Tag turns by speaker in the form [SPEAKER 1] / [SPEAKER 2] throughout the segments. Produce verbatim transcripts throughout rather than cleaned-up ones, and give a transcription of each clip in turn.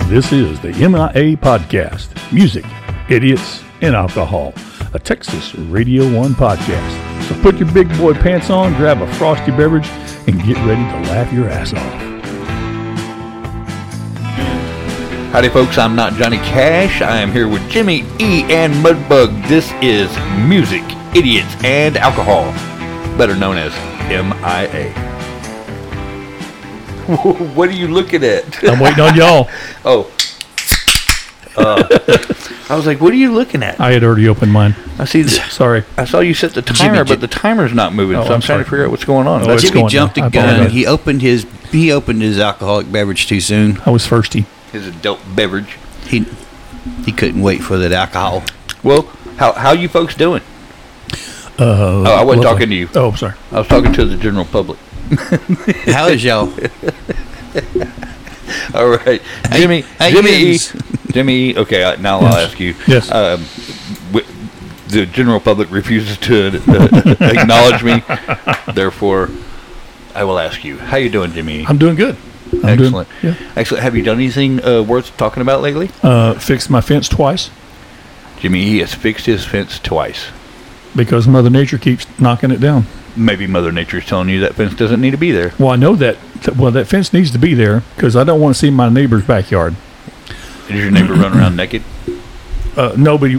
[SPEAKER 1] This is the M I A Podcast, Music, Idiots, and Alcohol, a Texas Radio one podcast. So put your big boy pants on, grab a frosty beverage, and get ready to laugh your ass off.
[SPEAKER 2] Howdy folks, I'm not Johnny Cash. I am here with Jimmy E. and Mudbug. This is Music, Idiots, and Alcohol, better known as M I A. What are you looking at?
[SPEAKER 1] I'm waiting on y'all.
[SPEAKER 2] Oh. Uh, I was like, what are you looking at?
[SPEAKER 1] I had already opened mine.
[SPEAKER 2] I see. The,
[SPEAKER 1] Sorry.
[SPEAKER 2] I saw you set the
[SPEAKER 3] Jimmy,
[SPEAKER 2] timer, but the timer's not moving,
[SPEAKER 1] Oh,
[SPEAKER 2] so I'm,
[SPEAKER 1] I'm
[SPEAKER 2] trying
[SPEAKER 1] sorry.
[SPEAKER 2] to figure out what's going on.
[SPEAKER 1] Oh,
[SPEAKER 2] That's-
[SPEAKER 1] it's
[SPEAKER 3] Jimmy
[SPEAKER 1] going
[SPEAKER 3] jumped
[SPEAKER 1] now.
[SPEAKER 3] the
[SPEAKER 1] I
[SPEAKER 3] gun.
[SPEAKER 1] apologize.
[SPEAKER 3] He opened his he opened his alcoholic beverage too soon.
[SPEAKER 1] I was thirsty.
[SPEAKER 2] his adult beverage.
[SPEAKER 3] He he couldn't wait for that alcohol.
[SPEAKER 2] Well, how how you folks doing?
[SPEAKER 1] Uh,
[SPEAKER 2] Oh, I wasn't
[SPEAKER 1] lovely.
[SPEAKER 2] talking to you.
[SPEAKER 1] Oh, sorry.
[SPEAKER 2] I was talking to the general public.
[SPEAKER 3] How is y'all?
[SPEAKER 2] All right,
[SPEAKER 3] Hey,
[SPEAKER 2] Jimmy,
[SPEAKER 3] hey,
[SPEAKER 2] Jimmy, E,
[SPEAKER 3] yous.
[SPEAKER 2] Jimmy. E, okay, I- now I'll
[SPEAKER 1] Yes.
[SPEAKER 2] ask you.
[SPEAKER 1] Yes.
[SPEAKER 2] Um, w- the general public refuses to uh, acknowledge me, therefore, I will ask you. How you doing, Jimmy? E?
[SPEAKER 1] I'm doing good. I'm
[SPEAKER 2] Excellent.
[SPEAKER 1] Doing,
[SPEAKER 2] Excellent. Have you done anything uh, worth talking about lately?
[SPEAKER 1] yeah. Uh, fixed my fence twice
[SPEAKER 2] Jimmy E has fixed his fence twice.
[SPEAKER 1] because Mother Nature keeps knocking it down.
[SPEAKER 2] Maybe Mother Nature's telling you that fence doesn't need to be there.
[SPEAKER 1] Well, I know that. Well, that fence needs to be there because I don't want to see my neighbor's backyard.
[SPEAKER 2] Does your neighbor run around naked?
[SPEAKER 1] Uh, nobody.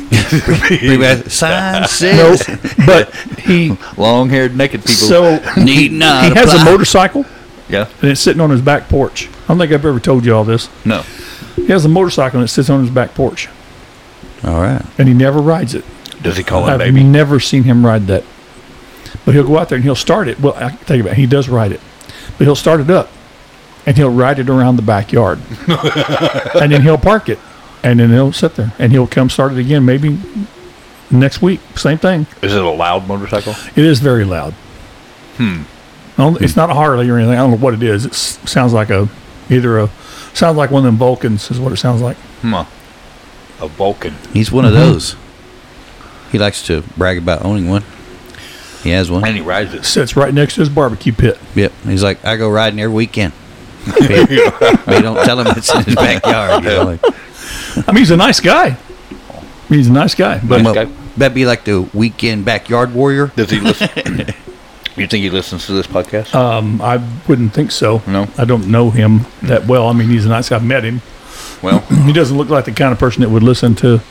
[SPEAKER 3] Sign
[SPEAKER 1] No,
[SPEAKER 3] says
[SPEAKER 1] but he.
[SPEAKER 2] Long-haired naked people.
[SPEAKER 1] So
[SPEAKER 3] need not
[SPEAKER 1] he has a
[SPEAKER 3] apply.
[SPEAKER 1] motorcycle
[SPEAKER 2] yeah.
[SPEAKER 1] and it's sitting on his back porch. I don't think I've ever told you all this.
[SPEAKER 2] No.
[SPEAKER 1] He has a motorcycle and it sits on his back porch,
[SPEAKER 3] All right.
[SPEAKER 1] and he never rides it.
[SPEAKER 2] Does he call it
[SPEAKER 1] I've
[SPEAKER 2] baby?
[SPEAKER 1] never seen him ride that. But he'll go out there and he'll start it. Well, I can tell you about it. He does ride it. But he'll start it up and he'll ride it around the backyard. And then he'll park it. And then he'll sit there and he'll come start it again maybe next week. Same thing.
[SPEAKER 2] Is it a loud motorcycle?
[SPEAKER 1] It is very loud.
[SPEAKER 2] Hmm.
[SPEAKER 1] I don't- It's not a Harley or anything. I don't know what it is. It sounds like a, either a, sounds like one of them Vulcans is what it sounds like.
[SPEAKER 2] Huh. A Vulcan.
[SPEAKER 3] He's one of
[SPEAKER 1] Mm-hmm.
[SPEAKER 3] those. He likes to brag about owning one. He has one.
[SPEAKER 2] And he rides it.
[SPEAKER 1] Sits right next to his barbecue pit.
[SPEAKER 3] Yep. He's like, I go riding every weekend. But you don't tell him it's in his backyard. You know, like,
[SPEAKER 1] I mean, he's a nice guy. He's a nice guy. But
[SPEAKER 2] Nice
[SPEAKER 3] well,
[SPEAKER 2] guy.
[SPEAKER 3] that'd be like the weekend backyard warrior.
[SPEAKER 2] Does he listen? You think he listens to this podcast?
[SPEAKER 1] Um, I wouldn't think so.
[SPEAKER 2] No?
[SPEAKER 1] I don't know him that well. I mean, he's a nice guy. I've met him.
[SPEAKER 2] Well,
[SPEAKER 1] He doesn't look like the kind of person that would listen to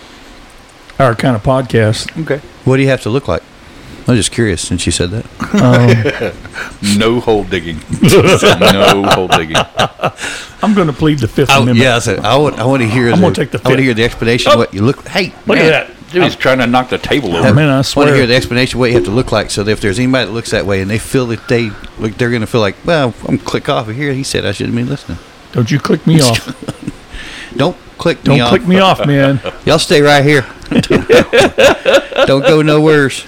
[SPEAKER 1] our kind of podcast.
[SPEAKER 2] okay.
[SPEAKER 3] What do you have to look like? I was just curious since you said that.
[SPEAKER 1] Um,
[SPEAKER 2] No hole digging. No hole digging.
[SPEAKER 1] I'm going to plead the Fifth
[SPEAKER 3] Oh,
[SPEAKER 1] Amendment.
[SPEAKER 3] yeah, I, said, I want. I want to hear.
[SPEAKER 1] I'm
[SPEAKER 3] the,
[SPEAKER 1] gonna take the
[SPEAKER 3] I want
[SPEAKER 1] fifth.
[SPEAKER 3] to hear the explanation.
[SPEAKER 1] Oh.
[SPEAKER 3] Of what you look. Hey,
[SPEAKER 1] Look
[SPEAKER 3] man,
[SPEAKER 1] at that.
[SPEAKER 2] Jimmy's trying to knock the table
[SPEAKER 1] Oh,
[SPEAKER 2] over.
[SPEAKER 1] man, I
[SPEAKER 3] I want
[SPEAKER 1] swear.
[SPEAKER 3] to hear the explanation of what you have to look like. So that if there's anybody that looks that way and they feel that they look, they're going to feel like, well, I'm click off of here. He said I shouldn't be listening.
[SPEAKER 1] Don't you click me off.
[SPEAKER 3] Don't click
[SPEAKER 1] Don't
[SPEAKER 3] me off.
[SPEAKER 1] click me off, man.
[SPEAKER 3] Y'all stay right here. Don't go nowheres.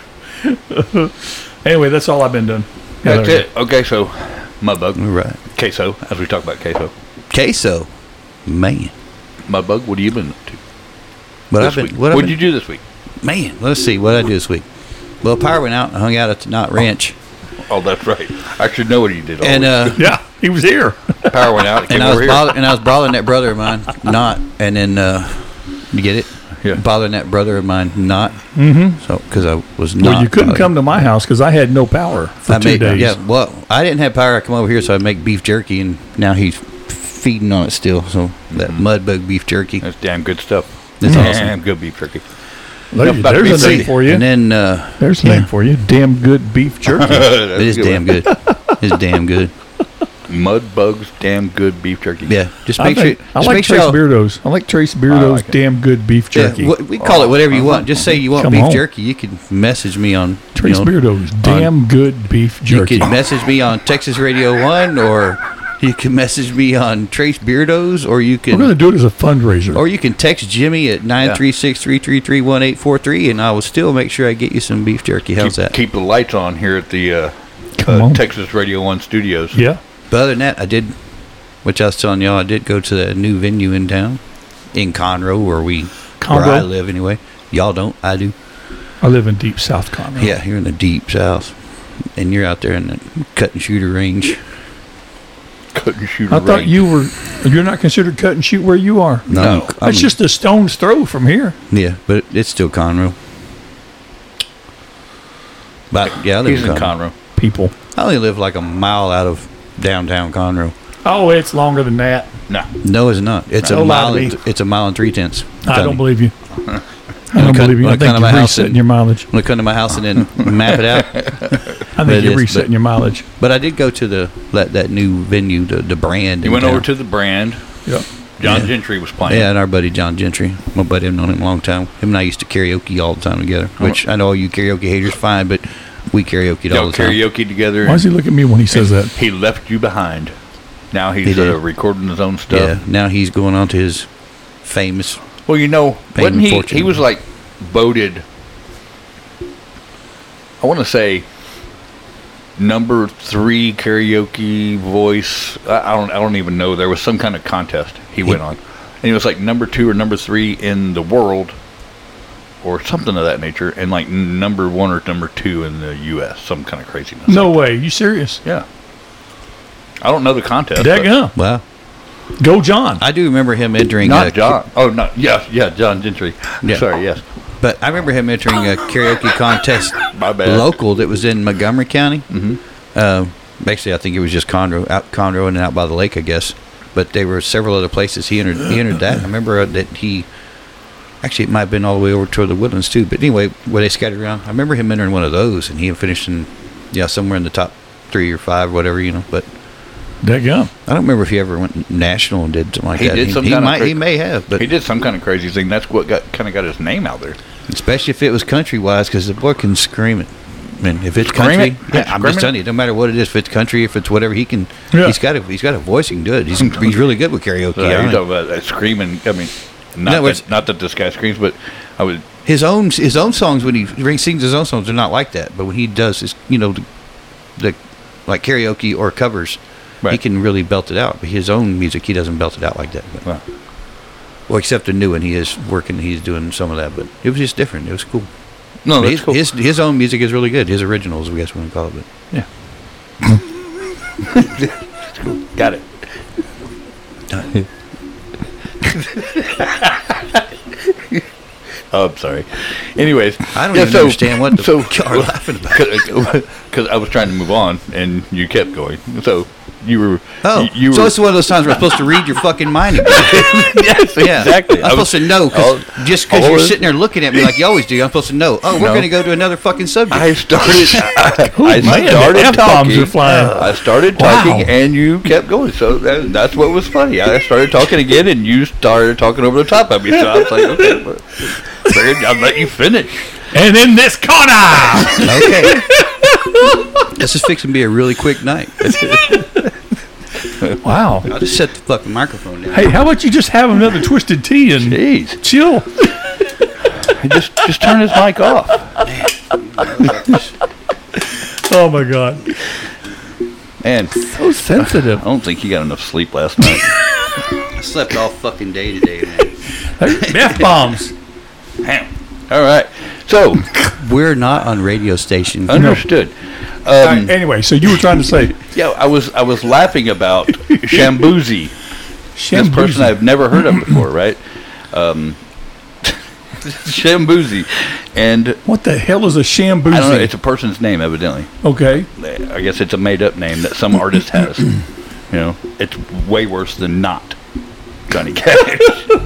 [SPEAKER 1] Anyway, that's all I've been doing. Yeah,
[SPEAKER 2] That's
[SPEAKER 1] there-
[SPEAKER 2] it. Okay, so Mudbug.
[SPEAKER 3] All right.
[SPEAKER 2] Queso, as we talk about queso.
[SPEAKER 3] Queso, man.
[SPEAKER 2] Mudbug, what have you been up to
[SPEAKER 3] What
[SPEAKER 2] this
[SPEAKER 3] I've been.
[SPEAKER 2] week?
[SPEAKER 3] What
[SPEAKER 2] What
[SPEAKER 3] I've
[SPEAKER 2] did
[SPEAKER 3] been,
[SPEAKER 2] you do this week?
[SPEAKER 3] Man, let's see what I do this week. Well, power went out. I hung out at the Knott Ranch,
[SPEAKER 2] Oh, that's right. I should know what you did. All
[SPEAKER 3] and
[SPEAKER 2] week.
[SPEAKER 3] uh,
[SPEAKER 1] Yeah, he was here.
[SPEAKER 2] Power went out. It came
[SPEAKER 3] and I was
[SPEAKER 2] over here.
[SPEAKER 3] bother- and I was bothering that brother of mine, not, and then uh, you get it,
[SPEAKER 2] Yeah.
[SPEAKER 3] bothering that brother of mine, not.
[SPEAKER 1] Mm-hmm.
[SPEAKER 3] So because I was not.
[SPEAKER 1] Well, you couldn't
[SPEAKER 3] bothering-
[SPEAKER 1] come to my house because I had no power for
[SPEAKER 3] I
[SPEAKER 1] two
[SPEAKER 3] made,
[SPEAKER 1] days.
[SPEAKER 3] Yeah, well, I didn't have power. I come over here, so I make beef jerky, and now he's feeding on it still. So that
[SPEAKER 2] Mhm.
[SPEAKER 3] mud bug beef jerky.
[SPEAKER 2] That's damn good stuff.
[SPEAKER 3] It's
[SPEAKER 2] damn
[SPEAKER 3] awesome.
[SPEAKER 2] good beef jerky.
[SPEAKER 1] There-
[SPEAKER 2] Enough about
[SPEAKER 1] there's
[SPEAKER 2] beef
[SPEAKER 1] a name
[SPEAKER 2] jerky.
[SPEAKER 1] for you.
[SPEAKER 3] And then uh,
[SPEAKER 1] There's a
[SPEAKER 3] yeah.
[SPEAKER 1] name for you. Damn good beef jerky.
[SPEAKER 3] it is damn good. It's damn good.
[SPEAKER 2] Mudbug's damn good beef jerky.
[SPEAKER 3] Yeah, just
[SPEAKER 1] I,
[SPEAKER 3] make sure.
[SPEAKER 1] think- I
[SPEAKER 3] just
[SPEAKER 1] like
[SPEAKER 3] make sure
[SPEAKER 1] Trace
[SPEAKER 3] y'all-
[SPEAKER 1] Beardo's. I like Trace Beardo's
[SPEAKER 2] like it.
[SPEAKER 1] damn good beef
[SPEAKER 3] Yeah,
[SPEAKER 1] jerky.
[SPEAKER 3] wh- we call it whatever you want. Just say you want
[SPEAKER 1] Come
[SPEAKER 3] beef
[SPEAKER 1] on.
[SPEAKER 3] jerky. You can message me on.
[SPEAKER 1] Trace
[SPEAKER 3] you know,
[SPEAKER 1] Beardo's damn good beef
[SPEAKER 3] You
[SPEAKER 1] jerky.
[SPEAKER 3] can message me on Texas Radio One, or you can message me on Trace Beardo's, or you
[SPEAKER 1] We're going to
[SPEAKER 3] can,
[SPEAKER 1] do it as a fundraiser.
[SPEAKER 3] or you can text Jimmy at nine three six, three three three, one eight four three, and I will still make sure I get you some beef jerky. How's
[SPEAKER 2] keep,
[SPEAKER 3] that?
[SPEAKER 2] Keep the lights on here at the uh,
[SPEAKER 1] Come
[SPEAKER 2] uh,
[SPEAKER 1] on.
[SPEAKER 2] Texas Radio One studios.
[SPEAKER 1] Yeah.
[SPEAKER 3] But other than that, I did, which I was telling y'all, I did go to the new venue in town, in Conroe, where we, where I
[SPEAKER 1] Conroe?
[SPEAKER 3] live anyway. Y'all don't, I do.
[SPEAKER 1] I live in deep South Conroe.
[SPEAKER 3] Yeah, you're in the deep south, and you're out there in the cut and shooter range.
[SPEAKER 2] Cut and shoot
[SPEAKER 1] I
[SPEAKER 2] range.
[SPEAKER 1] thought you were You're not considered cut and shoot where you are.
[SPEAKER 3] No,
[SPEAKER 2] No.
[SPEAKER 3] I'm- I'm-
[SPEAKER 1] It's just a stone's throw from here.
[SPEAKER 3] yeah, but it's still Conroe. But yeah, I live
[SPEAKER 2] He's
[SPEAKER 3] in
[SPEAKER 2] in
[SPEAKER 3] Conroe.
[SPEAKER 2] Conroe.
[SPEAKER 1] People.
[SPEAKER 3] I only live like a mile out of downtown Conroe.
[SPEAKER 1] Oh, it's longer than that.
[SPEAKER 2] No.
[SPEAKER 3] No, it's not. It's
[SPEAKER 1] Don't
[SPEAKER 3] a
[SPEAKER 1] lie to
[SPEAKER 3] mile.
[SPEAKER 1] me.
[SPEAKER 3] And, it's a mile and three tenths.
[SPEAKER 1] I don't believe you. I
[SPEAKER 3] When
[SPEAKER 1] don't
[SPEAKER 3] I come-
[SPEAKER 1] believe you.
[SPEAKER 3] when
[SPEAKER 1] I
[SPEAKER 3] I come
[SPEAKER 1] think
[SPEAKER 3] to my
[SPEAKER 1] you're
[SPEAKER 3] house
[SPEAKER 1] resetting
[SPEAKER 3] and-
[SPEAKER 1] your mileage.
[SPEAKER 3] When I come to my house and then map it out.
[SPEAKER 1] I
[SPEAKER 3] But
[SPEAKER 1] think
[SPEAKER 3] it
[SPEAKER 1] you're
[SPEAKER 3] is,
[SPEAKER 1] resetting
[SPEAKER 3] but-
[SPEAKER 1] your mileage.
[SPEAKER 3] But I did go to the that, that new venue, the the brand.
[SPEAKER 2] He
[SPEAKER 3] in
[SPEAKER 2] went
[SPEAKER 3] town.
[SPEAKER 2] over to the brand.
[SPEAKER 1] Yeah.
[SPEAKER 2] John
[SPEAKER 3] Yeah.
[SPEAKER 2] Gentry was playing.
[SPEAKER 3] Yeah, and our buddy John Gentry. My buddy, I've known him a long time. Him and I used to karaoke all the time together. Which I know all you karaoke haters fine, but we karaoke'd all
[SPEAKER 2] Y'all
[SPEAKER 3] the time.
[SPEAKER 2] karaoke together.
[SPEAKER 1] Why does he look at me when he says that?
[SPEAKER 2] He left you behind. Now
[SPEAKER 3] He
[SPEAKER 2] he's
[SPEAKER 3] did.
[SPEAKER 2] uh, recording his own stuff.
[SPEAKER 3] Yeah. Now he's going on to his famous.
[SPEAKER 2] Well, you know,
[SPEAKER 3] Fame
[SPEAKER 2] wasn't
[SPEAKER 3] and
[SPEAKER 2] he?
[SPEAKER 3] fortune.
[SPEAKER 2] He was like voted. I want to say number three karaoke voice. I, I don't. I don't even know. There was some kind of contest he went on, and he was like number two or number three in the world, or something of that nature, and like n- number one or number two in the U S Some kind of craziness.
[SPEAKER 1] No
[SPEAKER 2] like
[SPEAKER 1] way. You serious?
[SPEAKER 2] that. Yeah. I don't know the contest. but
[SPEAKER 1] Daggum.
[SPEAKER 3] Wow.
[SPEAKER 1] Go John.
[SPEAKER 3] I do remember him entering.
[SPEAKER 2] Not
[SPEAKER 3] uh,
[SPEAKER 2] John. Oh, no. Yeah, yeah, John Gentry.
[SPEAKER 3] Yeah.
[SPEAKER 2] Sorry, yes.
[SPEAKER 3] But I remember him entering a karaoke contest
[SPEAKER 2] My bad.
[SPEAKER 3] local that was in Montgomery County.
[SPEAKER 2] Mhm.
[SPEAKER 3] Uh, basically, I think it was just Conroe, out Conroe, and out by the lake, I guess. But there were several other places he entered. He entered that. I remember uh, that he. Actually, it might have been all the way over toward the Woodlands too. But anyway, where they scattered around, I remember him entering one of those, and he had finished in, yeah, somewhere in the top three or five, whatever, you know. But
[SPEAKER 1] Daggum.
[SPEAKER 3] I don't remember if he ever went national and did something like
[SPEAKER 2] He
[SPEAKER 3] that.
[SPEAKER 2] did some
[SPEAKER 3] he,
[SPEAKER 2] kind of
[SPEAKER 3] might,
[SPEAKER 2] cra-
[SPEAKER 3] he may have, but
[SPEAKER 2] He did some kind of crazy thing. That's what got kind of got his name out there.
[SPEAKER 3] especially if it was country wise, because the boy can scream it. I mean, if it's
[SPEAKER 2] Scream
[SPEAKER 3] country,
[SPEAKER 2] it?
[SPEAKER 3] yeah, I'm
[SPEAKER 2] Scream
[SPEAKER 3] just
[SPEAKER 2] it?
[SPEAKER 3] telling you, no matter what it is, if it's country, if it's whatever, he can.
[SPEAKER 1] Yeah.
[SPEAKER 3] He's got a he's got a voice. He can do it. He's he's really good with karaoke.
[SPEAKER 2] So
[SPEAKER 3] I
[SPEAKER 2] you're
[SPEAKER 3] don't know.
[SPEAKER 2] talking about that screaming. I mean, not
[SPEAKER 3] No,
[SPEAKER 2] that,
[SPEAKER 3] it's-
[SPEAKER 2] not that this guy screams, but I would.
[SPEAKER 3] His own his own songs when he rings- sings his own songs, they're not like that. But when he does his, you know, the, the like karaoke or covers, he
[SPEAKER 2] Right.
[SPEAKER 3] can really belt it out. But his own music, he doesn't belt it out like that. But,
[SPEAKER 2] Well,
[SPEAKER 3] well, except the new one, he is working. He's doing some of that, but it was just different. It was cool.
[SPEAKER 2] no,
[SPEAKER 3] But
[SPEAKER 2] that's
[SPEAKER 3] his,
[SPEAKER 2] cool.
[SPEAKER 3] his his own music is really good. His originals, I guess we want to call it. But
[SPEAKER 2] Got it. Oh, I'm sorry. Anyways,
[SPEAKER 3] I don't
[SPEAKER 2] yeah,
[SPEAKER 3] even
[SPEAKER 2] so-
[SPEAKER 3] understand what the
[SPEAKER 2] so
[SPEAKER 3] fuck y'all are laughing about.
[SPEAKER 2] because I was trying to move on and you kept going. So you were.
[SPEAKER 3] Oh,
[SPEAKER 2] you, you
[SPEAKER 3] so
[SPEAKER 2] were.
[SPEAKER 3] it's one of those times where I'm supposed to read your fucking mind again.
[SPEAKER 2] Yes,
[SPEAKER 3] Yeah,
[SPEAKER 2] exactly.
[SPEAKER 3] I'm
[SPEAKER 2] I was-
[SPEAKER 3] supposed to know
[SPEAKER 2] I'll-
[SPEAKER 3] because just because
[SPEAKER 2] I'll-
[SPEAKER 3] you're sitting there looking at me like you always do, I'm supposed to know. Oh, we're
[SPEAKER 2] No.
[SPEAKER 3] going to go to another fucking subject.
[SPEAKER 2] I started. I, I
[SPEAKER 1] man,
[SPEAKER 2] started
[SPEAKER 1] the F-bombs
[SPEAKER 2] talking.
[SPEAKER 1] are flying.
[SPEAKER 2] I started
[SPEAKER 1] Wow.
[SPEAKER 2] talking, and you kept going. So that, that's what was funny. I started talking again, and you started talking over the top of me. So I was like, okay, well, figured I'd let you finish.
[SPEAKER 1] And in this corner.
[SPEAKER 3] Okay. This is fixing to be a really quick night.
[SPEAKER 1] Wow.
[SPEAKER 3] I'll just set the fucking microphone down.
[SPEAKER 1] Hey, how about you just have another twisted tea and
[SPEAKER 2] Jeez,
[SPEAKER 1] chill?
[SPEAKER 2] just just turn his mic off.
[SPEAKER 1] Oh my God.
[SPEAKER 2] And
[SPEAKER 1] So sensitive.
[SPEAKER 2] I don't think he got enough sleep last night.
[SPEAKER 3] I slept all fucking day today, man.
[SPEAKER 1] F bombs.
[SPEAKER 2] Damn. All right. So
[SPEAKER 3] We're not on radio station.
[SPEAKER 2] understood.
[SPEAKER 1] Uh,
[SPEAKER 2] Um,
[SPEAKER 1] anyway, so you were trying to say
[SPEAKER 2] yeah, I was I was laughing about Shambuzi. This person
[SPEAKER 1] Shambuzi.
[SPEAKER 2] I've never heard of before, right? Um, Shambuzi, and
[SPEAKER 1] What the hell is a shambuzi?
[SPEAKER 2] I don't know. It's a person's name, evidently.
[SPEAKER 1] Okay.
[SPEAKER 2] I guess it's a made-up name that some artist has. You know, it's way worse than not Johnny Cash.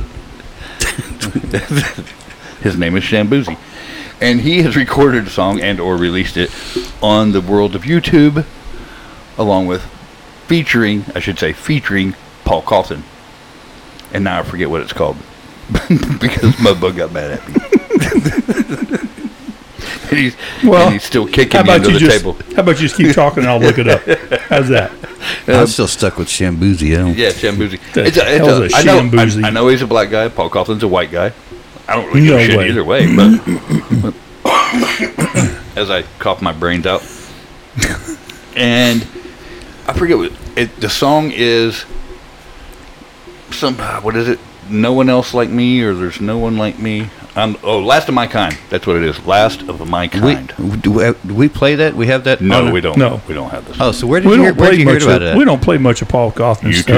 [SPEAKER 2] His name is Shambuzi, and he has recorded a song and or released it on the world of YouTube, along with featuring, I should say, featuring Paul Cauthen. And now I forget what it's called because Mudbug got mad at me. and, he's,
[SPEAKER 1] Well,
[SPEAKER 2] and he's still
[SPEAKER 1] How
[SPEAKER 2] kicking me
[SPEAKER 1] about
[SPEAKER 2] under
[SPEAKER 1] you
[SPEAKER 2] the
[SPEAKER 1] just
[SPEAKER 2] table.
[SPEAKER 1] How about you just keep talking and I'll look it up? How's that?
[SPEAKER 3] I'm still stuck with Shambuzi. I don't.
[SPEAKER 2] Yeah, Shambuzi.
[SPEAKER 1] The
[SPEAKER 2] It's a, it's
[SPEAKER 1] hell's
[SPEAKER 2] a,
[SPEAKER 1] a
[SPEAKER 2] I know,
[SPEAKER 1] Shambuzi?
[SPEAKER 2] I, I know he's a black guy. Paul Coughlin's a white guy. I don't really give
[SPEAKER 1] No
[SPEAKER 2] a shit
[SPEAKER 1] way.
[SPEAKER 2] either way, but as I cough my brains out, and I forget what it. The song is some. What is it? No one else like me, or there's no one like me. I'm, oh, last of my kind. That's what it is. Last of my kind.
[SPEAKER 3] We, do, we, do we play that? We have that?
[SPEAKER 2] no,
[SPEAKER 3] on
[SPEAKER 2] we
[SPEAKER 3] it?
[SPEAKER 2] don't.
[SPEAKER 1] No.
[SPEAKER 2] we don't have this.
[SPEAKER 3] Oh, so where did
[SPEAKER 1] We
[SPEAKER 3] you hear,
[SPEAKER 1] don't
[SPEAKER 3] where
[SPEAKER 1] play
[SPEAKER 3] did you hear
[SPEAKER 1] much.
[SPEAKER 3] about
[SPEAKER 1] Of,
[SPEAKER 3] that?
[SPEAKER 1] we don't play much of Paul Kaufman
[SPEAKER 2] YouTube.
[SPEAKER 1] stuff.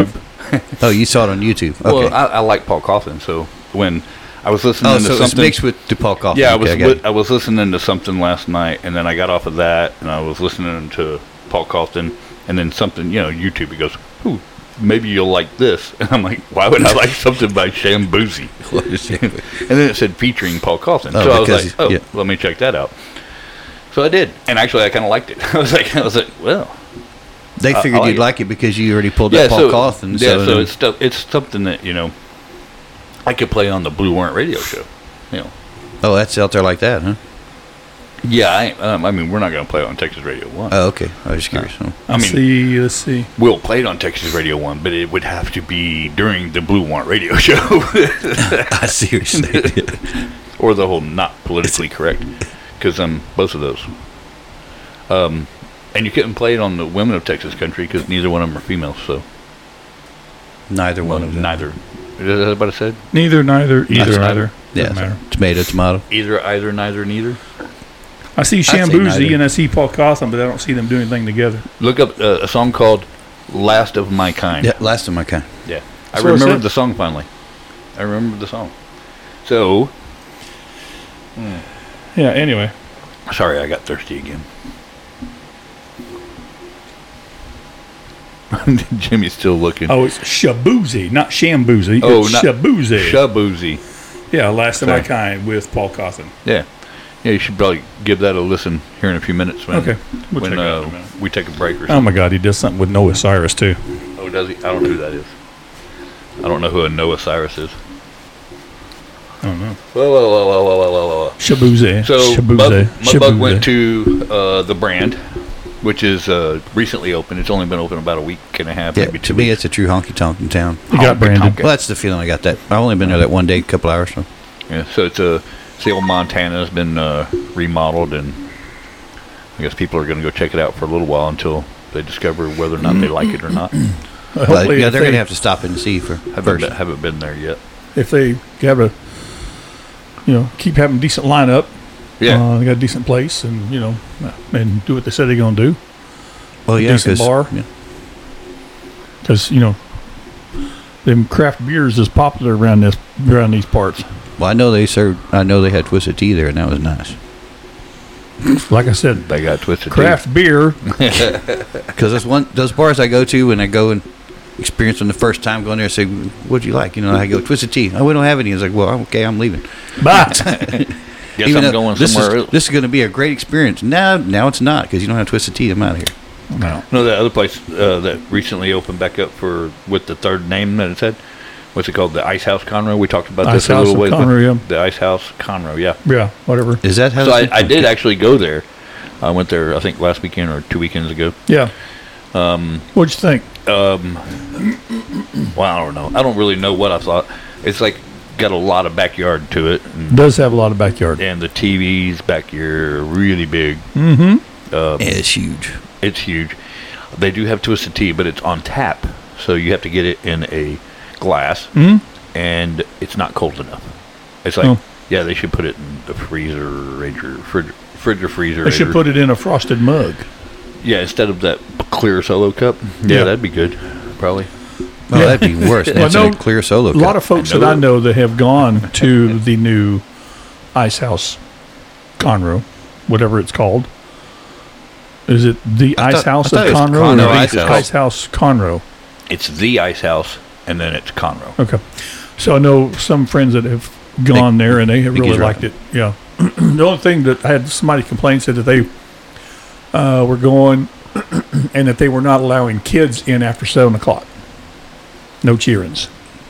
[SPEAKER 3] Oh, you saw it on YouTube. Okay.
[SPEAKER 2] Well, I, I like Paul Cauthen, so when I was listening
[SPEAKER 3] oh,
[SPEAKER 2] to
[SPEAKER 3] so
[SPEAKER 2] something,
[SPEAKER 3] it's mixed with to Paul Cauthen.
[SPEAKER 2] yeah, I
[SPEAKER 3] Okay,
[SPEAKER 2] was
[SPEAKER 3] got
[SPEAKER 2] li-
[SPEAKER 3] it.
[SPEAKER 2] I was listening to something last night, and then I got off of that, and I was listening to Paul Cauthen, and then something, you know, YouTube. He goes, "Ooh, maybe you'll like this," and I'm like, "Why would I like something by Shambuzi?" And then it said featuring Paul Cauthen,
[SPEAKER 3] Oh,
[SPEAKER 2] so I was
[SPEAKER 3] because
[SPEAKER 2] like,
[SPEAKER 3] he-
[SPEAKER 2] "Oh,
[SPEAKER 3] yeah.
[SPEAKER 2] let me check that out." So I did, and actually, I kind of liked it. I was like, "I was like, well."
[SPEAKER 3] They
[SPEAKER 2] I-
[SPEAKER 3] figured
[SPEAKER 2] I like
[SPEAKER 3] you'd
[SPEAKER 2] it.
[SPEAKER 3] like it because you already pulled
[SPEAKER 2] Yeah,
[SPEAKER 3] up Paul
[SPEAKER 2] so,
[SPEAKER 3] Cauthen.
[SPEAKER 2] yeah,
[SPEAKER 3] so,
[SPEAKER 2] so it's stuff. It's something that you know I could play on the Blue Warrant Radio Show. You know,
[SPEAKER 3] oh, that's out there like that, huh?
[SPEAKER 2] yeah. I, um, I mean, we're not going to play it on Texas Radio One.
[SPEAKER 3] Oh, okay. I was just curious. Oh.
[SPEAKER 2] I
[SPEAKER 1] Let's
[SPEAKER 2] mean,
[SPEAKER 1] see. Let's see.
[SPEAKER 2] we'll play it on Texas Radio One, but it would have to be during the Blue Warrant Radio Show,
[SPEAKER 3] I see what you're saying.
[SPEAKER 2] or the whole not politically correct, because um, both of those. Um, and you couldn't play it on the Women of Texas Country because neither one of them are females. So
[SPEAKER 3] Neither
[SPEAKER 2] well,
[SPEAKER 3] one of them.
[SPEAKER 2] neither. Is that what I said?
[SPEAKER 1] Neither, neither, either,
[SPEAKER 2] Neither.
[SPEAKER 1] either.
[SPEAKER 3] Yeah,
[SPEAKER 1] Doesn't matter.
[SPEAKER 3] tomato, tomato.
[SPEAKER 2] Either, either, neither, neither.
[SPEAKER 1] I see
[SPEAKER 3] say
[SPEAKER 1] Shambuzi
[SPEAKER 3] neither.
[SPEAKER 1] and I see Paul Cauthen, but I don't see them doing anything together.
[SPEAKER 2] Look up uh, a song called "Last of My Kind."
[SPEAKER 3] Yeah, last of my kind.
[SPEAKER 2] Yeah, I
[SPEAKER 1] That's what I
[SPEAKER 2] remembered
[SPEAKER 1] said.
[SPEAKER 2] the song finally. I remembered the song. So,
[SPEAKER 1] Yeah. Anyway,
[SPEAKER 2] sorry, I got thirsty again. Jimmy's still looking.
[SPEAKER 1] oh, it's Shabuzi, not Shambuzi.
[SPEAKER 2] Oh,
[SPEAKER 1] it's
[SPEAKER 2] not-
[SPEAKER 1] Shabuzi.
[SPEAKER 2] Shabuzi.
[SPEAKER 1] yeah, Last of My
[SPEAKER 2] Sorry.
[SPEAKER 1] Kind with Paul Cauthen.
[SPEAKER 2] Yeah, yeah. You should probably give that a listen here in a few minutes when
[SPEAKER 1] Okay, we'll
[SPEAKER 2] when
[SPEAKER 1] check it out
[SPEAKER 2] uh,
[SPEAKER 1] in a minute.
[SPEAKER 2] we take a break or
[SPEAKER 1] Oh
[SPEAKER 2] something.
[SPEAKER 1] my God, he does something with Noah Cyrus too.
[SPEAKER 2] Oh, does he? I don't know who that is. I don't know who a Noah Cyrus is.
[SPEAKER 1] I don't know.
[SPEAKER 2] Whoa, whoa, whoa, whoa, whoa, whoa, whoa, whoa.
[SPEAKER 1] Shabuzi.
[SPEAKER 2] So
[SPEAKER 1] Shabuzi.
[SPEAKER 2] Mud- Mudbug
[SPEAKER 1] Shabuzi.
[SPEAKER 2] went to uh, the brand, which is uh, recently open. It's only been open about a week and a half,
[SPEAKER 3] Yeah,
[SPEAKER 2] maybe
[SPEAKER 3] to
[SPEAKER 2] two
[SPEAKER 3] me,
[SPEAKER 2] weeks.
[SPEAKER 3] it's a true honky tonk in town.
[SPEAKER 1] He got
[SPEAKER 2] Honky
[SPEAKER 1] branded.
[SPEAKER 2] tonk.
[SPEAKER 3] Well, that's the feeling I got. That I've only been there that one day, couple hours. So
[SPEAKER 2] Yeah, so it's a it's the old Montana has been uh, remodeled, and I guess people are going to go check it out for a little while until they discover whether or not they like it or not.
[SPEAKER 1] Uh,
[SPEAKER 3] but,
[SPEAKER 1] hopefully,
[SPEAKER 3] yeah,
[SPEAKER 1] if
[SPEAKER 3] they're
[SPEAKER 1] they,
[SPEAKER 3] gonna have to stop in and see for
[SPEAKER 2] Haven't
[SPEAKER 3] first.
[SPEAKER 2] been, haven't been there yet.
[SPEAKER 1] if they have a, you know, keep having a decent lineup.
[SPEAKER 2] Yeah,
[SPEAKER 1] Uh, they got a decent place, and you know, and do what they said they're gonna do.
[SPEAKER 3] Well, yeah,
[SPEAKER 1] decent
[SPEAKER 3] 'cause-
[SPEAKER 1] bar.
[SPEAKER 3] yeah.
[SPEAKER 1] Because you know, them craft beers is popular around this around these parts.
[SPEAKER 3] Well, I know they served. I know they had twisted tea there, and that was nice.
[SPEAKER 1] Like I said,
[SPEAKER 2] they got twisted.
[SPEAKER 1] craft beer.
[SPEAKER 3] Because those one those bars I go to when I go and experience them the first time, going there and say, "What'd you like?" You know, I go twisted tea. Oh, we don't have any. It's like, well, okay, I'm leaving.
[SPEAKER 1] But
[SPEAKER 2] Guess
[SPEAKER 3] Even
[SPEAKER 2] I'm
[SPEAKER 3] though
[SPEAKER 2] going
[SPEAKER 3] this
[SPEAKER 2] somewhere
[SPEAKER 3] is,
[SPEAKER 2] else.
[SPEAKER 3] This is going to be a great experience. Now, now it's not because you don't have twisted tea. I'm out of here.
[SPEAKER 1] no,
[SPEAKER 2] No, that other place uh, that recently opened back up for with the third name that it said. What's it called? The Ice House Conroe. We talked about
[SPEAKER 1] Ice
[SPEAKER 2] this a
[SPEAKER 1] House
[SPEAKER 2] little
[SPEAKER 1] of
[SPEAKER 2] ways.
[SPEAKER 1] Conroe,
[SPEAKER 2] back. The Ice House Conroe. Yeah.
[SPEAKER 1] yeah, whatever.
[SPEAKER 3] Is that how?
[SPEAKER 2] So
[SPEAKER 3] it's-
[SPEAKER 2] I, I did actually go there. I went there I think last weekend or two weekends ago.
[SPEAKER 1] Yeah. Um, What'd you think?
[SPEAKER 2] Um, well, I don't know. I don't really know what I thought. It's like got a lot of backyard to it, and,
[SPEAKER 1] Does have a lot of backyard.
[SPEAKER 2] and the T Vs back here are really big.
[SPEAKER 1] Mm-hmm.
[SPEAKER 2] Um,
[SPEAKER 3] Yeah, it's huge.
[SPEAKER 2] It's huge. They do have twisted tea, but it's on tap, so you have to get it in a glass,
[SPEAKER 1] Hmm.
[SPEAKER 2] and it's not cold enough. It's like,
[SPEAKER 1] Oh.
[SPEAKER 2] yeah, they should put it in the freezer, rager, fridge, fridge or freezer.
[SPEAKER 1] They should put it in a frosted mug.
[SPEAKER 2] Yeah, instead of that clear solo cup. Yeah,
[SPEAKER 1] Yeah.
[SPEAKER 2] that'd be good, probably.
[SPEAKER 3] Well,
[SPEAKER 1] Yeah.
[SPEAKER 3] that'd be worse.
[SPEAKER 1] Well,
[SPEAKER 3] That's
[SPEAKER 1] no,
[SPEAKER 3] in a clear solo.
[SPEAKER 1] A lot
[SPEAKER 3] cup.
[SPEAKER 1] of folks
[SPEAKER 2] I know
[SPEAKER 1] that I
[SPEAKER 2] it.
[SPEAKER 1] know that have gone to the new Ice House Conroe, whatever it's called. Is it the
[SPEAKER 3] I
[SPEAKER 1] Ice
[SPEAKER 3] thought-
[SPEAKER 1] House
[SPEAKER 3] I thought
[SPEAKER 1] of
[SPEAKER 3] it was
[SPEAKER 1] Conroe?
[SPEAKER 3] Conroe
[SPEAKER 1] or
[SPEAKER 3] Ice
[SPEAKER 1] it's
[SPEAKER 3] House.
[SPEAKER 1] Ice House Conroe.
[SPEAKER 2] It's the Ice House, and then it's Conroe.
[SPEAKER 1] Okay. So I know some friends that have gone there and they have
[SPEAKER 3] think
[SPEAKER 1] really
[SPEAKER 3] he's right.
[SPEAKER 1] liked it. Yeah. The only thing that I had somebody complain said that they uh, were going and that they were not allowing kids in after seven o'clock. No cheerings.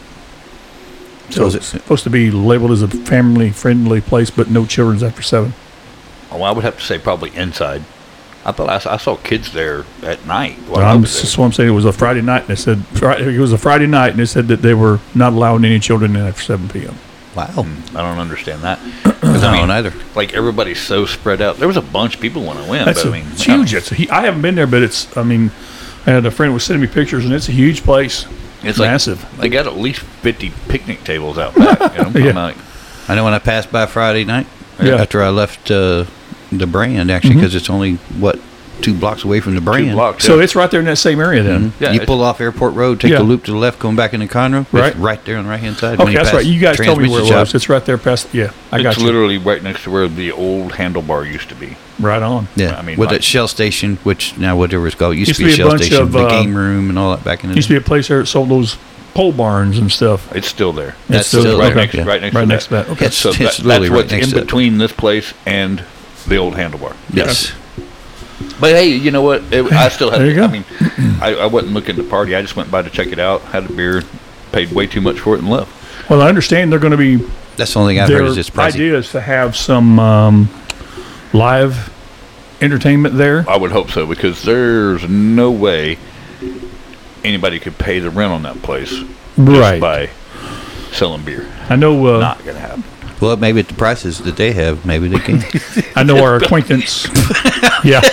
[SPEAKER 1] So
[SPEAKER 3] So is
[SPEAKER 1] it's
[SPEAKER 3] it-
[SPEAKER 1] supposed to be labeled as a family-friendly place, but no children's after seven.
[SPEAKER 2] Oh, I would have to say probably inside. I thought I, s- I saw kids there at night. While I
[SPEAKER 1] I'm
[SPEAKER 2] was there.
[SPEAKER 1] just what I'm saying. It was a Friday night, and they said Fri- it was a Friday night, and they said that they were not allowing any children in after seven p.m.
[SPEAKER 3] Wow.
[SPEAKER 2] I don't understand that.
[SPEAKER 3] I
[SPEAKER 2] 'Cause, I
[SPEAKER 3] don't
[SPEAKER 2] mean,
[SPEAKER 3] either.
[SPEAKER 2] like everybody's so spread out. There was a bunch of people when I went.
[SPEAKER 1] That's
[SPEAKER 2] but
[SPEAKER 1] a,
[SPEAKER 2] I mean,
[SPEAKER 1] it's huge. It's a, he, I haven't been there, but it's. I mean, I had a friend who was sending me pictures, and it's a huge place.
[SPEAKER 2] It's like,
[SPEAKER 1] massive.
[SPEAKER 2] They got at least fifty picnic tables out back. You know?
[SPEAKER 1] Yeah.
[SPEAKER 2] I'm like,
[SPEAKER 3] I know when I passed by Friday night
[SPEAKER 1] Yeah.
[SPEAKER 3] after I left uh, the brand actually
[SPEAKER 1] Mhm.
[SPEAKER 3] because it's only what two blocks away from the brand.
[SPEAKER 2] Two blocks.
[SPEAKER 1] So
[SPEAKER 2] yeah.
[SPEAKER 1] it's right there in that same area then.
[SPEAKER 2] Yeah,
[SPEAKER 3] you
[SPEAKER 2] it's-
[SPEAKER 3] pull off Airport Road, take
[SPEAKER 1] Yeah.
[SPEAKER 3] the loop to the left, going back into Conroe. It's
[SPEAKER 1] Right.
[SPEAKER 3] right there on the right hand side. when
[SPEAKER 1] Okay,
[SPEAKER 3] you
[SPEAKER 1] that's
[SPEAKER 3] pass
[SPEAKER 1] right. You guys told me where it
[SPEAKER 3] transmission
[SPEAKER 1] was.
[SPEAKER 3] shop.
[SPEAKER 1] It's right there past. Yeah, I got
[SPEAKER 2] it's
[SPEAKER 1] you.
[SPEAKER 2] literally right next to where the old handlebar used to be.
[SPEAKER 1] Right on.
[SPEAKER 3] Yeah,
[SPEAKER 2] I mean,
[SPEAKER 3] with
[SPEAKER 2] my-
[SPEAKER 3] that Shell station, which now whatever it's called, used,
[SPEAKER 1] Used
[SPEAKER 3] to be a
[SPEAKER 1] to be a
[SPEAKER 3] Shell
[SPEAKER 1] bunch
[SPEAKER 3] station,
[SPEAKER 1] of,
[SPEAKER 3] the
[SPEAKER 1] uh,
[SPEAKER 3] game room and all that back in the
[SPEAKER 1] Used to be a place there that sold those pole barns and stuff.
[SPEAKER 2] It's still there.
[SPEAKER 3] That's
[SPEAKER 1] still
[SPEAKER 3] still
[SPEAKER 2] right
[SPEAKER 3] there,
[SPEAKER 2] next,
[SPEAKER 3] yeah.
[SPEAKER 2] right next,
[SPEAKER 1] Right
[SPEAKER 2] to,
[SPEAKER 1] next
[SPEAKER 2] that.
[SPEAKER 1] to that. Okay.
[SPEAKER 3] It's,
[SPEAKER 2] So
[SPEAKER 3] it's
[SPEAKER 2] that,
[SPEAKER 3] literally
[SPEAKER 2] that's
[SPEAKER 3] right
[SPEAKER 2] what's
[SPEAKER 3] next
[SPEAKER 2] in
[SPEAKER 3] to it.
[SPEAKER 2] between this place and the old handlebar.
[SPEAKER 3] Yes.
[SPEAKER 2] But hey, you know what? It, I still had.
[SPEAKER 1] There you go.
[SPEAKER 2] I mean, I, I wasn't looking to party. I just went by to check it out. Had a beer, paid way too much for it, and left.
[SPEAKER 1] Well, I understand they're going to be.
[SPEAKER 3] That's the only thing I've
[SPEAKER 1] Their
[SPEAKER 3] heard is it's pricey.
[SPEAKER 1] idea is to have some um, live entertainment there.
[SPEAKER 2] I would hope so because there's no way anybody could pay the rent on that place just
[SPEAKER 1] Right.
[SPEAKER 2] by selling beer.
[SPEAKER 1] I know. Uh,
[SPEAKER 2] Not gonna happen.
[SPEAKER 3] Well, maybe at the prices that they have, maybe they can.
[SPEAKER 1] I know our acquaintance. Yeah.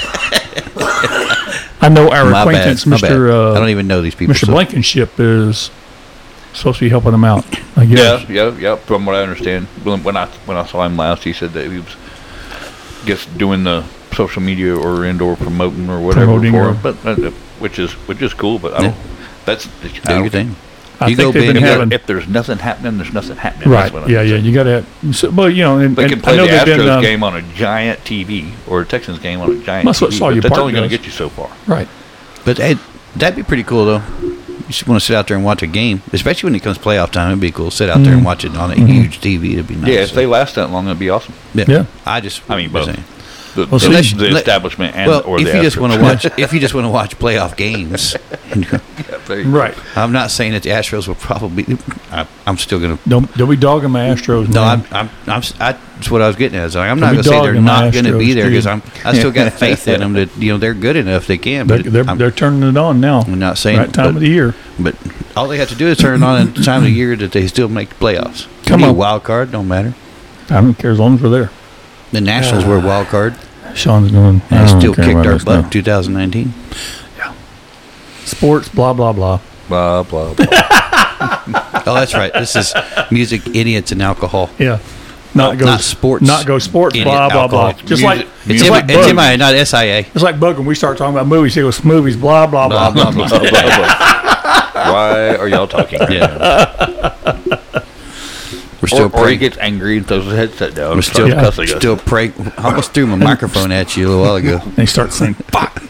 [SPEAKER 1] I know our
[SPEAKER 3] My bad.
[SPEAKER 1] acquaintance,
[SPEAKER 3] My bad.
[SPEAKER 1] Mister Uh,
[SPEAKER 3] I don't even know these people.
[SPEAKER 1] Mister
[SPEAKER 3] so-
[SPEAKER 1] Blankenship is supposed to be helping them out. I guess.
[SPEAKER 2] Yeah, yeah, yeah. From what I understand, when when I when I saw him last, he said that he was, guess, doing the social media or indoor promoting or whatever
[SPEAKER 1] Promoting
[SPEAKER 2] for
[SPEAKER 1] or-
[SPEAKER 2] him, but uh, which is which is cool. But I don't. That's I
[SPEAKER 3] Do
[SPEAKER 2] don't
[SPEAKER 3] your thing.
[SPEAKER 1] I
[SPEAKER 3] You
[SPEAKER 1] think
[SPEAKER 3] go
[SPEAKER 1] they've
[SPEAKER 3] big
[SPEAKER 1] been
[SPEAKER 3] and
[SPEAKER 1] having.
[SPEAKER 2] If there's nothing happening, there's nothing happening.
[SPEAKER 1] Right.
[SPEAKER 2] That's what I'm
[SPEAKER 1] Yeah, yeah.
[SPEAKER 2] saying.
[SPEAKER 1] You got to. So, well, you know, and,
[SPEAKER 2] They
[SPEAKER 1] and
[SPEAKER 2] can
[SPEAKER 1] I
[SPEAKER 2] play
[SPEAKER 1] know
[SPEAKER 2] the
[SPEAKER 1] they've
[SPEAKER 2] Astros
[SPEAKER 1] been. um,
[SPEAKER 2] game on a giant T V or a Texans game on a giant
[SPEAKER 1] That's
[SPEAKER 2] T
[SPEAKER 1] what
[SPEAKER 2] V.
[SPEAKER 1] Sawyer
[SPEAKER 2] but that's
[SPEAKER 1] Park
[SPEAKER 2] only going to
[SPEAKER 1] does.
[SPEAKER 2] get you so far.
[SPEAKER 1] Right.
[SPEAKER 3] But hey, that'd be pretty cool, though. You just want to sit out there and watch a game, especially when it comes playoff time. It'd be cool. Sit out there and watch it on a huge T V. It'd be nice.
[SPEAKER 2] Yeah, if they last that long, it'd be awesome.
[SPEAKER 3] yeah.
[SPEAKER 1] Yeah.
[SPEAKER 3] I just,
[SPEAKER 2] I mean,
[SPEAKER 3] was
[SPEAKER 2] both.
[SPEAKER 3] saying.
[SPEAKER 2] The,
[SPEAKER 1] Well,
[SPEAKER 2] the,
[SPEAKER 1] see-
[SPEAKER 2] the
[SPEAKER 3] let-
[SPEAKER 2] establishment and
[SPEAKER 3] Well,
[SPEAKER 2] or
[SPEAKER 3] if
[SPEAKER 2] the
[SPEAKER 3] you just
[SPEAKER 2] Astros.
[SPEAKER 3] want to watch, if you just want to watch playoff games,
[SPEAKER 2] There you go.
[SPEAKER 1] Right.
[SPEAKER 3] I'm not saying that the Astros will probably. I, I'm still gonna.
[SPEAKER 1] Don't don't be dogging my Astros.
[SPEAKER 3] No,
[SPEAKER 1] man.
[SPEAKER 3] I'm, I'm, I'm, I, that's what I was getting at. Is like, I'm
[SPEAKER 1] Don't
[SPEAKER 3] not
[SPEAKER 1] be
[SPEAKER 3] gonna say they're
[SPEAKER 1] dogging my
[SPEAKER 3] not gonna be
[SPEAKER 1] Astros,
[SPEAKER 3] there because
[SPEAKER 1] dude.
[SPEAKER 3] I'm, I still got faith in them that you know they're good enough they can.
[SPEAKER 1] They're,
[SPEAKER 3] But
[SPEAKER 1] they're,
[SPEAKER 3] I'm,
[SPEAKER 1] they're turning it on now.
[SPEAKER 3] I'm not saying,
[SPEAKER 1] Right time
[SPEAKER 3] but,
[SPEAKER 1] of the year.
[SPEAKER 3] but all they have to do is turn it on at the time of the year that they still make the playoffs.
[SPEAKER 1] Come
[SPEAKER 3] Be a
[SPEAKER 1] on.
[SPEAKER 3] wild card don't matter.
[SPEAKER 1] I don't care as long as we're there.
[SPEAKER 3] The Nationals were a wild card.
[SPEAKER 1] Sean's going.
[SPEAKER 3] And they still kicked our butt in twenty nineteen.
[SPEAKER 1] Sports, blah blah blah.
[SPEAKER 2] Blah blah blah.
[SPEAKER 3] Oh, that's right. This is music, idiots, and alcohol.
[SPEAKER 1] Yeah. Not
[SPEAKER 3] No,
[SPEAKER 1] go
[SPEAKER 3] not sports,
[SPEAKER 1] Not go sports.
[SPEAKER 3] idiot,
[SPEAKER 1] Blah blah blah.
[SPEAKER 3] alcohol.
[SPEAKER 1] Just
[SPEAKER 2] Music-
[SPEAKER 1] like
[SPEAKER 3] It's,
[SPEAKER 1] just
[SPEAKER 3] M-
[SPEAKER 1] like
[SPEAKER 3] it's
[SPEAKER 1] Bug.
[SPEAKER 3] M I A, not S I A.
[SPEAKER 1] It's like Bug when we start talking about movies. He goes movies. Blah blah blah.
[SPEAKER 3] Blah, blah,
[SPEAKER 2] Blah, blah, blah. Why are y'all talking? right now?
[SPEAKER 3] Yeah. We're still
[SPEAKER 2] Or, or he
[SPEAKER 3] praying.
[SPEAKER 2] gets angry and throws his headset down.
[SPEAKER 3] We're
[SPEAKER 2] and
[SPEAKER 3] still,
[SPEAKER 2] starts cussing us.
[SPEAKER 3] still praying. I almost threw my microphone at you a little while ago.
[SPEAKER 1] And he starts saying, "Fuck,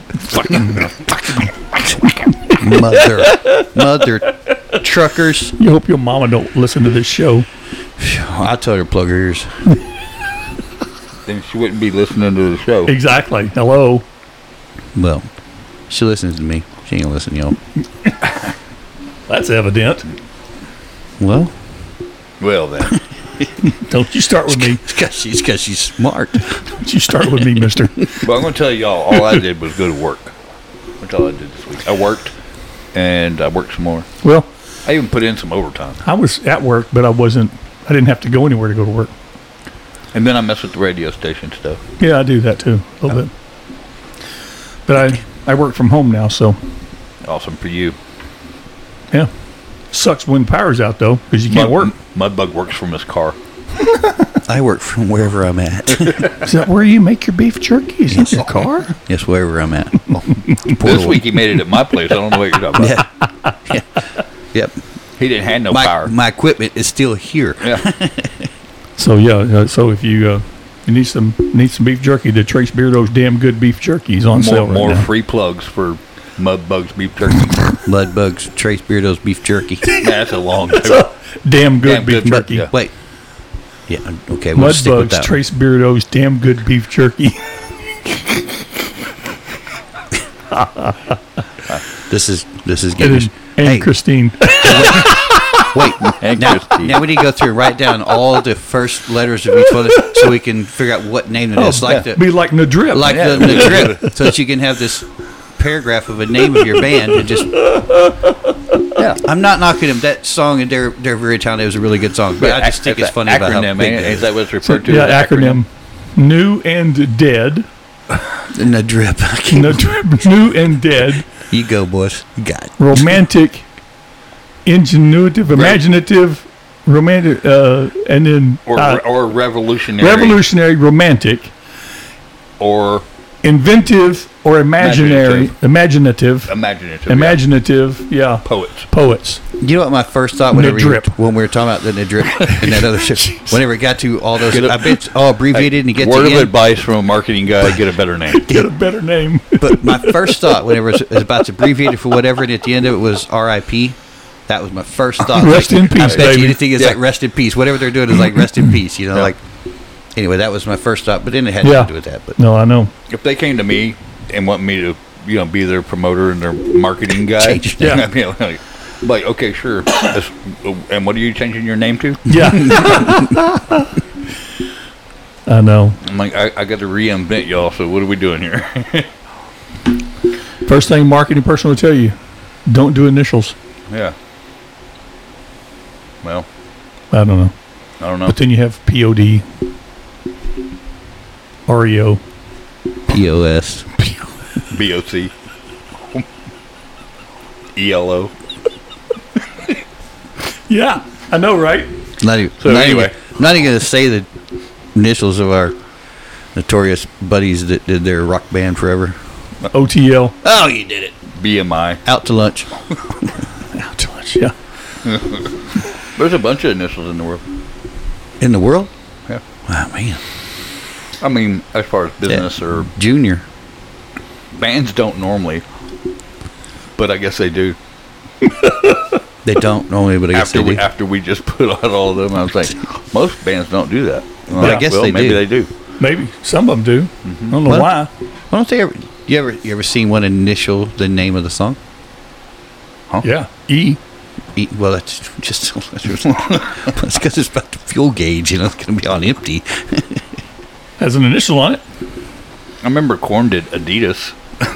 [SPEAKER 3] Mother, mother truckers.
[SPEAKER 1] you hope your mama don't listen to this show."
[SPEAKER 3] I told her to plug her ears.
[SPEAKER 2] Then she wouldn't be listening to the show.
[SPEAKER 1] Exactly. Hello.
[SPEAKER 3] Well, she listens to me. She ain't gonna listen to y'all.
[SPEAKER 1] That's evident.
[SPEAKER 3] Well,
[SPEAKER 2] Well then,
[SPEAKER 1] Don't you start with me.
[SPEAKER 3] it's because she's, 'cause she's smart.
[SPEAKER 1] Don't you start with me, Mister.
[SPEAKER 2] but I'm going to tell y'all, all I did was go to work. That's all I did this week. I worked, and I worked some more.
[SPEAKER 1] Well,
[SPEAKER 2] I even put in some overtime.
[SPEAKER 1] I was at work, but I wasn't. I didn't have to go anywhere to go to work.
[SPEAKER 2] And then I messed with the radio station stuff.
[SPEAKER 1] Yeah, I do that too a little bit. But I I work from home now, so
[SPEAKER 2] Awesome for you.
[SPEAKER 1] yeah. Sucks when power's out though, because you can't
[SPEAKER 2] Mud-
[SPEAKER 1] work.
[SPEAKER 2] Mudbug works from his car.
[SPEAKER 3] I work from wherever I'm at.
[SPEAKER 1] Is that where you make your beef jerky? Is that your car?
[SPEAKER 3] Yes, wherever I'm at.
[SPEAKER 2] This week he made it at my place. I don't know what you're talking about.
[SPEAKER 3] Yeah. Yep.
[SPEAKER 2] He didn't have no
[SPEAKER 3] My,
[SPEAKER 2] power.
[SPEAKER 3] my equipment is still here.
[SPEAKER 2] Yeah.
[SPEAKER 1] So yeah, uh, so if you uh, you need some need some beef jerky, the Trace Beardo's damn good beef jerky is on
[SPEAKER 2] More,
[SPEAKER 1] sale right
[SPEAKER 2] more
[SPEAKER 1] now.
[SPEAKER 2] free plugs for Mudbug's beef jerky.
[SPEAKER 3] Mudbugs, Trace Beardo's beef jerky.
[SPEAKER 2] Man, that's a long time.
[SPEAKER 1] Damn good
[SPEAKER 2] Damn
[SPEAKER 1] beef
[SPEAKER 2] good
[SPEAKER 1] jerky.
[SPEAKER 2] jerky, yeah.
[SPEAKER 3] Wait. Yeah, okay, we'll stick with
[SPEAKER 1] Mudbugs,
[SPEAKER 3] that.
[SPEAKER 1] Trace Beardo's damn good beef jerky.
[SPEAKER 3] This is this is
[SPEAKER 1] and
[SPEAKER 3] getting.
[SPEAKER 1] and
[SPEAKER 3] Hey,
[SPEAKER 1] Christine.
[SPEAKER 3] wait.
[SPEAKER 2] And
[SPEAKER 3] Now,
[SPEAKER 2] Christine.
[SPEAKER 3] now we need to go through and write down all the first letters of each one so we can figure out what name it is. like the
[SPEAKER 1] Be like Nadrip.
[SPEAKER 3] like
[SPEAKER 2] Yeah.
[SPEAKER 3] the, the drip, so that you can have this paragraph of a name of your band and just.
[SPEAKER 2] Yeah.
[SPEAKER 3] I'm not knocking them. That song and Dare Dare Very Town was a really good song, but I just think it's funny about how
[SPEAKER 2] acronym,
[SPEAKER 3] big
[SPEAKER 2] ain't it?
[SPEAKER 3] it
[SPEAKER 2] Is that what it's referred to?
[SPEAKER 1] yeah,
[SPEAKER 2] as
[SPEAKER 1] acronym. New and dead.
[SPEAKER 3] And the drip.
[SPEAKER 1] Nadrip, new and dead.
[SPEAKER 3] You go, boys. You got it.
[SPEAKER 1] Romantic, ingenuitive, imaginative, romantic, uh, and then
[SPEAKER 2] Or,
[SPEAKER 1] uh,
[SPEAKER 2] or revolutionary.
[SPEAKER 1] revolutionary, romantic,
[SPEAKER 2] Or
[SPEAKER 1] inventive or imaginary, imaginative,
[SPEAKER 2] Imaginative.
[SPEAKER 1] imaginative, yeah,
[SPEAKER 2] yeah. Poets.
[SPEAKER 1] poets.
[SPEAKER 3] You know what my first thought whenever you,
[SPEAKER 1] Nidrip.
[SPEAKER 3] when we were talking about the Nidrip and that other shit, whenever it got to all those,
[SPEAKER 2] Get a-
[SPEAKER 3] I bet it's all abbreviated and you get
[SPEAKER 2] Word
[SPEAKER 3] to
[SPEAKER 2] of
[SPEAKER 3] the end.
[SPEAKER 2] advice from a marketing guy: get a better name.
[SPEAKER 1] Get a better name.
[SPEAKER 3] But my first thought whenever it was about to abbreviated for whatever, and at the end of it was R I P. That was my first thought.
[SPEAKER 1] Rest
[SPEAKER 3] Like,
[SPEAKER 1] in peace,
[SPEAKER 3] I bet
[SPEAKER 1] baby.
[SPEAKER 3] you anything is
[SPEAKER 2] Yeah.
[SPEAKER 3] like rest in peace. Whatever they're doing is like rest in peace. You know,
[SPEAKER 2] Yeah.
[SPEAKER 3] like anyway, that was my first thought. But then it had
[SPEAKER 1] Yeah.
[SPEAKER 3] nothing to do with that. But
[SPEAKER 1] No, I know.
[SPEAKER 2] If they came to me and want me to, you know, be their promoter and their marketing guy,
[SPEAKER 3] Change your
[SPEAKER 1] name.
[SPEAKER 2] I'd be like, like, okay, sure. That's- and what are you changing your name to?
[SPEAKER 1] Yeah. I know.
[SPEAKER 2] I'm like, I, I got to reinvent y'all. So what are we doing here?
[SPEAKER 1] First thing marketing person will tell you, don't do initials.
[SPEAKER 2] Yeah. Well,
[SPEAKER 1] I don't know.
[SPEAKER 2] I don't know.
[SPEAKER 1] But then you have P O D, R E O.
[SPEAKER 3] P O S.
[SPEAKER 2] B O C. E L O.
[SPEAKER 1] Yeah, I know, right?
[SPEAKER 3] Not even.
[SPEAKER 2] So
[SPEAKER 3] not
[SPEAKER 2] anyway.
[SPEAKER 3] even, not even going to say the initials of our notorious buddies that did their rock band forever.
[SPEAKER 1] O T L.
[SPEAKER 3] Oh, you did it.
[SPEAKER 2] B M I.
[SPEAKER 3] Out to lunch.
[SPEAKER 1] Out to lunch, yeah.
[SPEAKER 2] There's a bunch of initials in the world.
[SPEAKER 3] In the world?
[SPEAKER 2] Yeah.
[SPEAKER 3] Wow, man.
[SPEAKER 2] I mean, as far as business or
[SPEAKER 3] Junior.
[SPEAKER 2] bands don't normally, but I guess they do.
[SPEAKER 3] They don't normally, but I guess
[SPEAKER 2] After
[SPEAKER 3] they
[SPEAKER 2] we
[SPEAKER 3] do.
[SPEAKER 2] after we just put out all of them, I was like, most bands don't do that. Well,
[SPEAKER 3] But I guess
[SPEAKER 2] well,
[SPEAKER 3] they
[SPEAKER 2] maybe
[SPEAKER 3] do.
[SPEAKER 2] they do.
[SPEAKER 1] Maybe. Some of them do. I don't know
[SPEAKER 3] Well,
[SPEAKER 1] why.
[SPEAKER 3] Why don't they ever? You ever you ever seen one initial the name of the song?
[SPEAKER 1] Yeah. E.
[SPEAKER 3] E- Well, that's just it's because it's about the fuel gauge. You know, it's going to be on empty.
[SPEAKER 1] Has an initial on it.
[SPEAKER 2] I remember Korn did Adidas.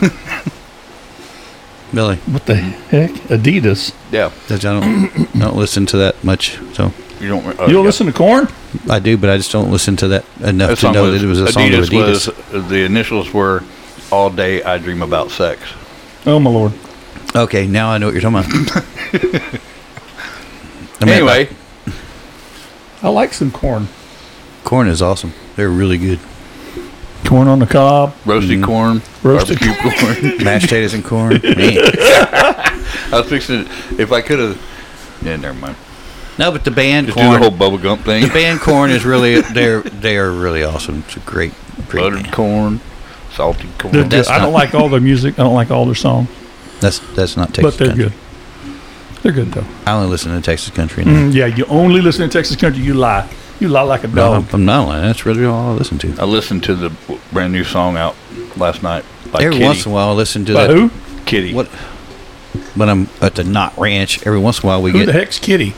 [SPEAKER 3] Really?
[SPEAKER 1] What the heck? Adidas.
[SPEAKER 2] Yeah,
[SPEAKER 3] That's- I don't I don't listen to that much. So
[SPEAKER 2] you don't. Uh,
[SPEAKER 1] You don't
[SPEAKER 2] yeah.
[SPEAKER 1] listen to Korn?
[SPEAKER 3] I do, but I just don't listen to that enough
[SPEAKER 2] That
[SPEAKER 3] to
[SPEAKER 2] song
[SPEAKER 3] know
[SPEAKER 2] was,
[SPEAKER 3] that it was a song of
[SPEAKER 2] Adidas
[SPEAKER 3] Adidas.
[SPEAKER 2] was the initials were "All Day I Dream About Sex."
[SPEAKER 1] Oh, my Lord.
[SPEAKER 3] Okay, now I know what you're talking about. I mean,
[SPEAKER 2] Anyway,
[SPEAKER 1] I like some corn.
[SPEAKER 3] corn is awesome. They're really good.
[SPEAKER 1] Corn on the cob.
[SPEAKER 2] roasted
[SPEAKER 3] Mm-hmm.
[SPEAKER 2] corn,
[SPEAKER 1] Roasted
[SPEAKER 2] barbecue corn.
[SPEAKER 3] Mashed potatoes and corn. Man.
[SPEAKER 2] I was fixing. If I could have, yeah, never mind.
[SPEAKER 3] No, but the band
[SPEAKER 2] Just do the
[SPEAKER 3] corn.
[SPEAKER 2] whole bubble gump thing.
[SPEAKER 3] The band corn is really they're they are really awesome. It's a great, great
[SPEAKER 2] Buttered
[SPEAKER 3] band.
[SPEAKER 2] corn, salted corn.
[SPEAKER 1] They're good.
[SPEAKER 3] That's
[SPEAKER 1] I don't
[SPEAKER 3] not-
[SPEAKER 1] like all their music. I don't like all their songs.
[SPEAKER 3] That's that's not Texas
[SPEAKER 1] But they're
[SPEAKER 3] country.
[SPEAKER 1] good. They're good, though.
[SPEAKER 3] I only listen to Texas country. Now.
[SPEAKER 1] Mm, yeah, you only listen to Texas country. You lie. You lie like a
[SPEAKER 3] No,
[SPEAKER 1] dog.
[SPEAKER 3] I'm, I'm not lying. That's really all I listen to.
[SPEAKER 2] I listened to the brand new song out last night by
[SPEAKER 3] Every
[SPEAKER 2] Kitty.
[SPEAKER 3] once in a while, I listen to
[SPEAKER 1] By
[SPEAKER 3] that.
[SPEAKER 1] who?
[SPEAKER 2] Kitty.
[SPEAKER 3] What? When I'm at the Knot Ranch, every once in a while we
[SPEAKER 1] Who
[SPEAKER 3] get
[SPEAKER 1] the heck's Kitty?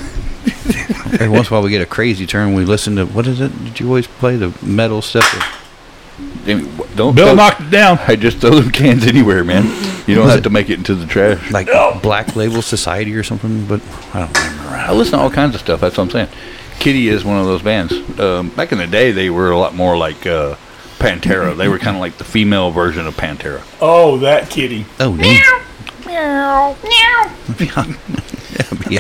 [SPEAKER 3] every once in a while we get a crazy turn. We listen to what is it? Did you always play the metal stuff?
[SPEAKER 2] Damn, Don't
[SPEAKER 1] Bill
[SPEAKER 2] throw-
[SPEAKER 1] knocked it down.
[SPEAKER 2] Hey, just throw them cans anywhere, man. You don't
[SPEAKER 3] Was
[SPEAKER 2] have
[SPEAKER 3] it-
[SPEAKER 2] to make it into the trash.
[SPEAKER 3] Like Black Label Society or something? But I don't remember.
[SPEAKER 2] I listen to all kinds of stuff. That's what I'm saying. Kitty is one of those bands. Um, back in the day, they were a lot more like uh, Pantera. They were kind of like the female version of Pantera.
[SPEAKER 1] Oh, that Kitty.
[SPEAKER 3] Oh, neat.
[SPEAKER 4] Meow, meow.
[SPEAKER 3] Yeah.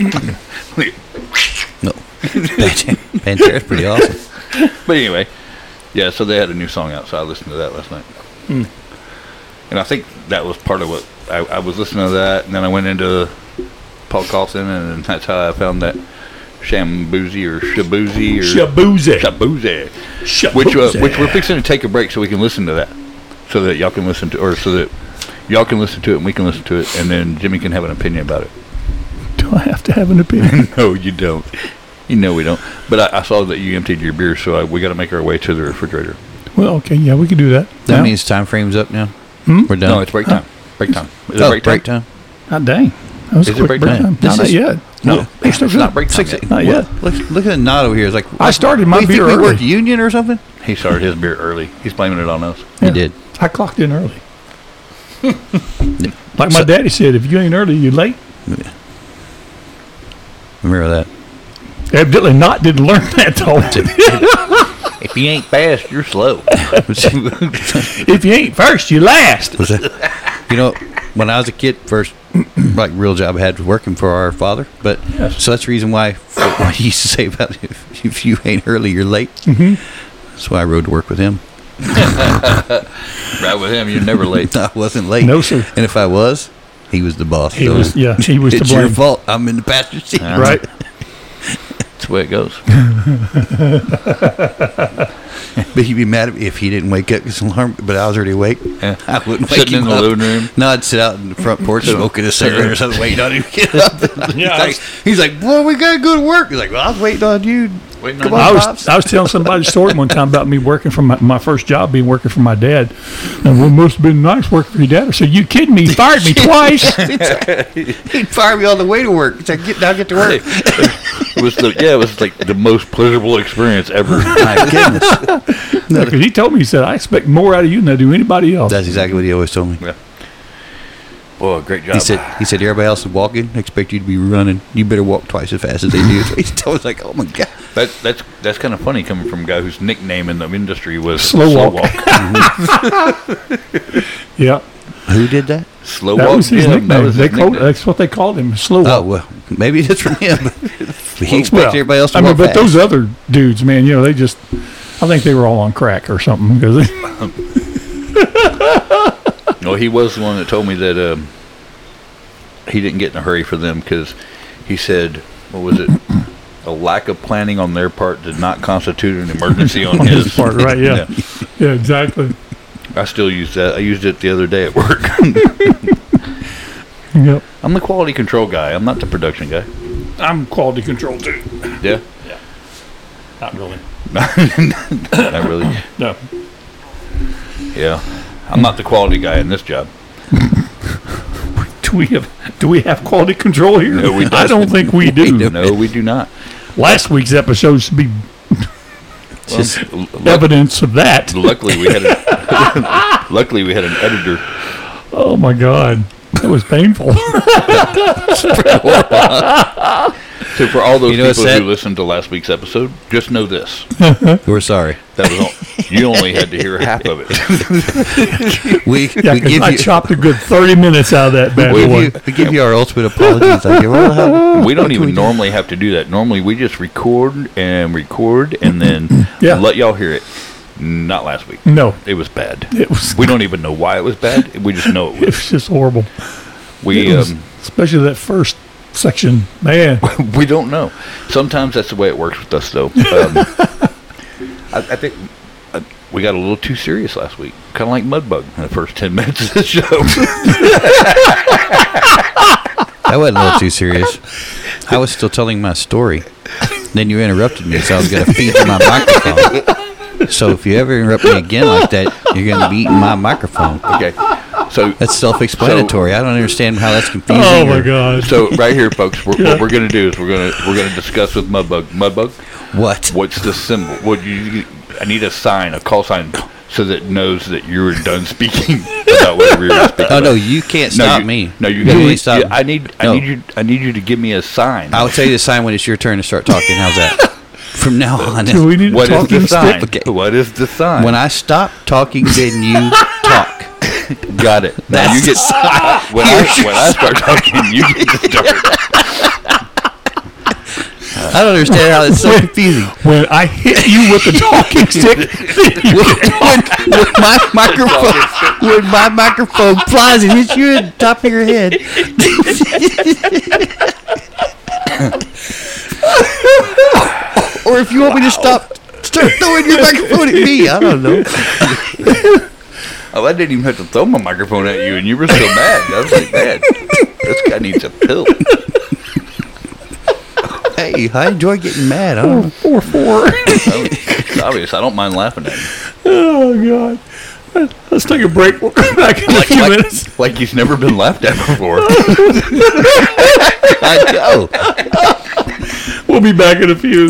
[SPEAKER 3] No. Pantera's pretty awesome.
[SPEAKER 2] But anyway, yeah. So they had a new song out, so I listened to that last night. And I think that was part of what I, I was listening to that, and then I went into Paul Carlson, and that's how I found that Shambuzi or Shabuzi or
[SPEAKER 1] Shaboozy.
[SPEAKER 2] Shabuzi.
[SPEAKER 1] Shaboozy.
[SPEAKER 2] Which uh, which we're fixing to take a break so we can listen to that, so that y'all can listen to, or so that y'all can listen to it and we can listen to it, and then Jimmy can have an opinion about it.
[SPEAKER 1] Do I have to have an opinion?
[SPEAKER 2] No, you don't. You know we don't. But I, I saw that you emptied your beer, so I, we got to make our way to the refrigerator.
[SPEAKER 1] Well, okay, yeah, we can do that.
[SPEAKER 3] That
[SPEAKER 1] Now?
[SPEAKER 3] means time frame's up now.
[SPEAKER 1] Hmm?
[SPEAKER 3] We're done.
[SPEAKER 2] No, it's break time. Break time. Is
[SPEAKER 3] oh,
[SPEAKER 2] it break time?
[SPEAKER 3] time.
[SPEAKER 1] God dang. That was
[SPEAKER 2] Is
[SPEAKER 1] a
[SPEAKER 2] it
[SPEAKER 1] quick
[SPEAKER 2] break
[SPEAKER 1] break
[SPEAKER 2] time?
[SPEAKER 1] time.
[SPEAKER 3] This
[SPEAKER 1] No, not
[SPEAKER 3] is-
[SPEAKER 1] yet. No,
[SPEAKER 2] No,
[SPEAKER 1] they're still
[SPEAKER 2] it's
[SPEAKER 1] good.
[SPEAKER 2] not break time
[SPEAKER 3] Six,
[SPEAKER 2] yet.
[SPEAKER 1] Not yet.
[SPEAKER 3] Look, look at the knot over here. It's like
[SPEAKER 1] I started my
[SPEAKER 3] what, do you
[SPEAKER 1] beer
[SPEAKER 3] think we
[SPEAKER 1] early.
[SPEAKER 3] worked union or something?
[SPEAKER 2] He started his beer early. He's blaming it on us.
[SPEAKER 3] He
[SPEAKER 1] Yeah.
[SPEAKER 3] did.
[SPEAKER 1] I clocked in early. Like my
[SPEAKER 3] So-
[SPEAKER 1] daddy said, if you ain't early, you're late.
[SPEAKER 3] Remember that.
[SPEAKER 1] Evidently not didn't learn that though.
[SPEAKER 2] If you ain't fast, you're slow.
[SPEAKER 1] If you ain't first, you last.
[SPEAKER 3] Was that? You know, when I was a kid, first like real job I had was working for our father. But
[SPEAKER 1] Yes.
[SPEAKER 3] so that's the reason why what he used to say about if, if you ain't early, you're late.
[SPEAKER 1] Mm-hmm.
[SPEAKER 3] That's why I rode to work with him.
[SPEAKER 2] Right with him, you're never late.
[SPEAKER 3] I wasn't late.
[SPEAKER 1] No, sir.
[SPEAKER 3] And if I was, he was the boss.
[SPEAKER 1] He
[SPEAKER 3] so
[SPEAKER 1] was, yeah, he was to
[SPEAKER 3] it's your
[SPEAKER 1] blame.
[SPEAKER 3] fault. I'm in the passenger seat.
[SPEAKER 2] Uh-huh.
[SPEAKER 1] Right?
[SPEAKER 2] That's the way it goes.
[SPEAKER 3] But he'd be mad at me if he didn't wake up his alarm, but I was already awake.
[SPEAKER 2] Yeah.
[SPEAKER 3] I wouldn't wake
[SPEAKER 2] Sitting
[SPEAKER 3] him
[SPEAKER 2] in the
[SPEAKER 3] up.
[SPEAKER 2] living room.
[SPEAKER 3] No, I'd sit out in the front porch smoking a cigarette or something, waiting on him to get up.
[SPEAKER 1] Yeah, I
[SPEAKER 3] he's, like, he's like, boy, we got to go to work. He's like, well, I was waiting on you.
[SPEAKER 2] Waiting
[SPEAKER 3] Come
[SPEAKER 2] on
[SPEAKER 3] on,
[SPEAKER 1] I was
[SPEAKER 3] Pops.
[SPEAKER 1] I was telling somebody a story one time about me working for my, my first job, being working for my dad. And well, it must have been nice working for your dad. I said, "You kidding me? He fired me twice."
[SPEAKER 3] He'd fire me on the way to work. He's like, get now, get to work.
[SPEAKER 2] It was the yeah, it was like the most pleasurable experience ever.
[SPEAKER 3] My goodness.
[SPEAKER 1] Because he told me, he said, "I expect more out of you than I do anybody else."
[SPEAKER 3] That's exactly what he always told me.
[SPEAKER 2] Yeah. Boy, great job.
[SPEAKER 3] He said, he said, everybody else is walking, expect you to be running. You better walk twice as fast as they do. So he told us, like, oh, my God.
[SPEAKER 2] That, that's that's kind of funny coming from a guy whose nickname in the industry was
[SPEAKER 1] Slow
[SPEAKER 2] Slow
[SPEAKER 1] Walk.
[SPEAKER 2] Walk.
[SPEAKER 1] Yeah,
[SPEAKER 3] Who did that?
[SPEAKER 2] Slow
[SPEAKER 1] that
[SPEAKER 2] Walk.
[SPEAKER 1] was his
[SPEAKER 2] Jim, that
[SPEAKER 1] nickname.
[SPEAKER 2] was
[SPEAKER 1] They
[SPEAKER 2] his
[SPEAKER 1] called,
[SPEAKER 2] nickname.
[SPEAKER 1] that's what they called him, Slow Walk.
[SPEAKER 3] Oh, well, maybe it's from him. But he expects
[SPEAKER 1] Well,
[SPEAKER 3] everybody else to
[SPEAKER 1] I mean,
[SPEAKER 3] walk
[SPEAKER 1] but
[SPEAKER 3] fast.
[SPEAKER 1] those other dudes, man, you know, they just, I think they were all on crack or something. Because they,
[SPEAKER 2] No, he was the one that told me that um, he didn't get in a hurry for them because he said, what was it? A lack of planning on their part did not constitute an emergency on,
[SPEAKER 1] on
[SPEAKER 2] his.
[SPEAKER 1] his part, right? Yeah, yeah, exactly.
[SPEAKER 2] I still use that. I used it the other day at work.
[SPEAKER 1] Yep.
[SPEAKER 2] I'm the quality control guy. I'm not the production guy.
[SPEAKER 1] I'm quality control too.
[SPEAKER 2] Yeah.
[SPEAKER 1] Not really.
[SPEAKER 2] Not really.
[SPEAKER 1] No.
[SPEAKER 2] Yeah. I'm not the quality guy in this job.
[SPEAKER 1] Do we have do we have quality control here?
[SPEAKER 2] No, we
[SPEAKER 1] I don't think we do.
[SPEAKER 2] No, we do not.
[SPEAKER 1] Last week's episode should be
[SPEAKER 2] Well, l- luck-
[SPEAKER 1] evidence of that.
[SPEAKER 2] luckily we had a, luckily we had an editor.
[SPEAKER 1] Oh my God, that was painful.
[SPEAKER 2] So for all those
[SPEAKER 3] You know what's
[SPEAKER 2] people
[SPEAKER 3] that?
[SPEAKER 2] who listened to last week's episode, just know this:
[SPEAKER 3] We're sorry.
[SPEAKER 2] that was all, you only had to hear half of it.
[SPEAKER 3] We,
[SPEAKER 1] Yeah,
[SPEAKER 3] we,
[SPEAKER 1] because
[SPEAKER 3] give
[SPEAKER 1] I
[SPEAKER 3] you,
[SPEAKER 1] chopped a good thirty minutes out of that bad
[SPEAKER 3] we,
[SPEAKER 1] boy.
[SPEAKER 3] give you, we give you our ultimate apologies. Like, well, how-
[SPEAKER 2] We don't
[SPEAKER 3] what can
[SPEAKER 2] even
[SPEAKER 3] we do?
[SPEAKER 2] normally have to do that. Normally, we just record and record and then
[SPEAKER 1] Yeah.
[SPEAKER 2] let y'all hear it. Not last week.
[SPEAKER 1] No,
[SPEAKER 2] It was bad.
[SPEAKER 1] it was
[SPEAKER 2] We don't even know why it was bad. We just know it
[SPEAKER 1] it
[SPEAKER 2] was.
[SPEAKER 1] was just horrible.
[SPEAKER 2] We
[SPEAKER 1] It was-
[SPEAKER 2] um,
[SPEAKER 1] especially that first section, man.
[SPEAKER 2] we don't know. Sometimes that's the way it works with us, though. Um, I, I think uh, we got a little too serious last week, kind of like Mudbug in the first ten minutes of the show.
[SPEAKER 3] That wasn't a little too serious. I was still telling my story. Then you interrupted me, so I was going to feed you my microphone. So if you ever interrupt me again like that, you're going to be eating my microphone.
[SPEAKER 2] Okay, so
[SPEAKER 3] That's self-explanatory. I don't understand how that's confusing.
[SPEAKER 1] Oh my
[SPEAKER 3] or-
[SPEAKER 1] God.
[SPEAKER 2] so right here, folks, we're, what we're gonna do is we're gonna we're gonna discuss with Mudbug. Mudbug,
[SPEAKER 3] What?
[SPEAKER 2] what's the symbol? What you? I need a sign, a call sign, so that it knows that you're done speaking about whatever you're speaking.
[SPEAKER 3] Oh no,
[SPEAKER 2] about.
[SPEAKER 3] you can't
[SPEAKER 2] No,
[SPEAKER 3] stop
[SPEAKER 2] you,
[SPEAKER 3] me.
[SPEAKER 2] No, you
[SPEAKER 3] You
[SPEAKER 2] gotta.
[SPEAKER 3] can't stop
[SPEAKER 2] yeah, I need. I
[SPEAKER 3] No.
[SPEAKER 2] need you. I need you to give me a sign.
[SPEAKER 3] I'll tell you the sign when it's your turn to start talking. How's that? From now on,
[SPEAKER 1] Do we need a
[SPEAKER 2] What is
[SPEAKER 1] talking
[SPEAKER 2] the sign?
[SPEAKER 1] stick?
[SPEAKER 3] Okay.
[SPEAKER 2] What is the sign?
[SPEAKER 3] when I stop talking, then you talk.
[SPEAKER 2] got it. Now you
[SPEAKER 3] That's
[SPEAKER 2] get. when I when I start talking, you get to start.
[SPEAKER 3] I don't understand how it's so
[SPEAKER 1] When-
[SPEAKER 3] confusing.
[SPEAKER 1] When I hit you with the talking stick, you
[SPEAKER 3] when, when, when my microphone when my microphone flies and hits you in the top of your head. Or if you want me to stop, start throwing your microphone at me. I don't know.
[SPEAKER 2] Oh, I didn't even have to throw my microphone at you, and you were still mad. I was like, man, this guy needs a pill.
[SPEAKER 3] Hey, I enjoy getting mad. I don't know.
[SPEAKER 1] four four.
[SPEAKER 2] It's obvious. I don't mind laughing at you.
[SPEAKER 1] Oh God. Let's take a break. We'll come back in a few
[SPEAKER 2] Like,
[SPEAKER 1] minutes.
[SPEAKER 2] like he's never been laughed at before.
[SPEAKER 3] I know.
[SPEAKER 1] We'll be back in a few.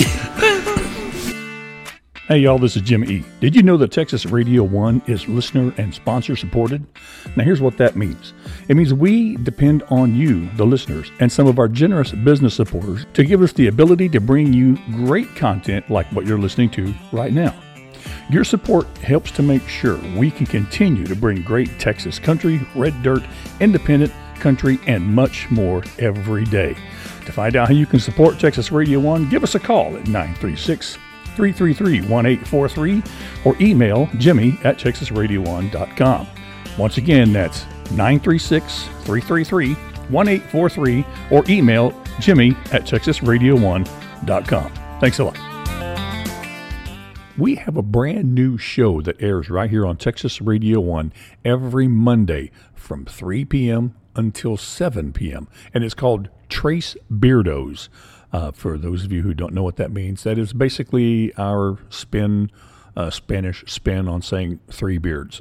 [SPEAKER 1] Hey y'all, this is Jimmy E. Did you know that Texas Radio One is listener and sponsor supported? Now here's what that means. It means we depend on you, the listeners, and some of our generous business supporters to give us the ability to bring you great content like what you're listening to right now. Your support helps to make sure we can continue to bring great Texas country, red dirt, independent country, and much more every day. To find out how you can support Texas Radio One, give us a call at nine three six, three three three, one eight four three or email Jimmy at texas radio one dot com. Once again, that's nine three six, three three three, one eight four three or email Jimmy at texas radio one dot com. Thanks a lot. We have a brand new show that airs right here on Texas Radio one every Monday from three p.m. until seven p.m. and it's called Trace Beardos. Uh, for those of you who don't know what that means, that is basically our spin, uh, Spanish spin on saying three beards.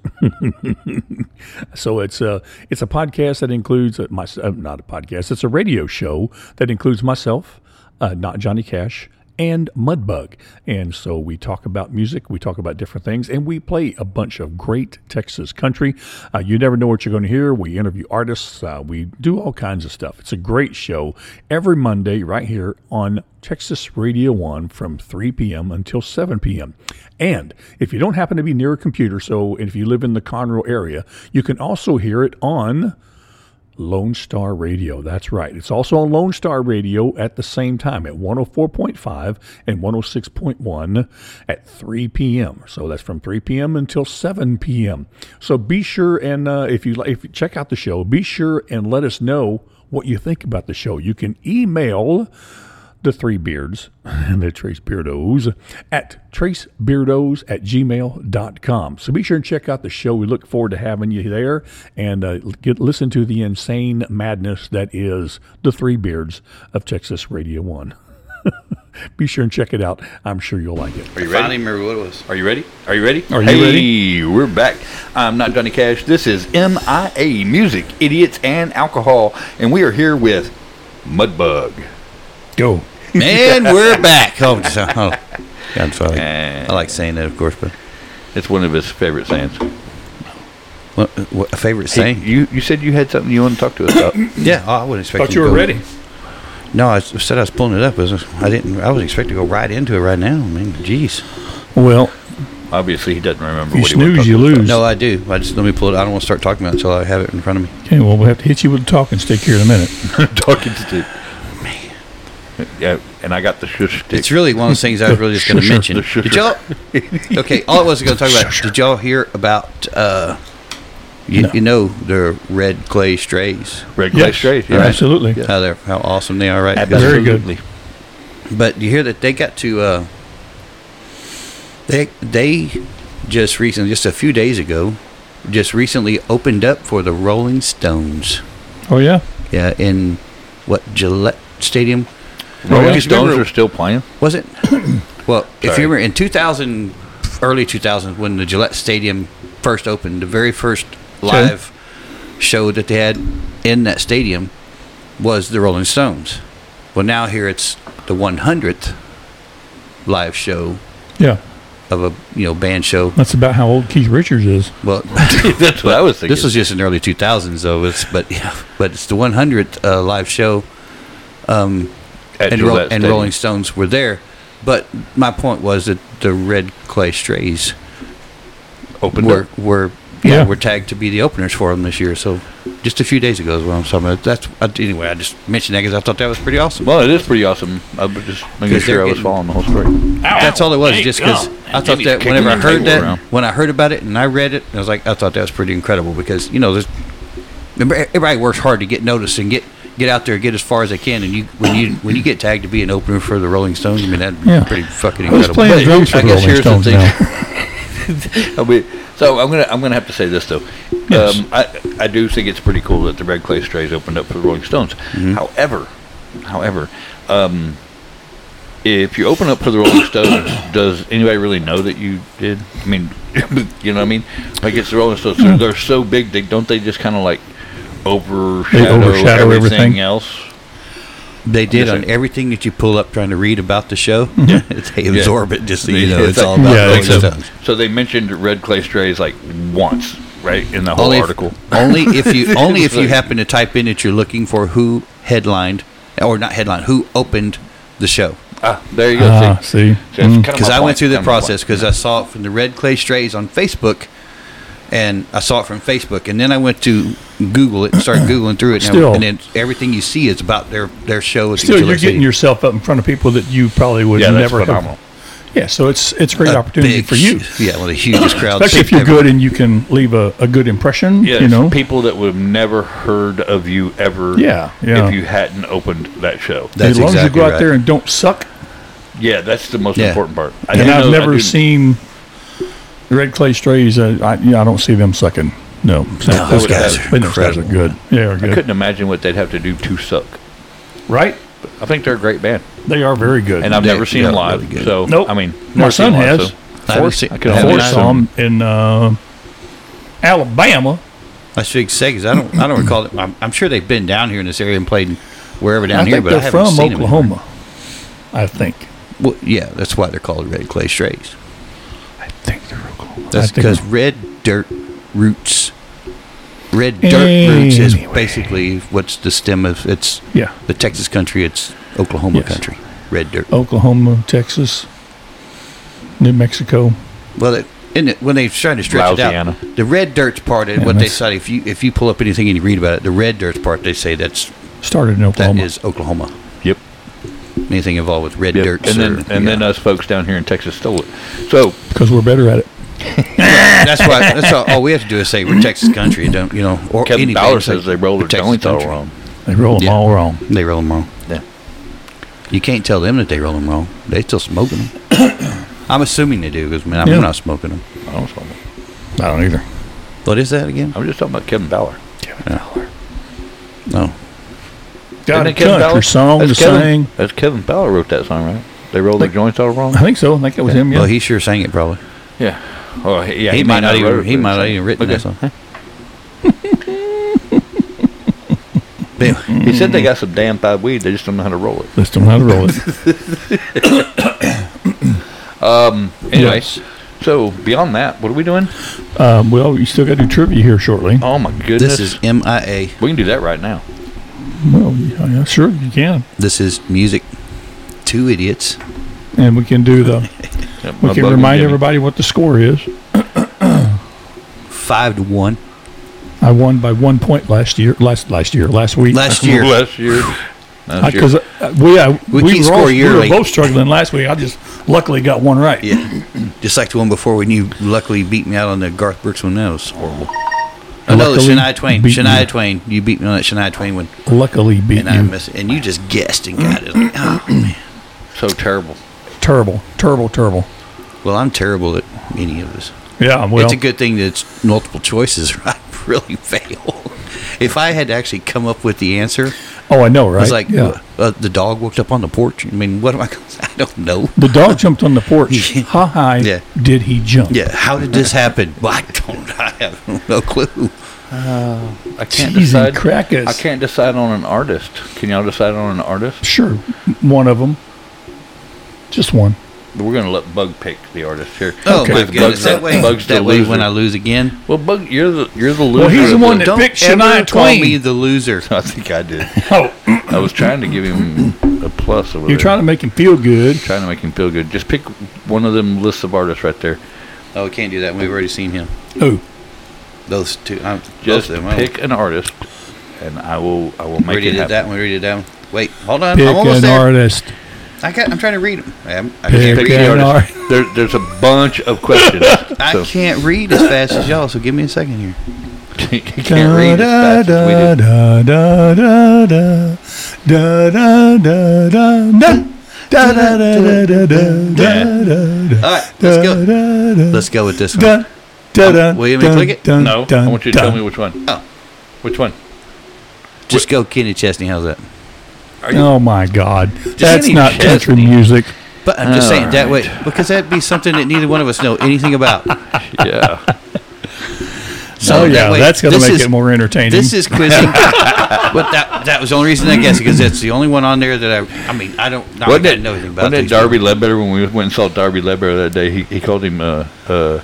[SPEAKER 1] So it's a it's a podcast that includes uh, my uh, not a podcast. It's a radio show that includes myself, uh, not Johnny Cash, and Mudbug. And so we talk about music, we talk about different things, and we play a bunch of great Texas country. Uh, you never know what you're going to hear. We interview artists. Uh, we do all kinds of stuff. It's a great show every Monday right here on Texas Radio one from three p.m. until seven p.m. And if you don't happen to be near a computer, so if you live in the Conroe area, you can also hear it on Lone Star Radio. That's right. It's also on Lone Star Radio at the same time at one oh four point five and one oh six point one at three p.m. So that's from three p.m. until seven p.m. So be sure and uh, if you if you check out the show, be sure and let us know what you think about the show. You can email the Three Beards and the Trace Beardos at tracebeardos at gmail dot com. So be sure and check out the show. We look forward to having you there and uh, get listen to the insane madness that is the Three Beards of Texas Radio one. Be sure and check it out. I'm sure you'll like it.
[SPEAKER 2] Are you
[SPEAKER 3] I
[SPEAKER 2] ready?
[SPEAKER 3] finally remember what it was.
[SPEAKER 2] Are you ready? Are you ready?
[SPEAKER 1] Are you
[SPEAKER 2] hey,
[SPEAKER 1] ready?
[SPEAKER 2] We're back. I'm not Johnny Cash. This is M I A, Music, Idiots, and Alcohol, and we are here with Mudbug.
[SPEAKER 1] Go.
[SPEAKER 3] And we're back. Oh, so, oh. God, sorry.
[SPEAKER 2] And
[SPEAKER 3] I like saying that, of course, but
[SPEAKER 2] it's one of his favorite sayings.
[SPEAKER 3] what, what a favorite
[SPEAKER 2] Hey,
[SPEAKER 3] saying?
[SPEAKER 2] you, you said you had something you want to talk to us about.
[SPEAKER 3] Yeah, oh, I wouldn't expect.
[SPEAKER 1] Thought
[SPEAKER 3] to
[SPEAKER 1] you were
[SPEAKER 3] go-
[SPEAKER 1] ready.
[SPEAKER 3] No, I said I was pulling it up. It was, I didn't. I was expecting to go right into it right now. I mean, jeez.
[SPEAKER 1] Well,
[SPEAKER 2] Obviously, he doesn't remember
[SPEAKER 1] you
[SPEAKER 2] what he wanted to
[SPEAKER 1] snooze,
[SPEAKER 2] talk
[SPEAKER 1] you
[SPEAKER 2] about.
[SPEAKER 1] lose.
[SPEAKER 3] No, I do. I just let me pull it. I don't want to start talking about it until I have it in front of me.
[SPEAKER 1] Okay, well, we'll have to hit you with the talking stick here in a minute.
[SPEAKER 2] Talking to Steve. Yeah, and I got the shush stick.
[SPEAKER 3] It's really one of those things I was really just going to
[SPEAKER 1] Sure,
[SPEAKER 3] mention.
[SPEAKER 2] the sure.
[SPEAKER 3] Did y'all? Okay, all I was going to talk about. Did y'all hear about? Uh, you,
[SPEAKER 1] No.
[SPEAKER 3] you know the red clay strays.
[SPEAKER 2] Red Clay
[SPEAKER 1] Yes,
[SPEAKER 2] Strays.
[SPEAKER 1] yeah, absolutely.
[SPEAKER 2] Yeah.
[SPEAKER 3] How they're how awesome they are, right?
[SPEAKER 1] Very good.
[SPEAKER 2] Absolutely.
[SPEAKER 3] But you hear that they got to uh, they they just recently, just a few days ago, just recently opened up for the Rolling Stones.
[SPEAKER 1] Oh, yeah?
[SPEAKER 3] Yeah, in what Gillette Stadium
[SPEAKER 2] Rolling
[SPEAKER 3] Just
[SPEAKER 2] Stones
[SPEAKER 3] remember-
[SPEAKER 2] are still playing.
[SPEAKER 3] was it? Well, if
[SPEAKER 2] Sorry.
[SPEAKER 3] you remember in two thousand, early two thousands, when the Gillette Stadium first opened, the very first live show that they had in that stadium was the Rolling Stones. Well, now here it's the one hundredth live show
[SPEAKER 1] Yeah.
[SPEAKER 3] of a you know band show.
[SPEAKER 1] That's about how old Keith Richards is.
[SPEAKER 3] Well,
[SPEAKER 2] That's what I was thinking.
[SPEAKER 3] this was just in the early two thousands, though. It's but yeah, but it's the one hundredth uh, live show. Um,
[SPEAKER 2] At
[SPEAKER 3] and, Ro-
[SPEAKER 2] Gillette
[SPEAKER 3] and
[SPEAKER 2] Stadium.
[SPEAKER 3] Rolling Stones were there, but my point was that the Red Clay Strays
[SPEAKER 2] opened
[SPEAKER 3] were
[SPEAKER 2] up.
[SPEAKER 3] were yeah,
[SPEAKER 1] Yeah.
[SPEAKER 3] were tagged to be the openers for them this year. So just a few days ago is what I'm talking about. That's I, anyway. I just mentioned that because I thought that was pretty awesome.
[SPEAKER 2] Well, it is pretty awesome. I was just making
[SPEAKER 3] Because
[SPEAKER 2] sure
[SPEAKER 3] they're
[SPEAKER 2] I was
[SPEAKER 3] getting-
[SPEAKER 2] following the whole story.
[SPEAKER 3] That's all it was. Just because I thought
[SPEAKER 2] Jimmy's
[SPEAKER 3] that
[SPEAKER 2] kicking
[SPEAKER 3] whenever I
[SPEAKER 2] the
[SPEAKER 3] heard
[SPEAKER 2] table
[SPEAKER 3] that,
[SPEAKER 2] around.
[SPEAKER 3] when I heard about it and I read it, I was like, I thought that was pretty incredible because you know, there's everybody works hard to get noticed and get get out there and get as far as they can. And you when you when you get tagged to be an opener for the Rolling Stones, I mean that'd be
[SPEAKER 1] Yeah.
[SPEAKER 3] pretty fucking
[SPEAKER 1] Who's
[SPEAKER 3] incredible.
[SPEAKER 1] playing
[SPEAKER 2] But
[SPEAKER 1] drums for
[SPEAKER 2] I
[SPEAKER 1] the
[SPEAKER 2] guess
[SPEAKER 1] Rolling
[SPEAKER 2] here's the
[SPEAKER 1] Stones
[SPEAKER 2] thing.
[SPEAKER 1] now?
[SPEAKER 2] I mean, so I'm gonna I'm gonna have to say this though.
[SPEAKER 1] Yes.
[SPEAKER 2] Um, I I do think it's pretty cool that the Red Clay Strays opened up for the Rolling Stones.
[SPEAKER 3] Mm-hmm.
[SPEAKER 2] However, however, um, if you open up for the Rolling Stones, does anybody really know that you did? I mean, you know what I mean? Like it's the Rolling Stones. They're, they're so big. They don't they just kind of like overshadow,
[SPEAKER 1] overshadow
[SPEAKER 2] everything,
[SPEAKER 1] everything.
[SPEAKER 2] else?
[SPEAKER 3] They did
[SPEAKER 2] Yes,
[SPEAKER 3] on
[SPEAKER 2] sir.
[SPEAKER 3] everything that you pull up trying to read about the show. they absorb it just so you know
[SPEAKER 2] Yeah,
[SPEAKER 3] it's
[SPEAKER 2] it's
[SPEAKER 3] all
[SPEAKER 2] like-
[SPEAKER 3] about
[SPEAKER 1] Yeah,
[SPEAKER 3] Rolling
[SPEAKER 1] it's a-
[SPEAKER 3] Stones.
[SPEAKER 2] So they mentioned Red Clay Strays like once, right, in the whole
[SPEAKER 3] Only if,
[SPEAKER 2] article.
[SPEAKER 3] only if you only if you
[SPEAKER 2] Like-
[SPEAKER 3] happen to type in that you're looking for who headlined or not headlined, who opened the show.
[SPEAKER 2] Ah, there you go.
[SPEAKER 1] Ah,
[SPEAKER 2] see,
[SPEAKER 1] see?
[SPEAKER 2] See, that's kinda
[SPEAKER 3] Because
[SPEAKER 2] my
[SPEAKER 3] I
[SPEAKER 2] point,
[SPEAKER 3] went through the
[SPEAKER 2] kinda my point.
[SPEAKER 3] process because I saw it from the Red Clay Strays on Facebook, and I saw it from Facebook, and then I went to Google it and started googling through it, and,
[SPEAKER 1] Still.
[SPEAKER 3] and then everything you see is about their their show. At the
[SPEAKER 1] Still, you're
[SPEAKER 3] Gillette
[SPEAKER 1] getting
[SPEAKER 3] Stadium.
[SPEAKER 1] yourself up in front of people that you probably would
[SPEAKER 2] Yeah, that's
[SPEAKER 1] never
[SPEAKER 2] phenomenal.
[SPEAKER 1] have. Yeah, so it's it's a great
[SPEAKER 3] a
[SPEAKER 1] opportunity
[SPEAKER 3] big-
[SPEAKER 1] for you,
[SPEAKER 3] Yeah, one of the hugest crowds.
[SPEAKER 1] especially if you're
[SPEAKER 3] ever.
[SPEAKER 1] good and you can leave a, a good impression.
[SPEAKER 2] Yes,
[SPEAKER 1] you know,
[SPEAKER 2] people that would have never heard of you ever.
[SPEAKER 1] Yeah, yeah.
[SPEAKER 2] If you hadn't opened that show.
[SPEAKER 3] That's
[SPEAKER 1] as long
[SPEAKER 3] exactly
[SPEAKER 1] as you go out
[SPEAKER 3] right.
[SPEAKER 1] there and don't suck.
[SPEAKER 2] Yeah, that's the most
[SPEAKER 3] Yeah.
[SPEAKER 2] important part. I
[SPEAKER 1] And
[SPEAKER 2] do
[SPEAKER 1] I've
[SPEAKER 2] know- I
[SPEAKER 1] never
[SPEAKER 2] do-
[SPEAKER 1] seen the Red Clay Strays. Uh, I, yeah, I don't see them sucking. No,
[SPEAKER 3] No,
[SPEAKER 1] those
[SPEAKER 3] those guys
[SPEAKER 1] guys,
[SPEAKER 3] are
[SPEAKER 1] those guys are
[SPEAKER 3] incredible.
[SPEAKER 1] good. Yeah, they're
[SPEAKER 2] I
[SPEAKER 1] good.
[SPEAKER 2] couldn't imagine what they'd have to do to suck.
[SPEAKER 1] Right?
[SPEAKER 2] But I think they're a great band,
[SPEAKER 1] They are very good.
[SPEAKER 2] and I've
[SPEAKER 3] They-
[SPEAKER 2] never seen
[SPEAKER 3] they
[SPEAKER 2] them
[SPEAKER 3] are
[SPEAKER 2] live.
[SPEAKER 3] really good.
[SPEAKER 2] So
[SPEAKER 1] Nope.
[SPEAKER 2] I mean,
[SPEAKER 1] My
[SPEAKER 2] never seen
[SPEAKER 1] son
[SPEAKER 2] them live,
[SPEAKER 1] has.
[SPEAKER 2] so
[SPEAKER 3] I haven't
[SPEAKER 2] Force-
[SPEAKER 3] seen-
[SPEAKER 2] I could
[SPEAKER 3] I
[SPEAKER 2] only
[SPEAKER 3] haven't
[SPEAKER 1] Force
[SPEAKER 3] seen
[SPEAKER 2] imagine.
[SPEAKER 1] saw 'em in uh, Alabama.
[SPEAKER 3] I should say because I don't, I don't recall. It. I'm, I'm sure they've been down here in this area and played wherever down
[SPEAKER 1] I
[SPEAKER 3] here,
[SPEAKER 1] think
[SPEAKER 3] but I
[SPEAKER 1] they're
[SPEAKER 3] haven't
[SPEAKER 1] from
[SPEAKER 3] seen them anywhere.
[SPEAKER 1] Oklahoma. I think.
[SPEAKER 3] Well, yeah, that's why they're called Red Clay Strays.
[SPEAKER 1] I think they're Oklahoma.
[SPEAKER 3] That's
[SPEAKER 1] I think-
[SPEAKER 3] because red dirt roots. Red dirt roots is
[SPEAKER 1] Anyway.
[SPEAKER 3] basically what's the stem of it's
[SPEAKER 1] Yeah,
[SPEAKER 3] the Texas country. It's Oklahoma
[SPEAKER 1] Yes.
[SPEAKER 3] country. Red dirt.
[SPEAKER 1] Oklahoma, Texas, New Mexico.
[SPEAKER 3] Well, it, in it, when they try to stretch it
[SPEAKER 2] Louisiana.
[SPEAKER 3] out, the red dirt's part.
[SPEAKER 1] Yeah,
[SPEAKER 3] what they
[SPEAKER 1] that's-
[SPEAKER 3] say, if you if you pull up anything and you read about it, the red dirt's part, they say that's
[SPEAKER 1] Started in
[SPEAKER 3] that
[SPEAKER 1] Oklahoma.
[SPEAKER 3] is Oklahoma.
[SPEAKER 2] Yep.
[SPEAKER 3] Anything involved with red
[SPEAKER 2] Yep.
[SPEAKER 3] dirt,
[SPEAKER 2] And then and then us folks down here in Texas stole it. So
[SPEAKER 1] Because we're better at it.
[SPEAKER 3] that's why. That's all, all we have to do is say we're Texas country. Don't you know? Or
[SPEAKER 2] Kevin
[SPEAKER 3] any
[SPEAKER 2] Bauer
[SPEAKER 3] band say
[SPEAKER 2] says they roll their
[SPEAKER 3] we're Texas
[SPEAKER 2] joints all
[SPEAKER 3] country.
[SPEAKER 2] wrong.
[SPEAKER 1] They roll them
[SPEAKER 3] Yeah.
[SPEAKER 1] all wrong.
[SPEAKER 3] They roll them wrong.
[SPEAKER 2] Yeah.
[SPEAKER 3] You can't tell them that they roll them wrong. They still smoking them. I'm assuming they do because man, I'm
[SPEAKER 1] Yeah.
[SPEAKER 3] not smoking them.
[SPEAKER 2] I don't smoke them.
[SPEAKER 1] I don't either.
[SPEAKER 3] What is that again?
[SPEAKER 2] I'm just talking about Kevin Bauer.
[SPEAKER 3] No.
[SPEAKER 1] Got
[SPEAKER 2] Isn't
[SPEAKER 1] a
[SPEAKER 2] it Kevin
[SPEAKER 1] country
[SPEAKER 2] Bauer?
[SPEAKER 1] song to
[SPEAKER 2] That's Kevin,
[SPEAKER 1] sing.
[SPEAKER 2] That's Kevin Bauer wrote that song, right? They roll their joints all wrong.
[SPEAKER 1] I think so. I think it was him. Yeah.
[SPEAKER 3] Well, he sure sang it probably.
[SPEAKER 2] Yeah. Oh, he- yeah.
[SPEAKER 3] he, might not
[SPEAKER 2] wrote
[SPEAKER 3] even.
[SPEAKER 2] it,
[SPEAKER 3] He
[SPEAKER 2] but
[SPEAKER 3] might
[SPEAKER 2] it's-
[SPEAKER 3] not even written
[SPEAKER 2] Okay.
[SPEAKER 3] that song. But anyway,
[SPEAKER 2] He said they got some damn five weed. They just don't know how to roll it.
[SPEAKER 1] Just don't know how to roll it.
[SPEAKER 2] Um. Anyway,
[SPEAKER 1] Yes.
[SPEAKER 2] so beyond that, what are we doing?
[SPEAKER 1] Um, well, you still got to do trivia here shortly.
[SPEAKER 2] Oh my goodness.
[SPEAKER 3] this is M I A.
[SPEAKER 2] We can do that right now.
[SPEAKER 1] Well, yeah, yeah, sure you can,
[SPEAKER 3] This is music. Two idiots.
[SPEAKER 1] and we can do the.
[SPEAKER 2] Yep,
[SPEAKER 1] We
[SPEAKER 2] my
[SPEAKER 1] can
[SPEAKER 2] bug
[SPEAKER 1] remind
[SPEAKER 2] Jimmy.
[SPEAKER 1] everybody what the score is.
[SPEAKER 3] Five to one.
[SPEAKER 1] I won by one point last year. Last last year. Last week.
[SPEAKER 3] Last year.
[SPEAKER 2] Last year. Last year.
[SPEAKER 1] Because uh, we uh,
[SPEAKER 3] We
[SPEAKER 1] we,
[SPEAKER 3] keep
[SPEAKER 1] were,
[SPEAKER 3] score
[SPEAKER 1] all, we were
[SPEAKER 3] yearly.
[SPEAKER 1] both struggling last week. I just luckily got one right.
[SPEAKER 3] Yeah. Just like the one before when you luckily beat me out on the Garth Brooks one. That was horrible. Oh, no,
[SPEAKER 1] Luckily
[SPEAKER 3] Shania Twain.
[SPEAKER 1] beat
[SPEAKER 3] Shania
[SPEAKER 1] you.
[SPEAKER 3] Twain. You beat me on that Shania Twain one.
[SPEAKER 1] Luckily beat
[SPEAKER 3] And I
[SPEAKER 1] you.
[SPEAKER 3] missed it. And you just guessed and got it. Like, oh, man.
[SPEAKER 2] So terrible.
[SPEAKER 1] Terrible, terrible, terrible.
[SPEAKER 3] Well, I'm terrible at any of this.
[SPEAKER 1] Yeah, well,
[SPEAKER 3] It's a good thing that it's multiple choices. Or I'd really fail. If I had to actually come up with the answer,
[SPEAKER 1] oh, I know, right?
[SPEAKER 3] I was like,
[SPEAKER 1] yeah.
[SPEAKER 3] uh, the dog walked up on the porch. I mean, what am I going to say? I don't know.
[SPEAKER 1] The dog jumped on the porch.
[SPEAKER 3] Yeah.
[SPEAKER 1] How high
[SPEAKER 3] Yeah.
[SPEAKER 1] did he jump?
[SPEAKER 3] Yeah, how did this happen? Well, I don't. I have no clue.
[SPEAKER 2] I can't
[SPEAKER 1] Cheese and
[SPEAKER 2] decide.
[SPEAKER 1] crackers.
[SPEAKER 2] I can't decide on an artist. Can y'all decide on an artist?
[SPEAKER 1] Sure, one of them. Just one.
[SPEAKER 2] We're gonna let Bug pick the artist here.
[SPEAKER 3] Oh
[SPEAKER 1] Okay.
[SPEAKER 3] my
[SPEAKER 2] Because
[SPEAKER 3] goodness!
[SPEAKER 2] Bug's
[SPEAKER 3] That
[SPEAKER 2] the-
[SPEAKER 3] way,
[SPEAKER 2] Bug's the
[SPEAKER 3] that way,
[SPEAKER 2] loser.
[SPEAKER 3] when I lose again,
[SPEAKER 2] Well, Bug, you're the you're the loser.
[SPEAKER 1] Well, he's the
[SPEAKER 2] of
[SPEAKER 1] one that
[SPEAKER 3] don't
[SPEAKER 1] picked
[SPEAKER 3] ever
[SPEAKER 1] Shania
[SPEAKER 3] call
[SPEAKER 1] Twain.
[SPEAKER 3] me the loser.
[SPEAKER 2] I think I did.
[SPEAKER 1] Oh,
[SPEAKER 2] I was trying to give him a plus over
[SPEAKER 1] you're
[SPEAKER 2] there.
[SPEAKER 1] trying to make him feel good.
[SPEAKER 2] trying to make him feel good. Just pick one of them lists of artists right there.
[SPEAKER 3] Oh, we can't do that. We've already seen him.
[SPEAKER 1] Oh,
[SPEAKER 3] Those two. I'm,
[SPEAKER 2] Just
[SPEAKER 3] both of them. I
[SPEAKER 2] pick an artist, and I will I will make
[SPEAKER 3] already
[SPEAKER 2] it
[SPEAKER 3] did
[SPEAKER 2] happen.
[SPEAKER 3] that one. We already did that one. Wait, hold on.
[SPEAKER 1] pick
[SPEAKER 3] I'm almost
[SPEAKER 1] an
[SPEAKER 3] there.
[SPEAKER 1] artist.
[SPEAKER 3] I got. I'm trying to read them. I'm, I
[SPEAKER 1] Pick
[SPEAKER 3] can't
[SPEAKER 2] Pick
[SPEAKER 3] read.
[SPEAKER 2] the
[SPEAKER 1] an
[SPEAKER 2] artist.
[SPEAKER 1] art.
[SPEAKER 2] There, there's a bunch of questions.
[SPEAKER 3] I
[SPEAKER 2] so
[SPEAKER 3] can't read as fast as y'all. So give me a second here.
[SPEAKER 2] you can't read as fast as we do.
[SPEAKER 1] Da da da da da da da da da. Da, da, da, da, da, da, da, da,
[SPEAKER 3] All right, let's go.
[SPEAKER 1] da, da,
[SPEAKER 3] Let's go with this one.
[SPEAKER 1] da, da, da,
[SPEAKER 3] will you let me
[SPEAKER 1] dun,
[SPEAKER 3] click it?
[SPEAKER 1] dun,
[SPEAKER 2] No,
[SPEAKER 1] dun,
[SPEAKER 2] I want you to tell
[SPEAKER 1] dun.
[SPEAKER 2] me which one.
[SPEAKER 3] Oh.
[SPEAKER 2] Which one?
[SPEAKER 3] Just go, Kenny Chesney. How's that?
[SPEAKER 2] Are you,
[SPEAKER 1] Oh my God, that's
[SPEAKER 2] Kenny
[SPEAKER 1] not country
[SPEAKER 2] Chesney.
[SPEAKER 1] music.
[SPEAKER 3] But I'm just
[SPEAKER 2] All
[SPEAKER 3] saying that way
[SPEAKER 2] right.
[SPEAKER 3] because that'd be something that neither one of us know anything about.
[SPEAKER 2] yeah.
[SPEAKER 3] So
[SPEAKER 1] Oh yeah,
[SPEAKER 3] that way-
[SPEAKER 1] that's going to
[SPEAKER 3] this
[SPEAKER 1] make
[SPEAKER 3] is-
[SPEAKER 1] it more entertaining.
[SPEAKER 3] This is quizzing, but that that was the only reason I guess because it's the only one on there that I. I mean, I don't. Not
[SPEAKER 2] Wasn't
[SPEAKER 3] like
[SPEAKER 2] it,
[SPEAKER 3] I know anything about
[SPEAKER 2] wasn't it
[SPEAKER 3] these
[SPEAKER 2] Darby Ledbetter when we went and saw Darby Ledbetter that day? He, he called him uh, uh,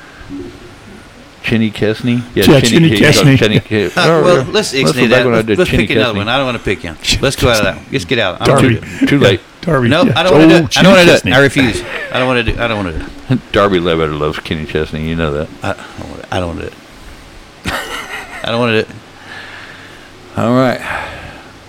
[SPEAKER 2] Chinny Chesney.
[SPEAKER 1] Yeah, Chinny
[SPEAKER 2] he called
[SPEAKER 1] Chesney.
[SPEAKER 2] Chinny Ke-
[SPEAKER 3] Uh,
[SPEAKER 2] Oh,
[SPEAKER 3] well,
[SPEAKER 2] yeah.
[SPEAKER 3] let's
[SPEAKER 2] That's
[SPEAKER 3] ixnay
[SPEAKER 2] back
[SPEAKER 3] that.
[SPEAKER 2] when I
[SPEAKER 3] Let's,
[SPEAKER 2] did
[SPEAKER 3] let's
[SPEAKER 2] Chinny
[SPEAKER 3] pick another
[SPEAKER 2] Chesney.
[SPEAKER 3] one. I don't want to pick him. Let's go out of that. one. Let's get out. I
[SPEAKER 1] Darby.
[SPEAKER 3] don't want to do it.
[SPEAKER 2] Too late.
[SPEAKER 1] Darby.
[SPEAKER 3] No,
[SPEAKER 1] yeah.
[SPEAKER 3] I don't want to do it. I
[SPEAKER 1] Chinny
[SPEAKER 3] don't want to do it.
[SPEAKER 1] Chesney.
[SPEAKER 3] I refuse. I don't want to do. I don't want to do it.
[SPEAKER 2] Darby Ledbetter loves Kenny Chesney. You know that.
[SPEAKER 3] I don't want to. I don't want to do it. I don't want to do it.
[SPEAKER 2] All right.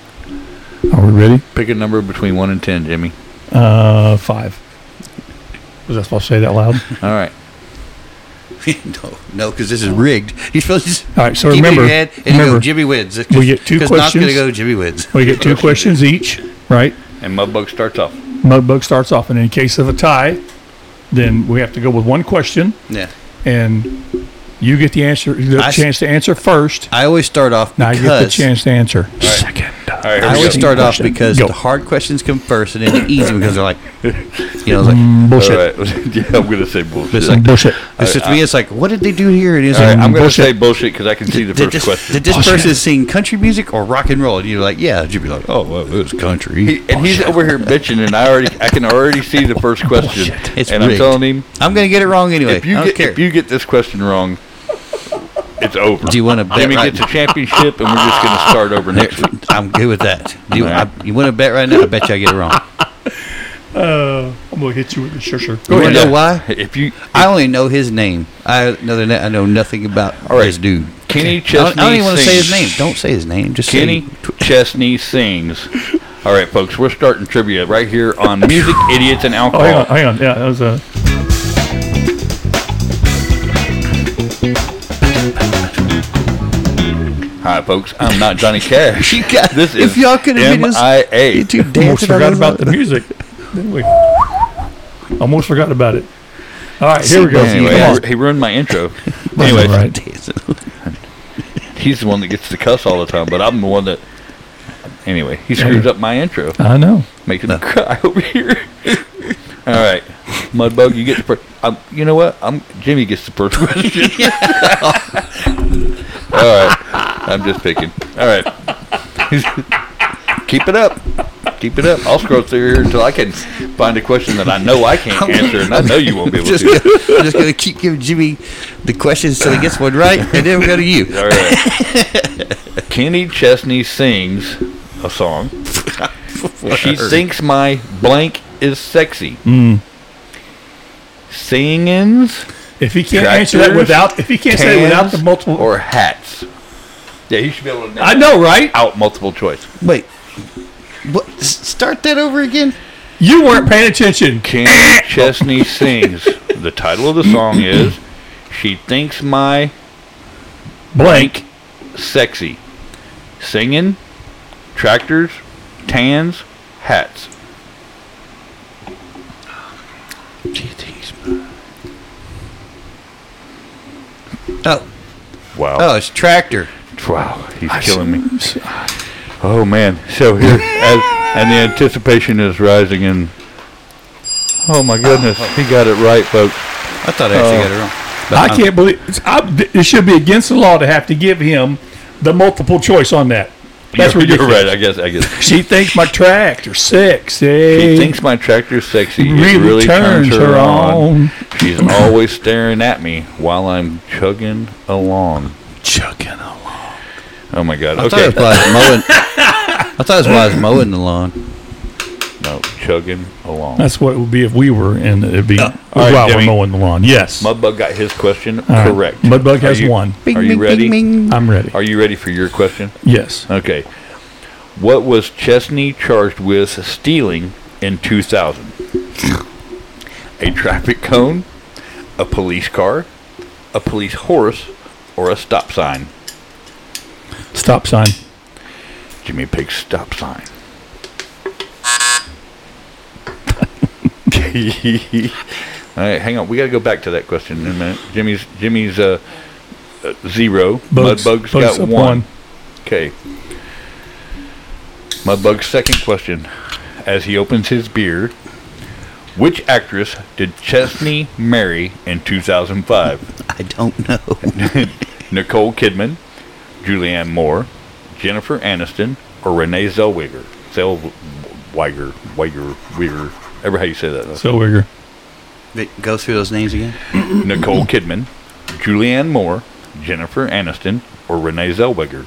[SPEAKER 1] Are we ready?
[SPEAKER 2] Pick a number between one and ten, Jimmy.
[SPEAKER 1] Uh, five. Was I supposed to say that loud?
[SPEAKER 2] All right.
[SPEAKER 3] no, no, because this is rigged. You're supposed to just
[SPEAKER 1] All right, so
[SPEAKER 3] keep
[SPEAKER 1] remember-
[SPEAKER 3] your head and you
[SPEAKER 1] remember,
[SPEAKER 3] go, Jimmy wins.
[SPEAKER 1] we get two
[SPEAKER 3] Because Knott's going to
[SPEAKER 1] questions.
[SPEAKER 3] go, Jimmy wins.
[SPEAKER 1] We get two questions each, right?
[SPEAKER 2] And Mudbug starts off.
[SPEAKER 1] Mudbug starts off, and in case of a tie, then we have to go with one question,
[SPEAKER 3] Yeah.
[SPEAKER 1] and you get the answer, the
[SPEAKER 3] I s-
[SPEAKER 1] chance to answer first.
[SPEAKER 3] I always start off
[SPEAKER 1] Now you get the
[SPEAKER 3] because
[SPEAKER 1] chance to answer second.
[SPEAKER 2] All right, here
[SPEAKER 3] I
[SPEAKER 2] we
[SPEAKER 3] always
[SPEAKER 2] go.
[SPEAKER 3] start off
[SPEAKER 1] Question.
[SPEAKER 3] because
[SPEAKER 1] Go.
[SPEAKER 3] the hard questions come first, and then the easy because they're like, you know, it's like.
[SPEAKER 1] Mm, bullshit.
[SPEAKER 2] All right. Yeah, I'm going to say bullshit.
[SPEAKER 3] It's like-
[SPEAKER 1] bullshit.
[SPEAKER 3] It's just me. It's like, what did they do here? And it's
[SPEAKER 2] All
[SPEAKER 3] like,
[SPEAKER 2] right, I'm going to
[SPEAKER 1] bullshit.
[SPEAKER 2] say bullshit because I can see the
[SPEAKER 3] did
[SPEAKER 2] first
[SPEAKER 3] this,
[SPEAKER 2] question.
[SPEAKER 3] did this
[SPEAKER 1] Bullshit.
[SPEAKER 3] person sing country music or rock and roll? And you're like, yeah. You'd be like, oh, well, it was country.
[SPEAKER 2] He, and he's over here bitching, and I already, I can already see the first question.
[SPEAKER 1] Bullshit.
[SPEAKER 3] It's
[SPEAKER 2] and I'm
[SPEAKER 3] rigged.
[SPEAKER 2] telling him,
[SPEAKER 3] I'm gonna get it wrong anyway.
[SPEAKER 2] if you
[SPEAKER 3] I don't
[SPEAKER 2] get
[SPEAKER 3] care.
[SPEAKER 2] if you get this question wrong, it's over.
[SPEAKER 3] Do you want to bet
[SPEAKER 2] Jimmy
[SPEAKER 3] right
[SPEAKER 2] gets a championship, and we're just going to start over
[SPEAKER 3] There-
[SPEAKER 2] next week.
[SPEAKER 3] I'm good with that. Do you,
[SPEAKER 2] All right.
[SPEAKER 3] I, you want to bet right now? I bet you I get it wrong.
[SPEAKER 1] Uh, I'm gonna hit you with the sure, sure.
[SPEAKER 3] You
[SPEAKER 1] Go
[SPEAKER 3] want
[SPEAKER 1] ahead.
[SPEAKER 3] to know why?
[SPEAKER 2] If you,
[SPEAKER 3] I only know his name. I know the na- I know nothing about
[SPEAKER 2] All right.
[SPEAKER 3] this dude.
[SPEAKER 2] Kenny
[SPEAKER 3] I
[SPEAKER 2] Chesney
[SPEAKER 3] don't, I don't even want to say his
[SPEAKER 2] sings-
[SPEAKER 3] name. Don't say his name. Just
[SPEAKER 2] Kenny
[SPEAKER 3] say.
[SPEAKER 2] Chesney sings. All right, folks, we're starting trivia right here on Music, Idiots, and
[SPEAKER 1] Oh, hang on,
[SPEAKER 2] Alcohol.
[SPEAKER 1] hang on. Yeah, that was a.
[SPEAKER 2] Hi, folks. I'm not Johnny Cash.
[SPEAKER 3] You got-
[SPEAKER 2] This
[SPEAKER 3] if
[SPEAKER 2] is
[SPEAKER 3] y'all could have been
[SPEAKER 2] M
[SPEAKER 3] just-
[SPEAKER 2] I A.
[SPEAKER 3] You two
[SPEAKER 1] Almost
[SPEAKER 3] dancing on
[SPEAKER 1] forgot
[SPEAKER 3] those-
[SPEAKER 1] about the music, didn't we? Almost forgot about it. All right, here we go.
[SPEAKER 2] Anyway,
[SPEAKER 1] Come on.
[SPEAKER 2] he ruined my intro.
[SPEAKER 1] That's
[SPEAKER 2] Anyway,
[SPEAKER 1] all right.
[SPEAKER 3] dancing.
[SPEAKER 2] he's the one that gets to cuss all the time, but I'm the one that. Anyway, he screws up my intro,
[SPEAKER 1] I know.
[SPEAKER 2] making me cry over here. All right, Mudbug, you get the first. Um, you know what? I'm Jimmy gets the first question. All right, I'm just picking. All right, keep it up. Keep it up. I'll scroll through here until I can find a question that I know I can't answer, and I know you won't be able
[SPEAKER 3] Just
[SPEAKER 2] to.
[SPEAKER 3] gonna, I'm just gonna keep giving Jimmy the questions till he gets one right, and then we go to you.
[SPEAKER 2] All right. Kenny Chesney sings a song. She thinks my blank is sexy.
[SPEAKER 1] Mm.
[SPEAKER 2] Singings,
[SPEAKER 1] If he can't answer that
[SPEAKER 2] Tractors,
[SPEAKER 1] without, if he can't say it without the
[SPEAKER 2] tans,
[SPEAKER 1] multiple,
[SPEAKER 2] or hats. Yeah, he should be able to name
[SPEAKER 1] I know, right?
[SPEAKER 2] out multiple choice.
[SPEAKER 3] Wait, what? s- Start that over again.
[SPEAKER 1] You weren't paying attention.
[SPEAKER 2] Kenny Chesney sings. The title of the song is "She Thinks My
[SPEAKER 1] Blank.
[SPEAKER 2] Sexy." Singing, tractors, tans, hats.
[SPEAKER 3] Oh,
[SPEAKER 2] Wow.
[SPEAKER 3] oh, it's tractor.
[SPEAKER 2] Wow, he's killing me. Oh man. So here, as, and the anticipation is rising, and oh my goodness, he got it right, folks.
[SPEAKER 3] I thought I actually
[SPEAKER 2] Oh.
[SPEAKER 3] got it wrong. But
[SPEAKER 1] I
[SPEAKER 3] I'm-
[SPEAKER 1] can't believe it's, I, it should be against the law to have to give him the multiple choice on that. That's
[SPEAKER 2] you're,
[SPEAKER 1] ridiculous.
[SPEAKER 2] you're right. I guess. I guess.
[SPEAKER 1] She thinks my tractor sexy.
[SPEAKER 2] She thinks my tractor's sexy.
[SPEAKER 1] really,
[SPEAKER 2] It really
[SPEAKER 1] turns her on.
[SPEAKER 2] She's always staring at me while I'm chugging along.
[SPEAKER 1] Chugging along.
[SPEAKER 2] Oh my god.
[SPEAKER 3] I thought
[SPEAKER 2] Okay.
[SPEAKER 3] it was while I was mowing. I thought it was while I was mowing the lawn.
[SPEAKER 2] No, chugging along.
[SPEAKER 1] That's what it would be if we were, and it'd be
[SPEAKER 2] all right,
[SPEAKER 1] while we're
[SPEAKER 2] Jimmy.
[SPEAKER 1] mowing the lawn. Yes.
[SPEAKER 2] Mudbug got his question
[SPEAKER 1] All right.
[SPEAKER 2] correct.
[SPEAKER 1] Mudbug
[SPEAKER 2] Are
[SPEAKER 1] has
[SPEAKER 2] you-
[SPEAKER 1] one.
[SPEAKER 2] Are you ready?
[SPEAKER 1] I'm ready.
[SPEAKER 2] Are you ready for your question?
[SPEAKER 1] Yes.
[SPEAKER 2] Okay. What was Chesney charged with stealing in two thousand? A traffic cone, a police car, a police horse, or a stop sign?
[SPEAKER 1] Stop sign.
[SPEAKER 2] Jimmy picks stop sign. All right, hang on. We got to go back to that question in a minute. Jimmy's Jimmy's uh, uh, zero.
[SPEAKER 1] Bugs-
[SPEAKER 2] Mudbug's
[SPEAKER 1] Bugs
[SPEAKER 2] got
[SPEAKER 1] up
[SPEAKER 2] one.
[SPEAKER 1] one.
[SPEAKER 2] Okay. Mudbug's second question. As he opens his beer, which actress did Chesney marry in two thousand five?
[SPEAKER 3] I don't know.
[SPEAKER 2] Nicole Kidman, Julianne Moore, Jennifer Aniston, or Renee Zellweger? Zellweger, Weger, Weger, ever how you say that?
[SPEAKER 1] So Wigger.
[SPEAKER 3] Wait, go through those names again.
[SPEAKER 2] Nicole Kidman, Julianne Moore, Jennifer Aniston, or Renee Zellweger?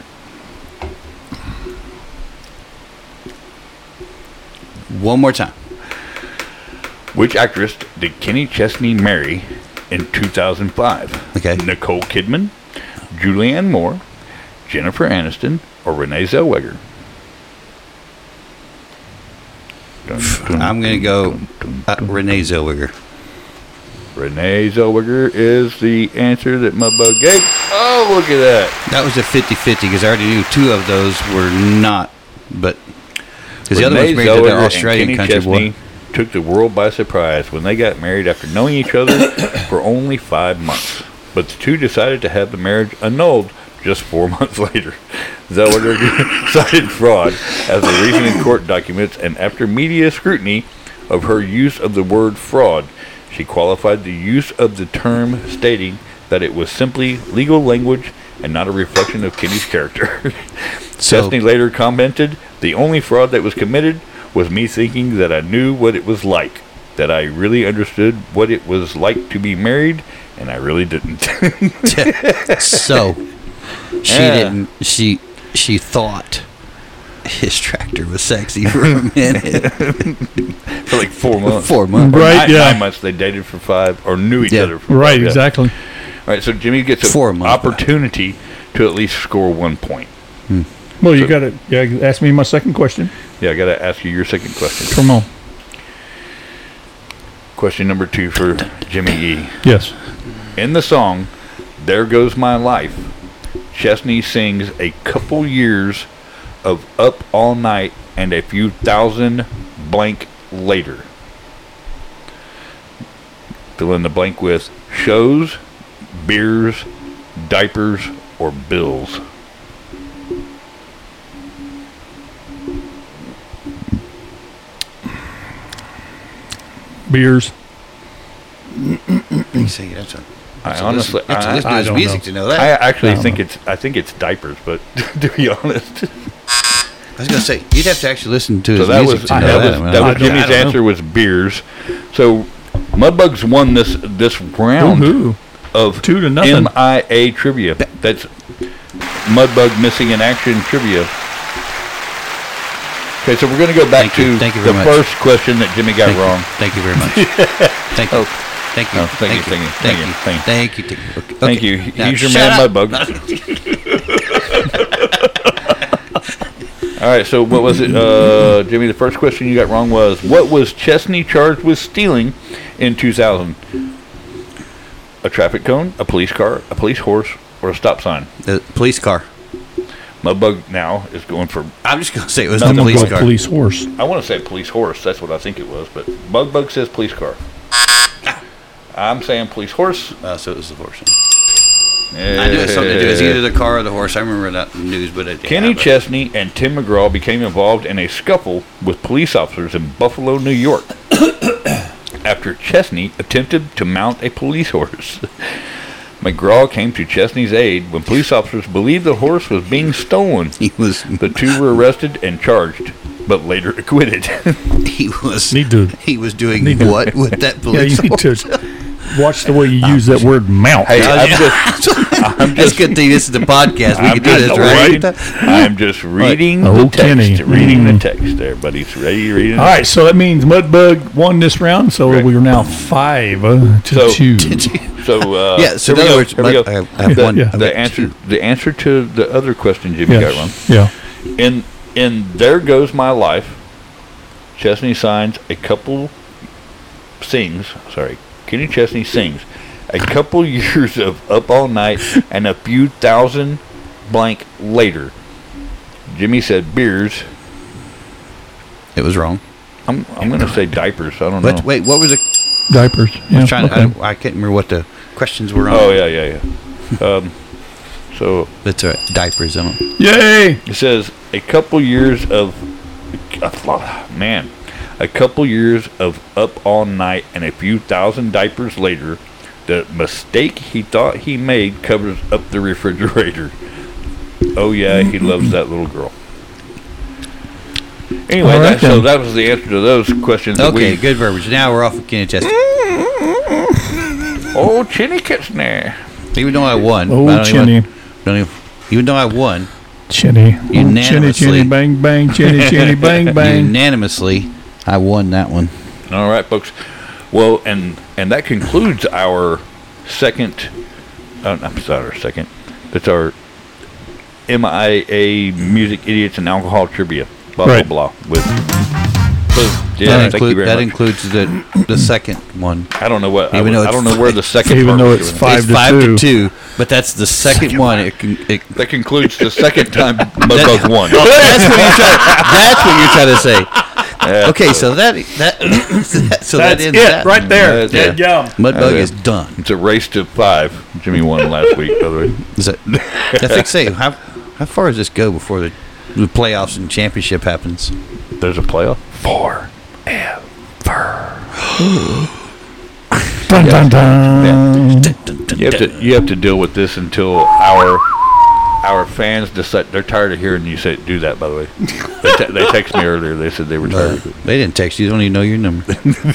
[SPEAKER 3] One more time.
[SPEAKER 2] Which actress did Kenny Chesney marry in two thousand five?
[SPEAKER 3] Okay.
[SPEAKER 2] Nicole Kidman, Julianne Moore, Jennifer Aniston, or Renee Zellweger? Dun, dun,
[SPEAKER 3] I'm gonna go
[SPEAKER 2] dun, dun,
[SPEAKER 3] uh,
[SPEAKER 2] dun.
[SPEAKER 3] Renee Zellweger.
[SPEAKER 2] Renee Zellweger is the answer that Mudbug gave. Oh, look at that.
[SPEAKER 3] That was a fifty-fifty because I already knew two of those were not, but because the other
[SPEAKER 2] Renee
[SPEAKER 3] one's married to
[SPEAKER 2] Zellweger
[SPEAKER 3] the Australian
[SPEAKER 2] and Kenny
[SPEAKER 3] country
[SPEAKER 2] Chesney
[SPEAKER 3] boy.
[SPEAKER 2] took the world by surprise when they got married after knowing each other for only five months. But the two decided to have the marriage annulled just four months later. Zellweger cited fraud as the reason in court documents, and after media scrutiny of her use of the word fraud, she qualified the use of the term, stating that it was simply legal language and not a reflection of Kenny's character.
[SPEAKER 3] So-
[SPEAKER 2] Chesney later commented, "The only fraud that was committed was me thinking that I knew what it was like, that I really understood what it was like to be married, and I really didn't."
[SPEAKER 3] So she
[SPEAKER 2] Yeah.
[SPEAKER 3] didn't. She she thought his tractor was sexy for a minute.
[SPEAKER 2] For like four months.
[SPEAKER 3] Four months.
[SPEAKER 2] Or
[SPEAKER 1] Right,
[SPEAKER 2] nine,
[SPEAKER 1] yeah.
[SPEAKER 2] nine months. They dated for five, or knew each
[SPEAKER 3] Yeah.
[SPEAKER 2] other for
[SPEAKER 1] Right,
[SPEAKER 2] five. yeah.
[SPEAKER 1] exactly.
[SPEAKER 2] All right, so Jimmy gets an
[SPEAKER 3] Four months
[SPEAKER 2] opportunity to at least score one point.
[SPEAKER 1] Well, you
[SPEAKER 2] So-
[SPEAKER 1] got to yeah, ask me my second question.
[SPEAKER 2] Yeah, I got to ask you your second question.
[SPEAKER 1] Come on.
[SPEAKER 2] Question number two for Jimmy E.
[SPEAKER 1] Yes.
[SPEAKER 2] In the song, There Goes My Life, Chesney sings a couple years of Up All Night and a few thousand blank later. Fill in the blank with shows, beers, diapers, or bills.
[SPEAKER 1] Beers.
[SPEAKER 3] You see, that's a,
[SPEAKER 2] I
[SPEAKER 3] that's a
[SPEAKER 2] honestly,
[SPEAKER 3] listen, that's a
[SPEAKER 2] I,
[SPEAKER 3] listen to
[SPEAKER 1] I
[SPEAKER 3] his
[SPEAKER 1] don't
[SPEAKER 3] music
[SPEAKER 1] know.
[SPEAKER 3] to know that.
[SPEAKER 2] I actually
[SPEAKER 1] I don't
[SPEAKER 2] think
[SPEAKER 1] know.
[SPEAKER 2] it's, I think it's diapers, but to be honest.
[SPEAKER 3] I was gonna say you'd have to actually listen to
[SPEAKER 2] So
[SPEAKER 3] his
[SPEAKER 2] that
[SPEAKER 3] music
[SPEAKER 2] was
[SPEAKER 3] to
[SPEAKER 2] that
[SPEAKER 3] know
[SPEAKER 2] was,
[SPEAKER 3] that. I mean,
[SPEAKER 2] that
[SPEAKER 3] I
[SPEAKER 2] was
[SPEAKER 3] don't-
[SPEAKER 2] Jimmy's
[SPEAKER 3] I don't know.
[SPEAKER 2] answer was beers. So Mudbugs won this this round
[SPEAKER 1] Woohoo.
[SPEAKER 2] of
[SPEAKER 1] Two to nothing.
[SPEAKER 2] M I A trivia. That's Mudbug Missing in Action trivia. Okay, so we're going to go back
[SPEAKER 3] Thank you.
[SPEAKER 2] to
[SPEAKER 3] Thank you
[SPEAKER 2] the
[SPEAKER 3] very much.
[SPEAKER 2] first question that Jimmy got
[SPEAKER 3] Thank you.
[SPEAKER 2] wrong.
[SPEAKER 3] Thank you very much. Thank you.
[SPEAKER 2] Oh.
[SPEAKER 3] Thank you.
[SPEAKER 2] Oh, thank you, thank you,
[SPEAKER 3] Thank you.
[SPEAKER 2] thank you,
[SPEAKER 3] Thank you. Thank you. Okay.
[SPEAKER 2] Thank
[SPEAKER 3] Okay.
[SPEAKER 2] you.
[SPEAKER 3] Now
[SPEAKER 2] He's your
[SPEAKER 3] shut
[SPEAKER 2] man,
[SPEAKER 3] up.
[SPEAKER 2] Mudbug. All right, so what was it, uh, Jimmy? The first question you got wrong was, what was Chesney charged with stealing in two thousand? A traffic cone, a police car, a police horse, or a stop sign?
[SPEAKER 3] The police car.
[SPEAKER 2] Mudbug now is going for,
[SPEAKER 3] I'm just gonna say it was
[SPEAKER 2] No,
[SPEAKER 3] the
[SPEAKER 1] I'm gonna
[SPEAKER 3] police
[SPEAKER 1] go
[SPEAKER 3] car.
[SPEAKER 1] police horse.
[SPEAKER 2] I want to say police horse. That's what I think it was, but Mudbug says police car. I'm saying police horse.
[SPEAKER 3] Uh, so it was the horse. I knew it was something to do. It was either the car or the horse. I remember that in the news, but it,
[SPEAKER 2] Kenny
[SPEAKER 3] yeah, but-
[SPEAKER 2] Chesney and Tim McGraw became involved in a scuffle with police officers in Buffalo, New York, after Chesney attempted to mount a police horse. McGraw came to Chesney's aid when police officers believed the horse was being stolen.
[SPEAKER 3] He was
[SPEAKER 2] The two were arrested and charged, but later acquitted.
[SPEAKER 3] he was
[SPEAKER 1] Need to.
[SPEAKER 3] he was doing
[SPEAKER 1] Need to-
[SPEAKER 3] what with that
[SPEAKER 1] Yeah,
[SPEAKER 3] police
[SPEAKER 1] you need
[SPEAKER 3] horse?
[SPEAKER 1] to watch the way you use that word mount.
[SPEAKER 2] Hey, I'm
[SPEAKER 3] Yeah.
[SPEAKER 2] just, I'm
[SPEAKER 3] That's
[SPEAKER 2] just,
[SPEAKER 3] a good thing. This is the podcast. We
[SPEAKER 2] I'm
[SPEAKER 3] can do
[SPEAKER 2] just
[SPEAKER 3] this, right?
[SPEAKER 2] reading- I'm just reading
[SPEAKER 1] Oh,
[SPEAKER 2] the text.
[SPEAKER 1] Kenny.
[SPEAKER 2] Reading the
[SPEAKER 1] Mm.
[SPEAKER 2] text there, buddy. Ready, reading.
[SPEAKER 1] All right, so that means Mudbug won this round, so
[SPEAKER 2] Correct.
[SPEAKER 1] we are now five uh, to
[SPEAKER 2] So-
[SPEAKER 1] two.
[SPEAKER 2] So uh,
[SPEAKER 3] Yeah. So
[SPEAKER 2] here
[SPEAKER 3] in
[SPEAKER 2] we
[SPEAKER 3] other
[SPEAKER 2] go,
[SPEAKER 3] words,
[SPEAKER 2] here we go.
[SPEAKER 3] I have, I have
[SPEAKER 1] Yeah,
[SPEAKER 3] one.
[SPEAKER 1] yeah.
[SPEAKER 3] I've
[SPEAKER 2] the
[SPEAKER 3] got
[SPEAKER 2] answer
[SPEAKER 3] two.
[SPEAKER 2] the answer to the other question Jimmy got wrong.
[SPEAKER 1] Yes. Yeah.
[SPEAKER 2] In in There Goes My Life, Chesney signs a couple sings, sorry, Kenny Chesney sings a couple years of Up All Night and a few thousand blank later. Jimmy said beers.
[SPEAKER 3] It was wrong.
[SPEAKER 2] I'm I'm gonna say diapers. I don't know.
[SPEAKER 3] But wait, what was the?
[SPEAKER 1] Diapers.
[SPEAKER 3] I
[SPEAKER 1] Yeah.
[SPEAKER 3] was trying.
[SPEAKER 1] okay.
[SPEAKER 3] I, I can't remember what the questions were on.
[SPEAKER 2] Oh yeah, yeah, yeah. um, so
[SPEAKER 3] That's all right. Diapers. I don't.
[SPEAKER 1] Yay!
[SPEAKER 2] it says a couple years of man, a couple years of Up All Night and a few thousand diapers later, the mistake he thought he made covers up the refrigerator. Oh yeah, he loves that little girl. Anyway,
[SPEAKER 1] All right,
[SPEAKER 2] that, so
[SPEAKER 1] then.
[SPEAKER 2] that was the answer to those questions. that
[SPEAKER 3] Okay,
[SPEAKER 2] we,
[SPEAKER 3] good verbiage. Now we're off of Kenny Chesney.
[SPEAKER 2] Oh, Chinny Kitsner.
[SPEAKER 3] Even though I won,
[SPEAKER 1] Oh,
[SPEAKER 3] I don't
[SPEAKER 1] Chinny.
[SPEAKER 3] Even, don't even, even though I won
[SPEAKER 1] Chinny. Oh, Chinny,
[SPEAKER 3] Unanimously.
[SPEAKER 1] chinny, bang, bang, chinny, chinny, bang, bang.
[SPEAKER 3] unanimously, I won that one.
[SPEAKER 2] All right, folks. Well, and and that concludes our second. Uh, I'm sorry, our second. That's our M I A Music Idiots and Alcohol Trivia. Blah
[SPEAKER 1] Right.
[SPEAKER 2] blah blah. With, with Yeah,
[SPEAKER 3] that,
[SPEAKER 2] thank
[SPEAKER 3] include,
[SPEAKER 2] you very
[SPEAKER 3] that
[SPEAKER 2] much.
[SPEAKER 3] includes the the second one.
[SPEAKER 2] I don't know what. I,
[SPEAKER 3] Even
[SPEAKER 2] was-
[SPEAKER 3] though
[SPEAKER 2] I don't
[SPEAKER 3] it's
[SPEAKER 2] know where the second.
[SPEAKER 1] Even
[SPEAKER 2] part
[SPEAKER 1] though
[SPEAKER 2] was
[SPEAKER 1] it's
[SPEAKER 2] doing.
[SPEAKER 1] five
[SPEAKER 3] it's
[SPEAKER 1] to
[SPEAKER 3] five
[SPEAKER 1] two.
[SPEAKER 3] to two, but that's the second, one. It can, it,
[SPEAKER 2] That concludes the second time Mudbug won.
[SPEAKER 3] that's what you're trying. That's what you're trying to say.
[SPEAKER 2] Yeah.
[SPEAKER 3] Okay, so that that so that
[SPEAKER 1] That's
[SPEAKER 3] ends
[SPEAKER 1] it
[SPEAKER 3] that.
[SPEAKER 1] right there.
[SPEAKER 2] Yeah.
[SPEAKER 1] Good job.
[SPEAKER 3] Mudbug
[SPEAKER 2] Yeah.
[SPEAKER 3] is done.
[SPEAKER 2] It's a race to five. Jimmy won last week, by the way.
[SPEAKER 3] Is that, I think say how how far does this go before the, the playoffs and championship happens?
[SPEAKER 2] There's a playoff.
[SPEAKER 1] Four. Dun, dun, dun.
[SPEAKER 2] You have to you have to deal with this until our our fans decide they're tired of hearing you say do that. By the way, they, te- they texted me earlier. They said they were tired of it.
[SPEAKER 3] They didn't text you. They don't even know your number.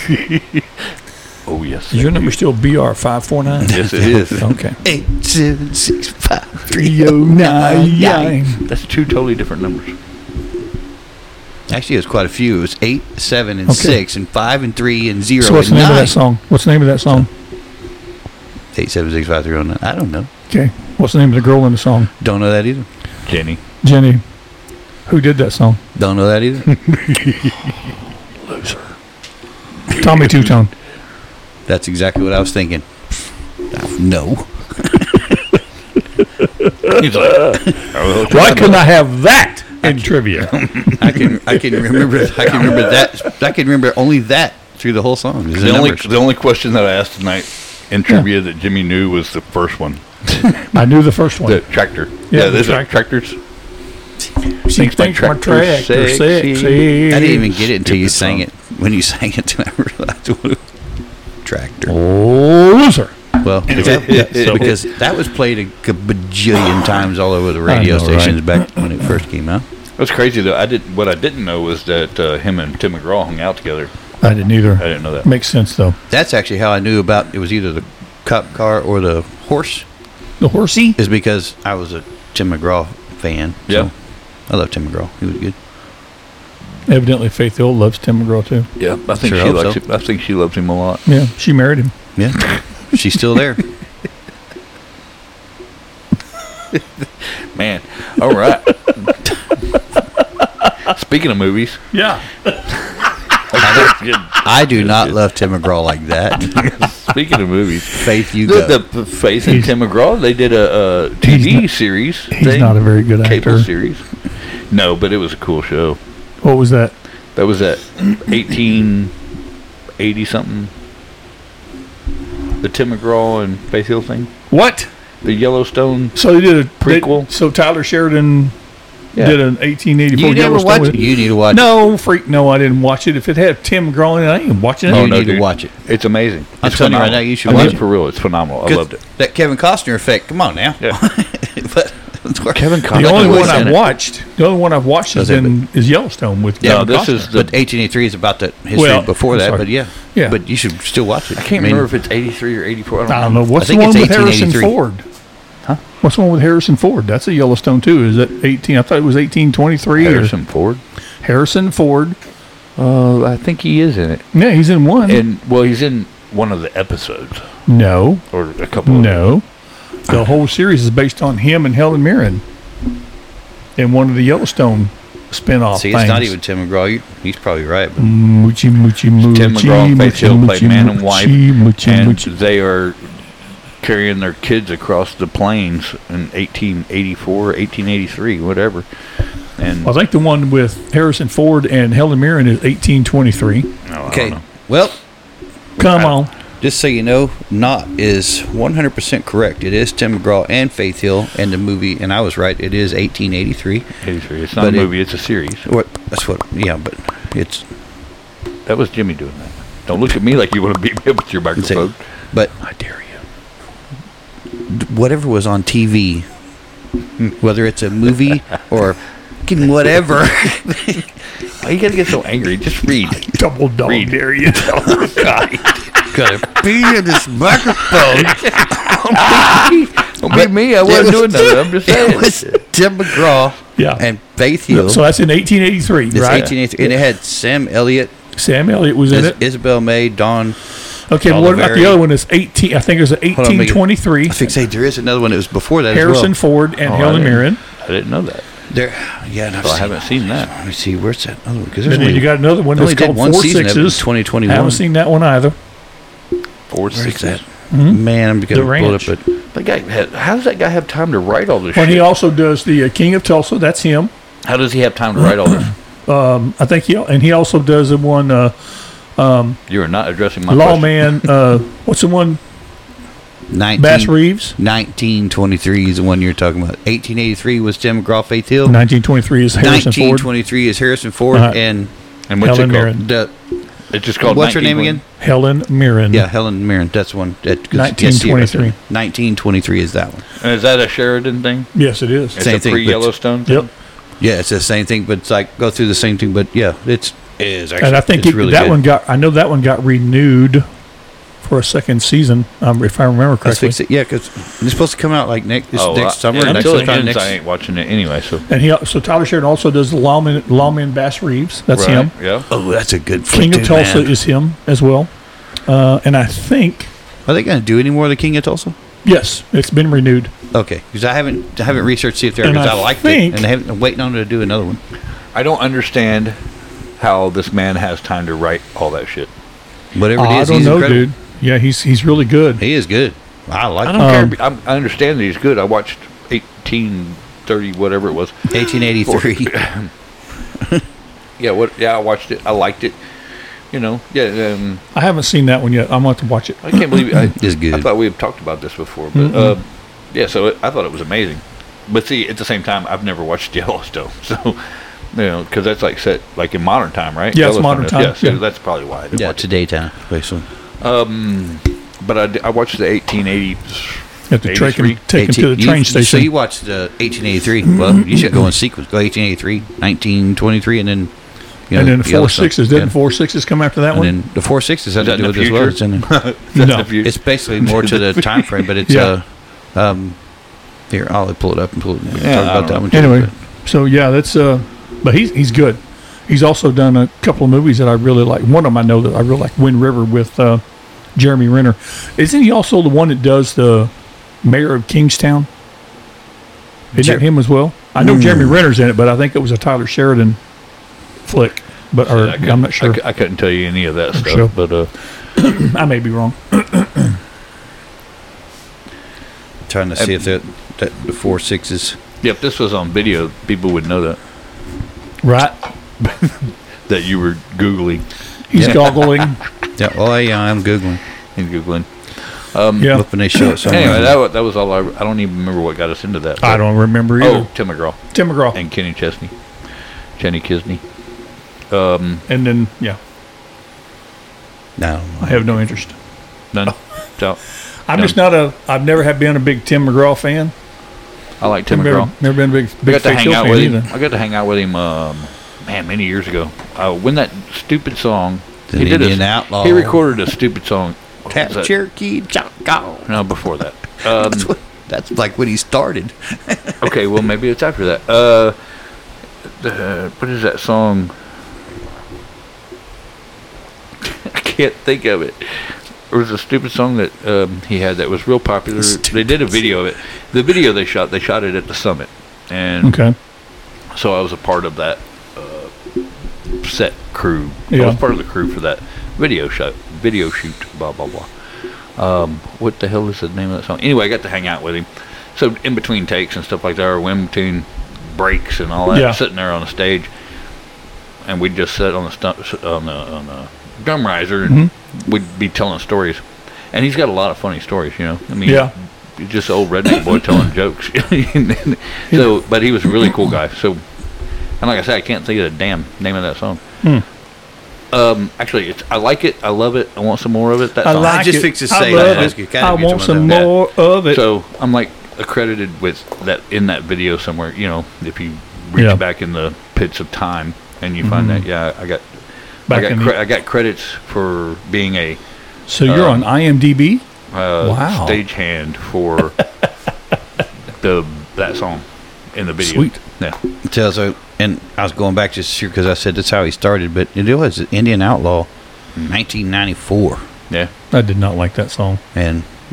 [SPEAKER 2] Oh yes,
[SPEAKER 1] Is your number still B R five four nine?
[SPEAKER 2] yes it is.
[SPEAKER 1] Okay.
[SPEAKER 3] Eight seven six five
[SPEAKER 1] three oh nine nine.
[SPEAKER 2] That's two totally different numbers.
[SPEAKER 3] Actually, it was quite a few. It was eight, seven, and
[SPEAKER 1] Okay.
[SPEAKER 3] six, and five, and three, and zero.
[SPEAKER 1] So what's the
[SPEAKER 3] and
[SPEAKER 1] name
[SPEAKER 3] nine.
[SPEAKER 1] of that song? What's the name of that song?
[SPEAKER 3] Eight, seven, six, five, three, oh, nine. I don't know.
[SPEAKER 1] Okay. What's the name of the girl in the song?
[SPEAKER 3] Don't know that either.
[SPEAKER 2] Jenny.
[SPEAKER 1] Jenny. Who did that song?
[SPEAKER 3] Don't know that either.
[SPEAKER 1] Tommy Two Tone.
[SPEAKER 3] That's exactly what I was thinking. No.
[SPEAKER 2] He's like, oh,
[SPEAKER 1] Why couldn't I have that in trivia?
[SPEAKER 3] I can I can remember I can remember that I can remember only that through the whole song. Is
[SPEAKER 2] the only the only question that I asked tonight in trivia that Jimmy knew was the first one.
[SPEAKER 1] I knew the first one.
[SPEAKER 2] The tractor.
[SPEAKER 1] Yeah,
[SPEAKER 2] Yeah,
[SPEAKER 1] the
[SPEAKER 2] those are
[SPEAKER 1] tractor.
[SPEAKER 2] tractors.
[SPEAKER 1] She
[SPEAKER 2] thinks my
[SPEAKER 1] thinks my
[SPEAKER 2] tractor's
[SPEAKER 1] tractor
[SPEAKER 2] sexy.
[SPEAKER 1] sexy.
[SPEAKER 3] I didn't even get it until you
[SPEAKER 2] Stupid
[SPEAKER 3] sang
[SPEAKER 2] song.
[SPEAKER 3] it. When you sang it, then I realized what it tractor.
[SPEAKER 1] Loser.
[SPEAKER 3] Well, because that,
[SPEAKER 2] So-
[SPEAKER 3] because that was played a g- bajillion times all over the radio
[SPEAKER 1] know,
[SPEAKER 3] stations back when it first came out.
[SPEAKER 2] What's crazy though, I did what I didn't know was that uh, him and Tim McGraw hung out together.
[SPEAKER 1] I didn't either.
[SPEAKER 2] I didn't know that.
[SPEAKER 1] Makes sense though.
[SPEAKER 3] That's actually how I knew about it was either the cop car or the horse,
[SPEAKER 1] The horsey.
[SPEAKER 3] is because I was a Tim McGraw fan. So
[SPEAKER 2] Yeah.
[SPEAKER 3] I love Tim McGraw. He was good.
[SPEAKER 1] Evidently, Faith Hill loves Tim McGraw too.
[SPEAKER 2] Yeah, I think
[SPEAKER 3] Sure
[SPEAKER 2] she
[SPEAKER 3] hope
[SPEAKER 2] likes
[SPEAKER 3] so.
[SPEAKER 2] him. I think she loves him a lot.
[SPEAKER 1] Yeah, she married him.
[SPEAKER 3] Yeah, she's still there.
[SPEAKER 2] Man, all right. Speaking of movies,
[SPEAKER 1] Yeah.
[SPEAKER 3] I do not love Tim McGraw like that.
[SPEAKER 2] speaking of movies,
[SPEAKER 3] Faith, you go.
[SPEAKER 2] the, the Faith and
[SPEAKER 1] He's-
[SPEAKER 2] Tim McGraw, they did a, a T V
[SPEAKER 1] He's not-
[SPEAKER 2] series.
[SPEAKER 1] He's
[SPEAKER 2] thing,
[SPEAKER 1] not a very good
[SPEAKER 2] cable
[SPEAKER 1] actor.
[SPEAKER 2] series. No, but it was a cool show.
[SPEAKER 1] What was that?
[SPEAKER 2] That was at eighteen eighty something. The Tim McGraw and Faith Hill thing.
[SPEAKER 1] What?
[SPEAKER 2] The Yellowstone.
[SPEAKER 1] So they did a
[SPEAKER 2] Prequel?
[SPEAKER 1] they- so Tyler Sheridan
[SPEAKER 2] Yeah.
[SPEAKER 1] did an eighteen eighty-four
[SPEAKER 3] you never
[SPEAKER 1] Yellowstone.
[SPEAKER 3] watch
[SPEAKER 1] with-
[SPEAKER 3] it. You need to watch
[SPEAKER 1] No, freak. No, I didn't watch it. If it had Tim McGraw in it, I ain't watching it.
[SPEAKER 3] it. You
[SPEAKER 2] Oh, no,
[SPEAKER 3] need to
[SPEAKER 2] dude.
[SPEAKER 3] watch it.
[SPEAKER 2] It's amazing.
[SPEAKER 3] I'm
[SPEAKER 2] It's
[SPEAKER 3] telling you right
[SPEAKER 2] phenomenal.
[SPEAKER 3] now, you should
[SPEAKER 2] I mean,
[SPEAKER 3] watch it.
[SPEAKER 2] for real. It's phenomenal. I loved it.
[SPEAKER 3] That Kevin Costner effect. Come on now.
[SPEAKER 2] Yeah.
[SPEAKER 3] but
[SPEAKER 2] Kevin
[SPEAKER 1] The
[SPEAKER 2] Costner
[SPEAKER 1] only
[SPEAKER 2] was
[SPEAKER 1] one
[SPEAKER 2] in
[SPEAKER 1] I've
[SPEAKER 2] it.
[SPEAKER 1] watched, the only one I've watched is,
[SPEAKER 3] Does it,
[SPEAKER 1] in, is Yellowstone with
[SPEAKER 2] No,
[SPEAKER 1] Kevin
[SPEAKER 2] this
[SPEAKER 1] Costner.
[SPEAKER 2] is the.
[SPEAKER 3] But eighteen eighty-three is about the history
[SPEAKER 1] Well,
[SPEAKER 3] before
[SPEAKER 1] I'm
[SPEAKER 3] that.
[SPEAKER 1] sorry.
[SPEAKER 3] But yeah,
[SPEAKER 1] Yeah.
[SPEAKER 3] But you should still watch it.
[SPEAKER 2] I can't
[SPEAKER 3] mean,
[SPEAKER 2] remember if it's eighty-three or eighty-four. I don't,
[SPEAKER 1] I don't know. What's
[SPEAKER 3] I
[SPEAKER 1] the
[SPEAKER 3] think
[SPEAKER 1] one
[SPEAKER 3] it's
[SPEAKER 1] with Harrison
[SPEAKER 3] eighteen eighty-three.
[SPEAKER 1] Ford?
[SPEAKER 2] Huh?
[SPEAKER 1] What's the one with Harrison Ford? That's a Yellowstone too. Is that eighteen? I thought it was eighteen twenty-three.
[SPEAKER 2] Harrison Ford.
[SPEAKER 1] Or Harrison Ford.
[SPEAKER 2] Uh, I think he is in it.
[SPEAKER 1] Yeah, he's in one.
[SPEAKER 2] And well, he's in one of the episodes
[SPEAKER 1] no,
[SPEAKER 2] or a couple. Of
[SPEAKER 1] no. The whole series is based on him and Helen Mirren in one of the Yellowstone spin-off
[SPEAKER 3] see,
[SPEAKER 1] things.
[SPEAKER 3] it's not even Tim McGraw. You, he's probably right. But
[SPEAKER 1] Moochie, moochie, moochie.
[SPEAKER 2] Tim McGraw and Faith
[SPEAKER 1] moochie,
[SPEAKER 2] Hill played
[SPEAKER 1] moochie,
[SPEAKER 2] man and wife,
[SPEAKER 1] moochie, moochie,
[SPEAKER 2] and
[SPEAKER 1] moochie.
[SPEAKER 2] they are carrying their kids across the plains in eighteen eighty-four, eighteen eighty-three, whatever. And
[SPEAKER 1] I think the one with Harrison Ford and Helen Mirren is eighteen twenty-three.
[SPEAKER 2] no, I don't
[SPEAKER 3] okay,
[SPEAKER 2] know.
[SPEAKER 3] well,
[SPEAKER 1] Come
[SPEAKER 2] I-
[SPEAKER 1] on.
[SPEAKER 3] just so you know, not is one hundred percent correct. It is Tim McGraw and Faith Hill, and the movie, and I was right. It is eighteen eighty-three.
[SPEAKER 2] eighty-three. It's not
[SPEAKER 3] But
[SPEAKER 2] a
[SPEAKER 3] it-
[SPEAKER 2] movie; it's a series.
[SPEAKER 3] What? That's what. Yeah, but it's
[SPEAKER 2] That was Jimmy doing that. Don't look at me like you want to beat me up with your
[SPEAKER 3] it's a,
[SPEAKER 2] microphone.
[SPEAKER 3] but
[SPEAKER 2] I dare you.
[SPEAKER 3] whatever was on T V, whether it's a movie or fucking whatever.
[SPEAKER 2] Why you gotta get so angry? Just read.
[SPEAKER 1] Double dog
[SPEAKER 2] Read.
[SPEAKER 1] dare you.
[SPEAKER 3] Gotta be in this microphone.
[SPEAKER 2] Don't be me. I wasn't doing that. I'm just saying.
[SPEAKER 3] It was Tim McGraw
[SPEAKER 1] Yeah.
[SPEAKER 3] and Faith Hill.
[SPEAKER 1] So that's in eighteen eighty-three,
[SPEAKER 3] It's
[SPEAKER 1] right?
[SPEAKER 3] eighteen eighty-three, and it had Sam Elliott,
[SPEAKER 1] Sam Elliott was in
[SPEAKER 3] Is-
[SPEAKER 1] it.
[SPEAKER 3] Isabel May, Dawn.
[SPEAKER 1] Okay, well, what about the
[SPEAKER 3] Oliveri.
[SPEAKER 1] other one? It's eighteen. I think it was
[SPEAKER 3] Hold on,
[SPEAKER 1] eighteen
[SPEAKER 3] make it-
[SPEAKER 1] twenty-three.
[SPEAKER 3] I think say there is another one that was before that
[SPEAKER 1] Harrison
[SPEAKER 3] as well.
[SPEAKER 1] Ford and
[SPEAKER 2] Oh, I
[SPEAKER 1] Helen
[SPEAKER 2] didn't-
[SPEAKER 1] Mirren.
[SPEAKER 2] I didn't know that.
[SPEAKER 3] There, yeah, and I've
[SPEAKER 2] So I
[SPEAKER 3] seen-
[SPEAKER 2] haven't seen that.
[SPEAKER 3] Let me see, where's that other one? Because
[SPEAKER 1] And
[SPEAKER 3] there's
[SPEAKER 1] then
[SPEAKER 3] only,
[SPEAKER 1] you got another one
[SPEAKER 3] they only
[SPEAKER 1] that's called
[SPEAKER 3] did one
[SPEAKER 1] Four
[SPEAKER 3] season of it in
[SPEAKER 1] Sixes.
[SPEAKER 3] twenty twenty-one.
[SPEAKER 1] Haven't seen that one either.
[SPEAKER 2] Four
[SPEAKER 3] Where's
[SPEAKER 2] sixes.
[SPEAKER 3] that?
[SPEAKER 1] Mhm.
[SPEAKER 3] Man, I'm
[SPEAKER 1] The
[SPEAKER 3] going to pull it
[SPEAKER 1] Ranch.
[SPEAKER 3] up. But
[SPEAKER 2] That guy had, how does that guy have time to write all this
[SPEAKER 1] When
[SPEAKER 2] shit?
[SPEAKER 1] he also does the uh, King of Tulsa, that's him.
[SPEAKER 2] How does he have time to write all this?
[SPEAKER 1] Um, I think he and he also does the one uh,
[SPEAKER 2] You are not addressing my question.
[SPEAKER 1] Lawman. Uh, what's the one?
[SPEAKER 3] nineteen,
[SPEAKER 1] Bass Reeves.
[SPEAKER 3] nineteen twenty-three is the one you're talking about. eighteen eighty-three was Tim McGraw, Faith Hill.
[SPEAKER 1] nineteen twenty-three is Harrison
[SPEAKER 3] nineteen
[SPEAKER 1] Ford.
[SPEAKER 3] twenty-three is Harrison Ford.
[SPEAKER 1] Uh-huh.
[SPEAKER 3] And
[SPEAKER 2] And what's
[SPEAKER 1] Helen
[SPEAKER 2] it called?
[SPEAKER 1] Mirren.
[SPEAKER 3] the,
[SPEAKER 2] It's just called.
[SPEAKER 3] what's her name
[SPEAKER 2] nineteen
[SPEAKER 3] again?
[SPEAKER 1] Helen Mirren.
[SPEAKER 3] Yeah, Helen Mirren. That's one. That,
[SPEAKER 1] nineteen twenty-three.
[SPEAKER 3] nineteen twenty-three is that one.
[SPEAKER 2] And is that a Sheridan thing?
[SPEAKER 1] Yes, it is.
[SPEAKER 2] It's
[SPEAKER 3] Same
[SPEAKER 2] a
[SPEAKER 3] thing, but-
[SPEAKER 2] pre-Yellowstone thing?
[SPEAKER 1] Yep.
[SPEAKER 3] Yeah, it's the same thing, but it's like go through the same thing. But yeah, it's it is actually.
[SPEAKER 1] And I think
[SPEAKER 3] it's
[SPEAKER 1] it,
[SPEAKER 3] really
[SPEAKER 1] that
[SPEAKER 3] good.
[SPEAKER 1] one got. I know that one got renewed for a second season, um, if I remember
[SPEAKER 3] Let's
[SPEAKER 1] correctly.
[SPEAKER 3] fix it. Yeah, because it's supposed to come out like next this
[SPEAKER 2] Oh,
[SPEAKER 3] next
[SPEAKER 2] I-
[SPEAKER 3] summer.
[SPEAKER 2] yeah,
[SPEAKER 3] next
[SPEAKER 2] until it
[SPEAKER 3] sometime
[SPEAKER 2] ends,
[SPEAKER 3] next,
[SPEAKER 2] I ain't watching it anyway. So
[SPEAKER 1] And he so Tyler Sheridan also does the Lawman Lawman Bass Reeves. That's
[SPEAKER 2] Right,
[SPEAKER 1] him.
[SPEAKER 2] Yeah.
[SPEAKER 3] oh, that's a good flick
[SPEAKER 1] King of
[SPEAKER 3] too,
[SPEAKER 1] Tulsa
[SPEAKER 3] man.
[SPEAKER 1] is him as well. Uh, and I think
[SPEAKER 3] Are they going to do any more of the King of Tulsa?
[SPEAKER 1] yes, it's been renewed.
[SPEAKER 3] Okay, because I haven't I haven't researched to see if they're
[SPEAKER 1] And
[SPEAKER 3] because
[SPEAKER 1] I
[SPEAKER 3] I, liked
[SPEAKER 1] think-
[SPEAKER 3] it and I haven't, I'm waiting on them to do another one.
[SPEAKER 2] I don't understand how this man has time to write all that shit.
[SPEAKER 3] Whatever it
[SPEAKER 1] I
[SPEAKER 3] is,
[SPEAKER 1] don't
[SPEAKER 3] he's
[SPEAKER 1] know,
[SPEAKER 3] incredible.
[SPEAKER 1] dude. Yeah, he's he's really good.
[SPEAKER 3] He is good. I like
[SPEAKER 2] I
[SPEAKER 3] him.
[SPEAKER 2] don't
[SPEAKER 1] Um,
[SPEAKER 2] care. I'm, I understand that he's good. I watched eighteen thirty, whatever it was.
[SPEAKER 3] eighteen eighty-three.
[SPEAKER 2] Yeah, what? Yeah, I watched it. I liked it. You know, yeah. Um,
[SPEAKER 1] I haven't seen that one yet. I'm going to have to watch it.
[SPEAKER 2] I can't believe I,
[SPEAKER 3] It's good.
[SPEAKER 2] I thought we had talked about this before, but
[SPEAKER 1] Mhm.
[SPEAKER 2] uh, yeah. So it, I thought it was amazing. But see, at the same time, I've never watched Yellowstone, so you know, because that's like set like in modern time, right?
[SPEAKER 1] Yeah, it's
[SPEAKER 2] Yellowstone
[SPEAKER 1] modern
[SPEAKER 2] is-
[SPEAKER 1] time,
[SPEAKER 2] Yeah, so
[SPEAKER 1] yeah.
[SPEAKER 2] that's probably why I didn't
[SPEAKER 3] Yeah,
[SPEAKER 2] watch
[SPEAKER 3] today time, basically.
[SPEAKER 2] it. Um, but I, d- I watched the eighteen eighties.
[SPEAKER 1] You have to take him,
[SPEAKER 2] eighty-three?
[SPEAKER 1] take him to the
[SPEAKER 3] eighteen
[SPEAKER 1] train
[SPEAKER 3] you,
[SPEAKER 1] station.
[SPEAKER 3] So you watched the eighteen eighty-three. Well, you should go in sequence. Go eighteen eighty-three, nineteen twenty-three, and then you know,
[SPEAKER 1] and then the four
[SPEAKER 3] Yellowstone.
[SPEAKER 1] sixes. Didn't
[SPEAKER 3] Yeah.
[SPEAKER 1] four sixes come after that
[SPEAKER 3] And
[SPEAKER 1] one?
[SPEAKER 3] then the four sixes have
[SPEAKER 2] Is
[SPEAKER 3] to
[SPEAKER 2] that
[SPEAKER 3] do
[SPEAKER 2] in
[SPEAKER 3] with
[SPEAKER 2] the
[SPEAKER 3] it as well.
[SPEAKER 2] future?
[SPEAKER 3] It's, in there.
[SPEAKER 1] No.
[SPEAKER 3] It's basically more to the time frame, but it's
[SPEAKER 1] Yeah.
[SPEAKER 3] uh, um, here I'll pull it up and pull it. We can
[SPEAKER 2] Yeah,
[SPEAKER 3] talk
[SPEAKER 2] I
[SPEAKER 3] about
[SPEAKER 2] don't
[SPEAKER 3] that
[SPEAKER 2] know.
[SPEAKER 3] one. Too,
[SPEAKER 1] Anyway,
[SPEAKER 3] but-
[SPEAKER 1] so yeah, that's uh, but he's he's good. He's also done a couple of movies that I really like. One of them I know that I really like, Wind River with uh, Jeremy Renner. Isn't he also the one that does the Mayor of Kingstown? Isn't
[SPEAKER 3] Jer-
[SPEAKER 1] that him as well? I know
[SPEAKER 3] Mm.
[SPEAKER 1] Jeremy Renner's in it, but I think it was a Tyler Sheridan flick. But or,
[SPEAKER 2] I couldn't-
[SPEAKER 1] I'm not sure.
[SPEAKER 2] I, cou- I couldn't tell you any of that stuff,
[SPEAKER 1] Sure.
[SPEAKER 2] but uh,
[SPEAKER 1] I may be wrong.
[SPEAKER 3] trying to see if that, that the four sixes.
[SPEAKER 2] yeah, if this was on video, people would know that
[SPEAKER 1] Right?
[SPEAKER 2] that you were googling
[SPEAKER 1] He's
[SPEAKER 3] Yeah.
[SPEAKER 1] goggling.
[SPEAKER 3] Yeah, well, yeah, I'm googling.
[SPEAKER 2] and googling. Um,
[SPEAKER 1] Yeah.
[SPEAKER 3] Hoping they show it somewhere.
[SPEAKER 2] Anyway, that wa- that was all. I, I don't even remember what got us into that.
[SPEAKER 1] I
[SPEAKER 2] but-
[SPEAKER 1] don't remember either.
[SPEAKER 2] Oh, Tim McGraw
[SPEAKER 1] Tim McGraw.
[SPEAKER 2] and Kenny Chesney, Jenny Kisney. Um,
[SPEAKER 1] And then, yeah,
[SPEAKER 3] no,
[SPEAKER 1] I have no interest.
[SPEAKER 2] none. So,
[SPEAKER 1] I'm
[SPEAKER 2] No.
[SPEAKER 1] just not a. I've never have been a big Tim McGraw fan.
[SPEAKER 2] I like Tim
[SPEAKER 1] I've never,
[SPEAKER 2] McGraw.
[SPEAKER 1] never been a big
[SPEAKER 2] I
[SPEAKER 1] big
[SPEAKER 2] got to
[SPEAKER 1] Faith
[SPEAKER 2] hang
[SPEAKER 1] Hill
[SPEAKER 2] out
[SPEAKER 1] fan
[SPEAKER 2] with him.
[SPEAKER 1] either.
[SPEAKER 2] I got to hang out with him, um, man, many years ago. Uh, when that stupid song,
[SPEAKER 3] The
[SPEAKER 2] he did
[SPEAKER 3] Indian
[SPEAKER 2] a,
[SPEAKER 3] Outlaw.
[SPEAKER 2] He recorded a stupid song. What
[SPEAKER 3] Tap
[SPEAKER 2] was that?
[SPEAKER 3] Cherokee Choctaw.
[SPEAKER 2] No, before that. Um,
[SPEAKER 3] That's, what, that's like when he started.
[SPEAKER 2] okay, well maybe it's after that. Uh, the, what is that song? I can't think of it. There was a stupid song that um, he had that was real popular. They did a video of it. The video they shot, they shot it at the summit, and
[SPEAKER 1] Okay.
[SPEAKER 2] so I was a part of that uh, set crew. I
[SPEAKER 1] Yeah.
[SPEAKER 2] was part of the crew for that video shot, video shoot. Blah blah blah. Um, what the hell is the name of that song? Anyway, I got to hang out with him. So in between takes and stuff like that, or in between breaks and all that,
[SPEAKER 1] Yeah.
[SPEAKER 2] sitting there on the stage, and we'd just sit on the stu- on the on the drum riser, and
[SPEAKER 1] Mm-hmm.
[SPEAKER 2] we'd be telling stories. And he's got a lot of funny stories, you know. I mean,
[SPEAKER 1] Yeah.
[SPEAKER 2] he's just an old redneck boy telling jokes. So, but he was a really cool guy. So, and like I said, I can't think of the damn name of that song.
[SPEAKER 1] Hmm.
[SPEAKER 2] Um, actually, it's I like it. I love it. I want some more of it. That
[SPEAKER 1] I
[SPEAKER 2] song.
[SPEAKER 1] like
[SPEAKER 3] just
[SPEAKER 1] it.
[SPEAKER 3] fixed to
[SPEAKER 1] I
[SPEAKER 3] say
[SPEAKER 1] love
[SPEAKER 3] that.
[SPEAKER 1] it.
[SPEAKER 3] Gotta
[SPEAKER 1] I
[SPEAKER 3] get
[SPEAKER 1] want
[SPEAKER 3] some
[SPEAKER 1] some
[SPEAKER 3] of that.
[SPEAKER 1] more of it.
[SPEAKER 2] So I'm like accredited with that in that video somewhere. You know, if you reach
[SPEAKER 1] Yeah.
[SPEAKER 2] back in the pits of time and you find that, yeah, I got,
[SPEAKER 1] Back
[SPEAKER 2] I got,
[SPEAKER 1] in
[SPEAKER 2] cre-
[SPEAKER 1] the-
[SPEAKER 2] I got credits for being a
[SPEAKER 1] So you're
[SPEAKER 2] um,
[SPEAKER 1] on I M D B?
[SPEAKER 2] uh,
[SPEAKER 1] Wow.
[SPEAKER 2] stagehand for the that song in the video.
[SPEAKER 1] Sweet.
[SPEAKER 2] Yeah.
[SPEAKER 3] Tell us, uh, and I was going back just here because I said that's how he started, but it was Indian Outlaw, nineteen ninety-four,
[SPEAKER 2] Yeah.
[SPEAKER 1] I did not like that song.
[SPEAKER 3] and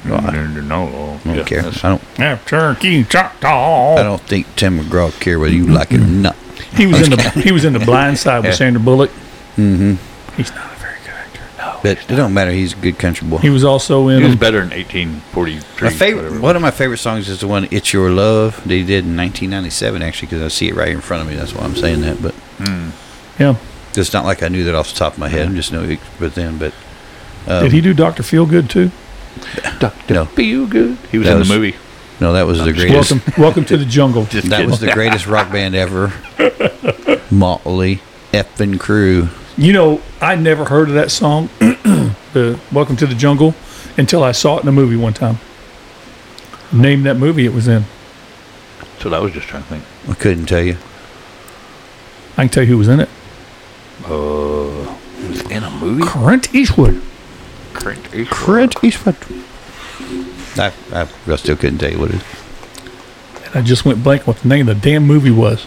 [SPEAKER 2] No, no,
[SPEAKER 3] I don't care. I don't.
[SPEAKER 1] F Turkey Choctaw.
[SPEAKER 3] I don't think Tim McGraw will care whether you like it or not.
[SPEAKER 1] He was in the he was in the Blind Side with
[SPEAKER 2] Yeah.
[SPEAKER 1] Sandra Bullock.
[SPEAKER 3] Mm-hmm.
[SPEAKER 1] He's not a very good actor. No.
[SPEAKER 3] But it don't matter. He's a good country boy.
[SPEAKER 1] He was also in.
[SPEAKER 2] He was better in eighteen forty-three.
[SPEAKER 3] My favorite,
[SPEAKER 2] whatever.
[SPEAKER 3] one of my favorite songs is the one "It's Your Love" that he did in nineteen ninety-seven. Actually, because I see it right in front of me. That's why I'm saying that. But
[SPEAKER 1] yeah.
[SPEAKER 3] it's not like I knew that off the top of my head. I'm just know it but then. But um,
[SPEAKER 1] Did he do Doctor Feelgood too?
[SPEAKER 2] Doctor
[SPEAKER 3] No.
[SPEAKER 2] Feel Good. He was
[SPEAKER 3] That
[SPEAKER 2] in
[SPEAKER 3] was-
[SPEAKER 2] the movie.
[SPEAKER 3] No, that was the greatest.
[SPEAKER 1] Welcome, welcome to the jungle.
[SPEAKER 2] Just
[SPEAKER 3] That
[SPEAKER 2] kidding.
[SPEAKER 3] was the greatest rock band ever. Motley effing Crew.
[SPEAKER 1] You know, I never heard of that song, the Welcome to the Jungle, until I saw it in a movie one time. Name that movie it was in.
[SPEAKER 2] So I was just trying to think.
[SPEAKER 3] I couldn't tell you.
[SPEAKER 1] I can tell you who was in it.
[SPEAKER 2] Uh, it was in a movie.
[SPEAKER 1] Clint Eastwood.
[SPEAKER 2] Clint Eastwood.
[SPEAKER 3] Clint Eastwood. I, I, I still couldn't tell you what it is.
[SPEAKER 1] And I just went blank what the name of the damn movie was.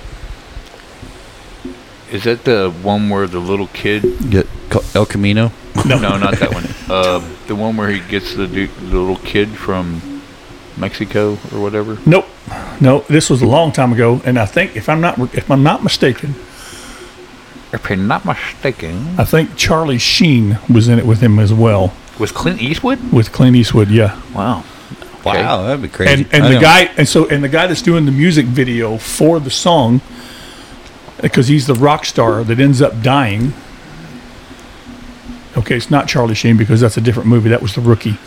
[SPEAKER 2] Is that the one where the little kid?
[SPEAKER 3] Get El Camino.
[SPEAKER 2] No, not that one. Uh, the one where he gets the dude, the little kid from Mexico or whatever.
[SPEAKER 1] Nope. No, this was a long time ago, and I think if I'm not if I'm not mistaken,
[SPEAKER 2] If I'm not mistaken,
[SPEAKER 1] I think Charlie Sheen was in it with him as well.
[SPEAKER 2] with Clint Eastwood.
[SPEAKER 1] With Clint Eastwood, yeah.
[SPEAKER 2] Wow.
[SPEAKER 3] Wow, that'd be crazy.
[SPEAKER 1] And and
[SPEAKER 3] I
[SPEAKER 1] the
[SPEAKER 3] know.
[SPEAKER 1] guy and so and the guy that's doing the music video for the song, because he's the rock star that ends up dying. Okay, it's not Charlie Sheen because that's a different movie. That was The Rookie.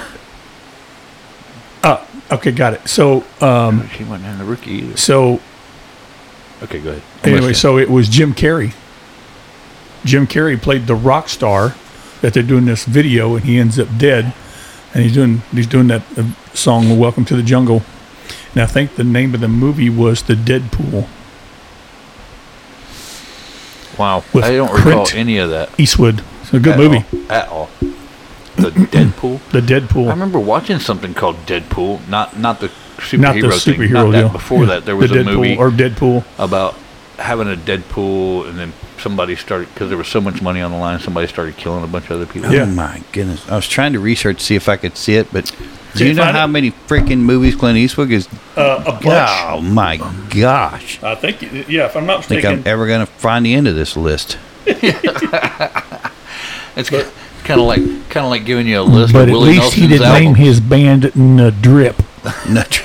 [SPEAKER 1] Uh, okay, got it. So um,
[SPEAKER 2] She wasn't in the Rookie either.
[SPEAKER 1] so
[SPEAKER 2] Okay, go ahead. I'm
[SPEAKER 1] anyway,
[SPEAKER 2] listening.
[SPEAKER 1] so it was Jim Carrey. Jim Carrey played the rock star that they're doing this video, and he ends up dead. And he's doing he's doing that uh, song "Welcome to the Jungle," and I think the name of the movie was The Deadpool.
[SPEAKER 2] Wow,
[SPEAKER 1] with
[SPEAKER 2] I don't
[SPEAKER 1] Clint
[SPEAKER 2] recall any of that.
[SPEAKER 1] Eastwood. It's a good
[SPEAKER 2] at
[SPEAKER 1] movie.
[SPEAKER 2] all, at all. The Deadpool.
[SPEAKER 1] The
[SPEAKER 2] I
[SPEAKER 1] Deadpool.
[SPEAKER 2] remember watching something called Deadpool, not not the superhero
[SPEAKER 1] Not the
[SPEAKER 2] thing.
[SPEAKER 1] superhero
[SPEAKER 2] Not that.
[SPEAKER 1] deal.
[SPEAKER 2] Before
[SPEAKER 1] Yeah.
[SPEAKER 2] that, there was
[SPEAKER 1] the
[SPEAKER 2] a
[SPEAKER 1] Deadpool
[SPEAKER 2] movie
[SPEAKER 1] or Deadpool.
[SPEAKER 2] about having a Deadpool, and then somebody started because there was so much money on the line. Somebody started killing a bunch of other people.
[SPEAKER 1] Yeah.
[SPEAKER 3] Oh my goodness! I was trying to research to see if I could see it, but do
[SPEAKER 1] Can't
[SPEAKER 3] you know
[SPEAKER 1] find
[SPEAKER 3] how
[SPEAKER 1] it?
[SPEAKER 3] many freaking movies Clint Eastwood is?
[SPEAKER 1] Uh, a bunch.
[SPEAKER 3] Oh my gosh!
[SPEAKER 1] I think yeah, if I'm not
[SPEAKER 3] I think
[SPEAKER 1] mistaken.
[SPEAKER 3] I'm ever gonna find the end of this list.
[SPEAKER 2] It's kind of like kind of like giving you a list
[SPEAKER 1] but
[SPEAKER 2] of
[SPEAKER 1] at
[SPEAKER 2] Willie
[SPEAKER 1] least he
[SPEAKER 2] Nelson's
[SPEAKER 1] didn't name
[SPEAKER 2] albums.
[SPEAKER 1] his band N Drip.
[SPEAKER 3] Not-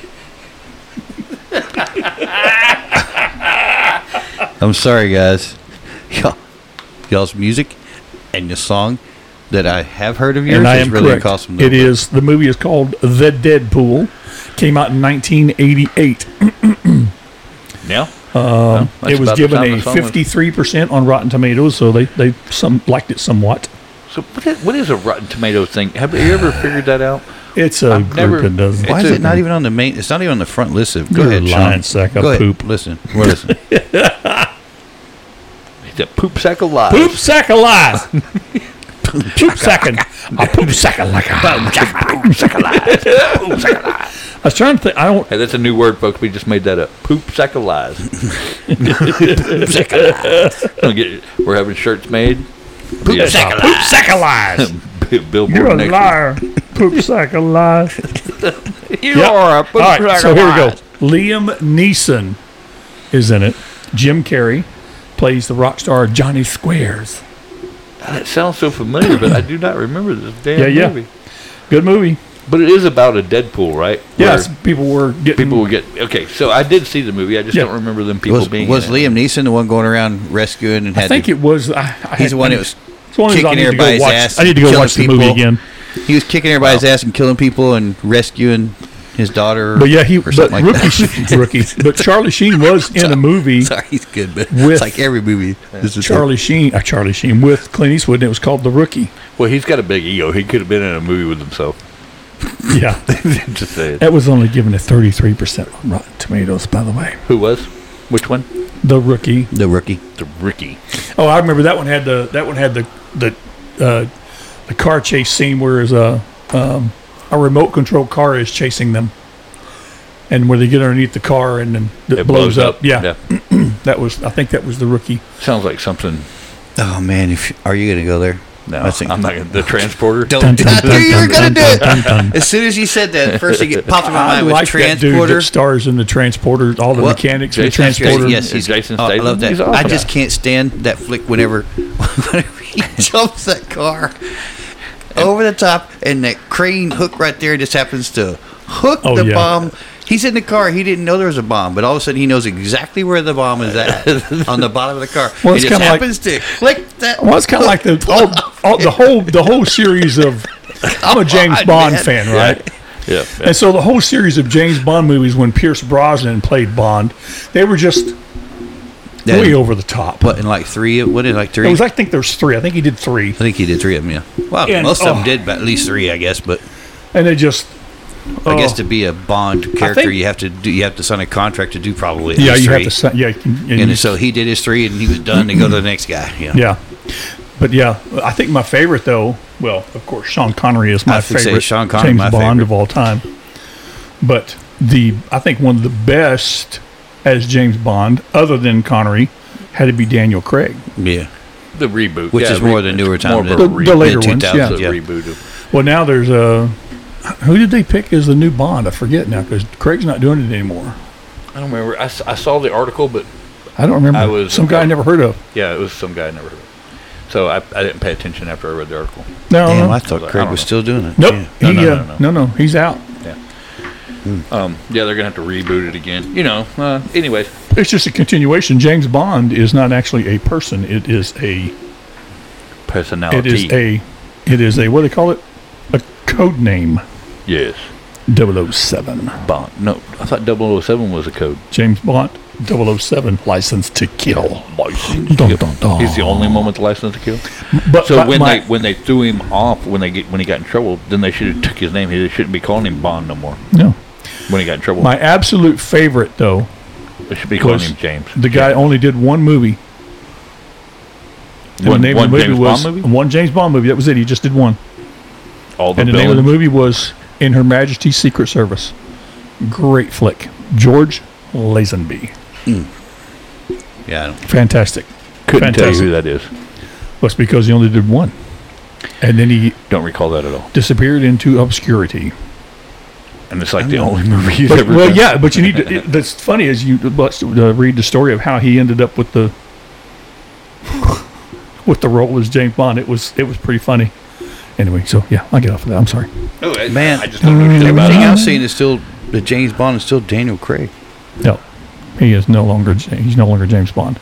[SPEAKER 3] I'm sorry, guys. Y'all, y'all's music and the song that I have heard of yours
[SPEAKER 1] And I
[SPEAKER 3] is
[SPEAKER 1] am
[SPEAKER 3] really
[SPEAKER 1] correct.
[SPEAKER 3] awesome. though.
[SPEAKER 1] It is. The movie is called The Deadpool. Came out in nineteen eighty-eight.
[SPEAKER 2] Yeah.
[SPEAKER 1] Um,
[SPEAKER 2] that's
[SPEAKER 1] it was
[SPEAKER 2] about the
[SPEAKER 1] given
[SPEAKER 2] time
[SPEAKER 1] a
[SPEAKER 2] the song was-
[SPEAKER 1] fifty-three percent on Rotten Tomatoes, so they they some liked it somewhat.
[SPEAKER 2] So what is, what is a Rotten Tomato thing? Have you ever figured that out?
[SPEAKER 1] It's a
[SPEAKER 2] I've
[SPEAKER 1] group
[SPEAKER 2] never-
[SPEAKER 1] that does.
[SPEAKER 3] Why
[SPEAKER 2] It's
[SPEAKER 3] is
[SPEAKER 2] a-
[SPEAKER 3] it not even on the main? It's not even on the front list of. Go
[SPEAKER 1] You're
[SPEAKER 3] ahead,
[SPEAKER 1] a
[SPEAKER 3] Sean.
[SPEAKER 1] lying sack of
[SPEAKER 3] Go ahead.
[SPEAKER 1] poop.
[SPEAKER 3] Listen, we're listening.
[SPEAKER 2] It's a poop sack of lies.
[SPEAKER 1] Poop sack of lies. Poop sacking. A poop sacking like a
[SPEAKER 2] Poop sack of lies. Poop sack of lies.
[SPEAKER 1] I was trying to think. I don't.
[SPEAKER 2] Hey, that's a new word, folks. We just made that up. Poop sack of lies. Don't get it. We're having shirts made.
[SPEAKER 1] Poop
[SPEAKER 2] Yeah.
[SPEAKER 1] sack of lies. Poop sack of lies.
[SPEAKER 2] Billboard
[SPEAKER 1] You're a
[SPEAKER 2] next
[SPEAKER 1] liar. Poop sack of lies.
[SPEAKER 2] week. You
[SPEAKER 1] Yep.
[SPEAKER 2] are a poop
[SPEAKER 1] All right,
[SPEAKER 2] sack
[SPEAKER 1] so
[SPEAKER 2] of
[SPEAKER 1] here we go.
[SPEAKER 2] lies.
[SPEAKER 1] Liam Neeson is in it. Jim Carrey plays the rock star Johnny Squares.
[SPEAKER 2] That sounds so familiar, but I do not remember this damn
[SPEAKER 1] Yeah, yeah.
[SPEAKER 2] movie.
[SPEAKER 1] Good movie.
[SPEAKER 2] But it is about a Deadpool, right?
[SPEAKER 1] Yes,
[SPEAKER 2] Where
[SPEAKER 1] people were getting.
[SPEAKER 2] people will get okay. So I did see the movie. I just
[SPEAKER 1] Yeah.
[SPEAKER 2] don't remember them people
[SPEAKER 3] Was,
[SPEAKER 2] being.
[SPEAKER 3] was
[SPEAKER 2] in it.
[SPEAKER 3] Liam Neeson the one going around rescuing and had
[SPEAKER 1] I think
[SPEAKER 3] to,
[SPEAKER 1] it was. I, I
[SPEAKER 3] he's the one that was
[SPEAKER 1] it's one of those I
[SPEAKER 3] kicking
[SPEAKER 1] need to go
[SPEAKER 3] everybody's
[SPEAKER 1] watch.
[SPEAKER 3] ass
[SPEAKER 1] I need to go
[SPEAKER 3] and
[SPEAKER 1] watch the
[SPEAKER 3] killing
[SPEAKER 1] movie
[SPEAKER 3] people.
[SPEAKER 1] again.
[SPEAKER 3] he was kicking everybody's ass and killing people and rescuing his daughter.
[SPEAKER 1] But yeah, he.
[SPEAKER 3] or
[SPEAKER 1] But
[SPEAKER 3] something like
[SPEAKER 1] rookie,
[SPEAKER 3] that.
[SPEAKER 1] rookie. But Charlie Sheen was in a movie.
[SPEAKER 3] Sorry, he's good, but
[SPEAKER 1] With
[SPEAKER 3] it's like every movie. This is
[SPEAKER 1] Charlie Sheen, uh, Charlie Sheen with Clint Eastwood, and it was called The Rookie.
[SPEAKER 2] Well, he's got a big ego. He could have been in a movie with himself.
[SPEAKER 1] Yeah,
[SPEAKER 2] Just say it.
[SPEAKER 1] that was only given a thirty-three percent on Rotten Tomatoes, by the way.
[SPEAKER 2] Who was? Which one?
[SPEAKER 1] The Rookie.
[SPEAKER 3] the rookie.
[SPEAKER 2] The Ricky.
[SPEAKER 1] Oh, I remember that one had the that one had the the uh, the car chase scene where is a um, a remote control car is chasing them, and where they get underneath the car and then it,
[SPEAKER 2] It
[SPEAKER 1] blows, up. Yeah,
[SPEAKER 2] yeah.
[SPEAKER 1] that was I think that was The Rookie.
[SPEAKER 2] Sounds like something.
[SPEAKER 3] Oh man, if are you gonna go there?
[SPEAKER 2] No,
[SPEAKER 3] I think-
[SPEAKER 2] I'm not gonna, the transporter.
[SPEAKER 3] Don't.
[SPEAKER 1] Dun, dun,
[SPEAKER 3] I knew you were
[SPEAKER 1] dun,
[SPEAKER 3] gonna do
[SPEAKER 1] dun,
[SPEAKER 3] it.
[SPEAKER 1] dun, dun, dun.
[SPEAKER 3] As soon as you said that, first thing that popped in my
[SPEAKER 1] I
[SPEAKER 3] mind was
[SPEAKER 1] like that dude
[SPEAKER 3] transporter.
[SPEAKER 1] that stars in the transporter, all the
[SPEAKER 3] What?
[SPEAKER 1] mechanics of the
[SPEAKER 2] Jason
[SPEAKER 1] transporter.
[SPEAKER 2] Statham.
[SPEAKER 3] Yes, he's
[SPEAKER 2] Jason
[SPEAKER 3] oh, I
[SPEAKER 2] Statham.
[SPEAKER 3] love that.
[SPEAKER 2] He's
[SPEAKER 3] I
[SPEAKER 2] awesome.
[SPEAKER 3] just can't stand that flick whenever, whenever he jumps that car over the top, and that crane hook right there just happens to hook
[SPEAKER 1] Oh,
[SPEAKER 3] the
[SPEAKER 1] yeah.
[SPEAKER 3] bomb. He's in the car. He didn't know there was a bomb, but all of a sudden he knows exactly where the bomb is at on the bottom of the car.
[SPEAKER 1] Well,
[SPEAKER 3] he
[SPEAKER 1] it's
[SPEAKER 3] just
[SPEAKER 1] kinda like-
[SPEAKER 3] happens to click that.
[SPEAKER 1] Well, it's kind of like the all, all, the whole the whole series of. I'm a James
[SPEAKER 3] God,
[SPEAKER 1] Bond
[SPEAKER 3] man.
[SPEAKER 1] fan, right?
[SPEAKER 2] Yeah. yeah.
[SPEAKER 1] And so the whole series of James Bond movies, when Pierce Brosnan played Bond, they were just
[SPEAKER 3] Then-
[SPEAKER 1] way over the top.
[SPEAKER 3] What in like three? What in like three?
[SPEAKER 1] It was, I think there's three. I think he did three,
[SPEAKER 3] I think he did three of them. Yeah. Well,
[SPEAKER 1] And-
[SPEAKER 3] most of them
[SPEAKER 1] oh.
[SPEAKER 3] did, but at least three, I guess. But
[SPEAKER 1] and they just.
[SPEAKER 3] I guess
[SPEAKER 1] oh.
[SPEAKER 3] to be a Bond character,
[SPEAKER 1] think-
[SPEAKER 3] you have to do. You have to sign a contract to do probably. At
[SPEAKER 1] Yeah,
[SPEAKER 3] least
[SPEAKER 1] you
[SPEAKER 3] three.
[SPEAKER 1] have to. Sign, yeah, and
[SPEAKER 3] And
[SPEAKER 1] you-
[SPEAKER 3] so he did his three, and he was done to go to the next guy. Yeah.
[SPEAKER 1] yeah, but yeah, I think my favorite though. Well, of course, Sean Connery is my
[SPEAKER 3] I was gonna say
[SPEAKER 1] favorite
[SPEAKER 3] Sean Connery,
[SPEAKER 1] James
[SPEAKER 3] my
[SPEAKER 1] Bond
[SPEAKER 3] favorite.
[SPEAKER 1] of all time. But the I think one of the best as James Bond, other than Connery, had to be Daniel Craig.
[SPEAKER 3] Yeah.
[SPEAKER 2] The reboot,
[SPEAKER 3] Which
[SPEAKER 2] yeah,
[SPEAKER 3] is more
[SPEAKER 2] re-
[SPEAKER 3] the newer
[SPEAKER 2] it's
[SPEAKER 3] time
[SPEAKER 2] more of a
[SPEAKER 3] than-
[SPEAKER 1] The,
[SPEAKER 2] re-
[SPEAKER 1] the later
[SPEAKER 3] mid-
[SPEAKER 1] ones,
[SPEAKER 3] 2000s,
[SPEAKER 1] yeah.
[SPEAKER 2] it's a
[SPEAKER 3] yeah.
[SPEAKER 2] reboot of.
[SPEAKER 1] Well, now there's a. Who did they pick as the new Bond? I forget now because Craig's not doing it anymore.
[SPEAKER 2] I don't remember. I, s- I saw the article, but
[SPEAKER 1] I don't remember.
[SPEAKER 2] I was-
[SPEAKER 1] Some guy I never heard of.
[SPEAKER 2] yeah, it was some guy I never heard of. So I, I didn't pay attention after I read the article.
[SPEAKER 1] No,
[SPEAKER 3] Damn,
[SPEAKER 1] no.
[SPEAKER 3] I thought
[SPEAKER 2] I
[SPEAKER 3] Craig
[SPEAKER 2] don't
[SPEAKER 3] was
[SPEAKER 2] know.
[SPEAKER 3] still doing it.
[SPEAKER 1] Nope.
[SPEAKER 3] Yeah.
[SPEAKER 2] No,
[SPEAKER 1] he,
[SPEAKER 2] no,
[SPEAKER 1] uh,
[SPEAKER 2] no, no.
[SPEAKER 1] no, no, he's out.
[SPEAKER 2] Um, yeah, they're gonna have to reboot it again. You know. Uh, anyways,
[SPEAKER 1] It's just a continuation. James Bond is not actually a person. It is a.
[SPEAKER 2] personality.
[SPEAKER 1] It is a. It is a. What do they call it? A code name.
[SPEAKER 2] yes.
[SPEAKER 1] double oh seven.
[SPEAKER 2] Bond. No, I thought double oh seven was a code.
[SPEAKER 1] James Bond. double oh seven. License to kill. Dun, dun, dun.
[SPEAKER 2] He's the only one with the license to kill.
[SPEAKER 1] But
[SPEAKER 2] So
[SPEAKER 1] my-
[SPEAKER 2] when
[SPEAKER 1] my-
[SPEAKER 2] they when they threw him off when they get when he got in trouble, then they should have took his name. They shouldn't be calling him Bond no more.
[SPEAKER 1] no,
[SPEAKER 2] When he got in trouble,
[SPEAKER 1] my absolute favorite though,
[SPEAKER 2] they should be calling
[SPEAKER 1] was
[SPEAKER 2] him James.
[SPEAKER 1] the guy only did one movie. And
[SPEAKER 2] One-
[SPEAKER 1] the name
[SPEAKER 2] one
[SPEAKER 1] of the movie
[SPEAKER 2] James
[SPEAKER 1] was
[SPEAKER 2] Bond movie?
[SPEAKER 1] one James Bond movie. That was it. He just did one.
[SPEAKER 2] All the
[SPEAKER 1] And the name of the
[SPEAKER 2] villains.
[SPEAKER 1] movie was In Her Majesty's Secret Service. Great flick. George Lazenby.
[SPEAKER 3] Yeah. I don't-
[SPEAKER 1] Fantastic.
[SPEAKER 2] Couldn't tell you
[SPEAKER 1] Fantastic.
[SPEAKER 2] who that is.
[SPEAKER 1] Well, it's because he only did one. And then he
[SPEAKER 2] Don't recall that at all.
[SPEAKER 1] disappeared into obscurity.
[SPEAKER 2] And it's like the only movie he's
[SPEAKER 1] But,
[SPEAKER 2] ever
[SPEAKER 1] well,
[SPEAKER 2] done.
[SPEAKER 1] yeah, but you need to. It, that's funny as you let's, uh, read the story of how he ended up with the with the role as James Bond. It was it was pretty funny. Anyway, so yeah, I'll get off of that. I'm sorry.
[SPEAKER 2] Oh, I,
[SPEAKER 3] Man,
[SPEAKER 2] I just don't know shit about
[SPEAKER 3] Everything
[SPEAKER 2] it.
[SPEAKER 3] I've seen is still the James Bond is still Daniel Craig.
[SPEAKER 1] No, he is no longer Ja- he's no longer James Bond.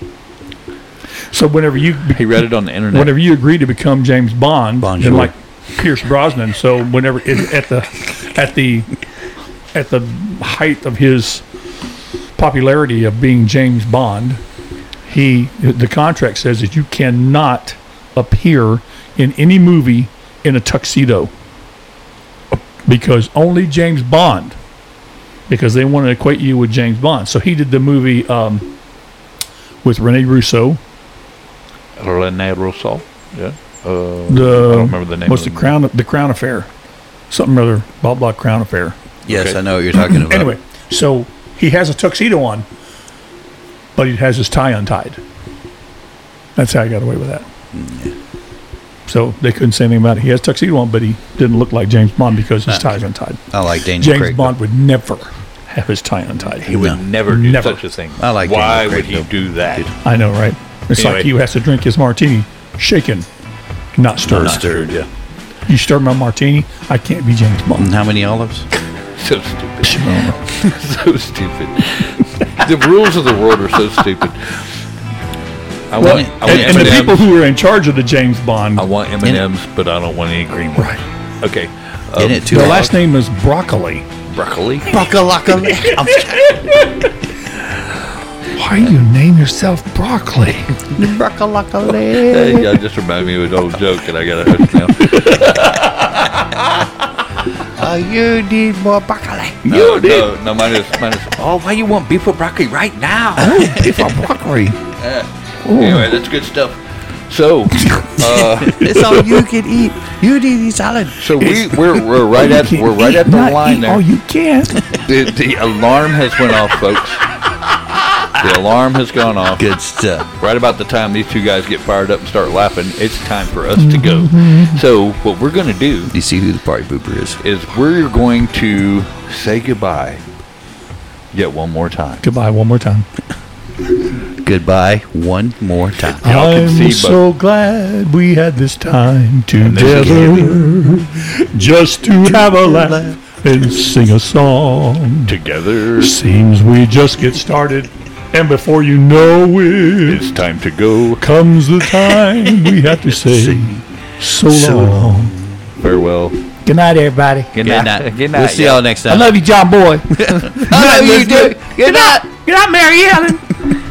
[SPEAKER 1] So whenever you
[SPEAKER 2] He read it on the internet.
[SPEAKER 1] whenever you agree to become James Bond,
[SPEAKER 3] Bonjour.
[SPEAKER 1] then like Pierce Brosnan. So whenever it, at the at the at the height of his popularity of being James Bond, he the contract says that you cannot appear in any movie in a tuxedo because only James Bond, because they want to equate you with James Bond. So he did the movie um, with Rene Russo.
[SPEAKER 2] Rene Russo. Yeah. Uh,
[SPEAKER 1] The
[SPEAKER 2] I don't remember the name.
[SPEAKER 1] What's
[SPEAKER 2] of
[SPEAKER 1] the crown? The Crown Affair, something or other. Blah blah Crown Affair.
[SPEAKER 3] Yes,
[SPEAKER 2] Okay.
[SPEAKER 3] I know what you're talking about.
[SPEAKER 1] Anyway, so he has a tuxedo on, but he has his tie untied. That's how he got away with that. So they couldn't say anything about it. He has a tuxedo on, but he didn't look like James Bond because his tie's untied.
[SPEAKER 3] I like Daniel
[SPEAKER 1] James
[SPEAKER 3] Craig.
[SPEAKER 1] Bond would never have his tie untied.
[SPEAKER 2] He would
[SPEAKER 3] No.
[SPEAKER 2] never do
[SPEAKER 1] Never.
[SPEAKER 2] such a thing.
[SPEAKER 3] I like
[SPEAKER 2] Why
[SPEAKER 3] Daniel
[SPEAKER 2] would
[SPEAKER 3] Craig,
[SPEAKER 2] he
[SPEAKER 3] though.
[SPEAKER 2] do that?
[SPEAKER 1] I know, right? It's
[SPEAKER 2] Anyway.
[SPEAKER 1] like he has to drink his martini shaken, not stirred.
[SPEAKER 2] Not stirred. Yeah.
[SPEAKER 1] You stir my martini, I can't be James Bond.
[SPEAKER 3] And how many olives?
[SPEAKER 2] So stupid. so stupid. The rules of the world are so stupid. I
[SPEAKER 1] Well,
[SPEAKER 2] want, I want
[SPEAKER 1] and, and the
[SPEAKER 2] M&Ms.
[SPEAKER 1] people who are in charge of the James Bond,
[SPEAKER 2] I want M and M's, but I don't want any green ones.
[SPEAKER 1] right?
[SPEAKER 2] Okay.
[SPEAKER 3] In
[SPEAKER 2] Um,
[SPEAKER 3] it too.
[SPEAKER 1] The last name is Broccoli.
[SPEAKER 2] broccoli.
[SPEAKER 1] Why do you name yourself Broccoli?
[SPEAKER 2] Hey, yeah, just remind me of an old joke, and I got to hush now.
[SPEAKER 3] Uh, you need more broccoli.
[SPEAKER 2] No, no, no, mine is, mine is. Oh, why you want beef with broccoli right now?
[SPEAKER 1] Beef or broccoli?
[SPEAKER 2] Anyway, that's good stuff. So, uh,
[SPEAKER 3] It's all you can eat. You need to eat salad.
[SPEAKER 2] so we we're we're right at we're right at the line there.
[SPEAKER 1] Oh, you can.
[SPEAKER 2] The, the alarm has went off, folks. The alarm has gone off.
[SPEAKER 3] Good stuff.
[SPEAKER 2] Right about the time these two guys get fired up and start laughing, it's time for us to go. So what we're going to do
[SPEAKER 3] You see who the party pooper is.
[SPEAKER 2] is we're going to say goodbye yet one more time.
[SPEAKER 1] Goodbye one more time.
[SPEAKER 3] Goodbye one more time.
[SPEAKER 2] Y'all can
[SPEAKER 1] I'm
[SPEAKER 2] see,
[SPEAKER 1] so glad we had this time together, just to have a laugh and sing a song.
[SPEAKER 2] Together,
[SPEAKER 1] Seems we just get started, and before you know it,
[SPEAKER 2] it's time to go.
[SPEAKER 1] comes the time we have to say so long.
[SPEAKER 2] Farewell.
[SPEAKER 1] Good night, everybody.
[SPEAKER 2] Good
[SPEAKER 3] Good
[SPEAKER 2] night.
[SPEAKER 3] night.
[SPEAKER 2] Good night.
[SPEAKER 3] We'll see
[SPEAKER 2] y'all.
[SPEAKER 3] y'all next time.
[SPEAKER 1] I love you, John Boy.
[SPEAKER 3] I love you, too. Good night.
[SPEAKER 1] Good night, Mary Ellen.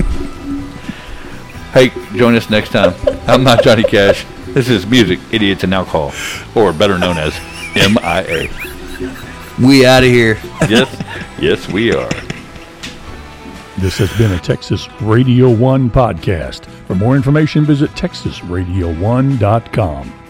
[SPEAKER 2] Hey, join us next time. I'm not Johnny Cash. This is Music, Idiots, and Alcohol, or better known as M I A.
[SPEAKER 3] We out of here.
[SPEAKER 2] Yes, yes, we are.
[SPEAKER 1] This has been a Texas Radio One podcast. For more information, visit texas radio one dot com.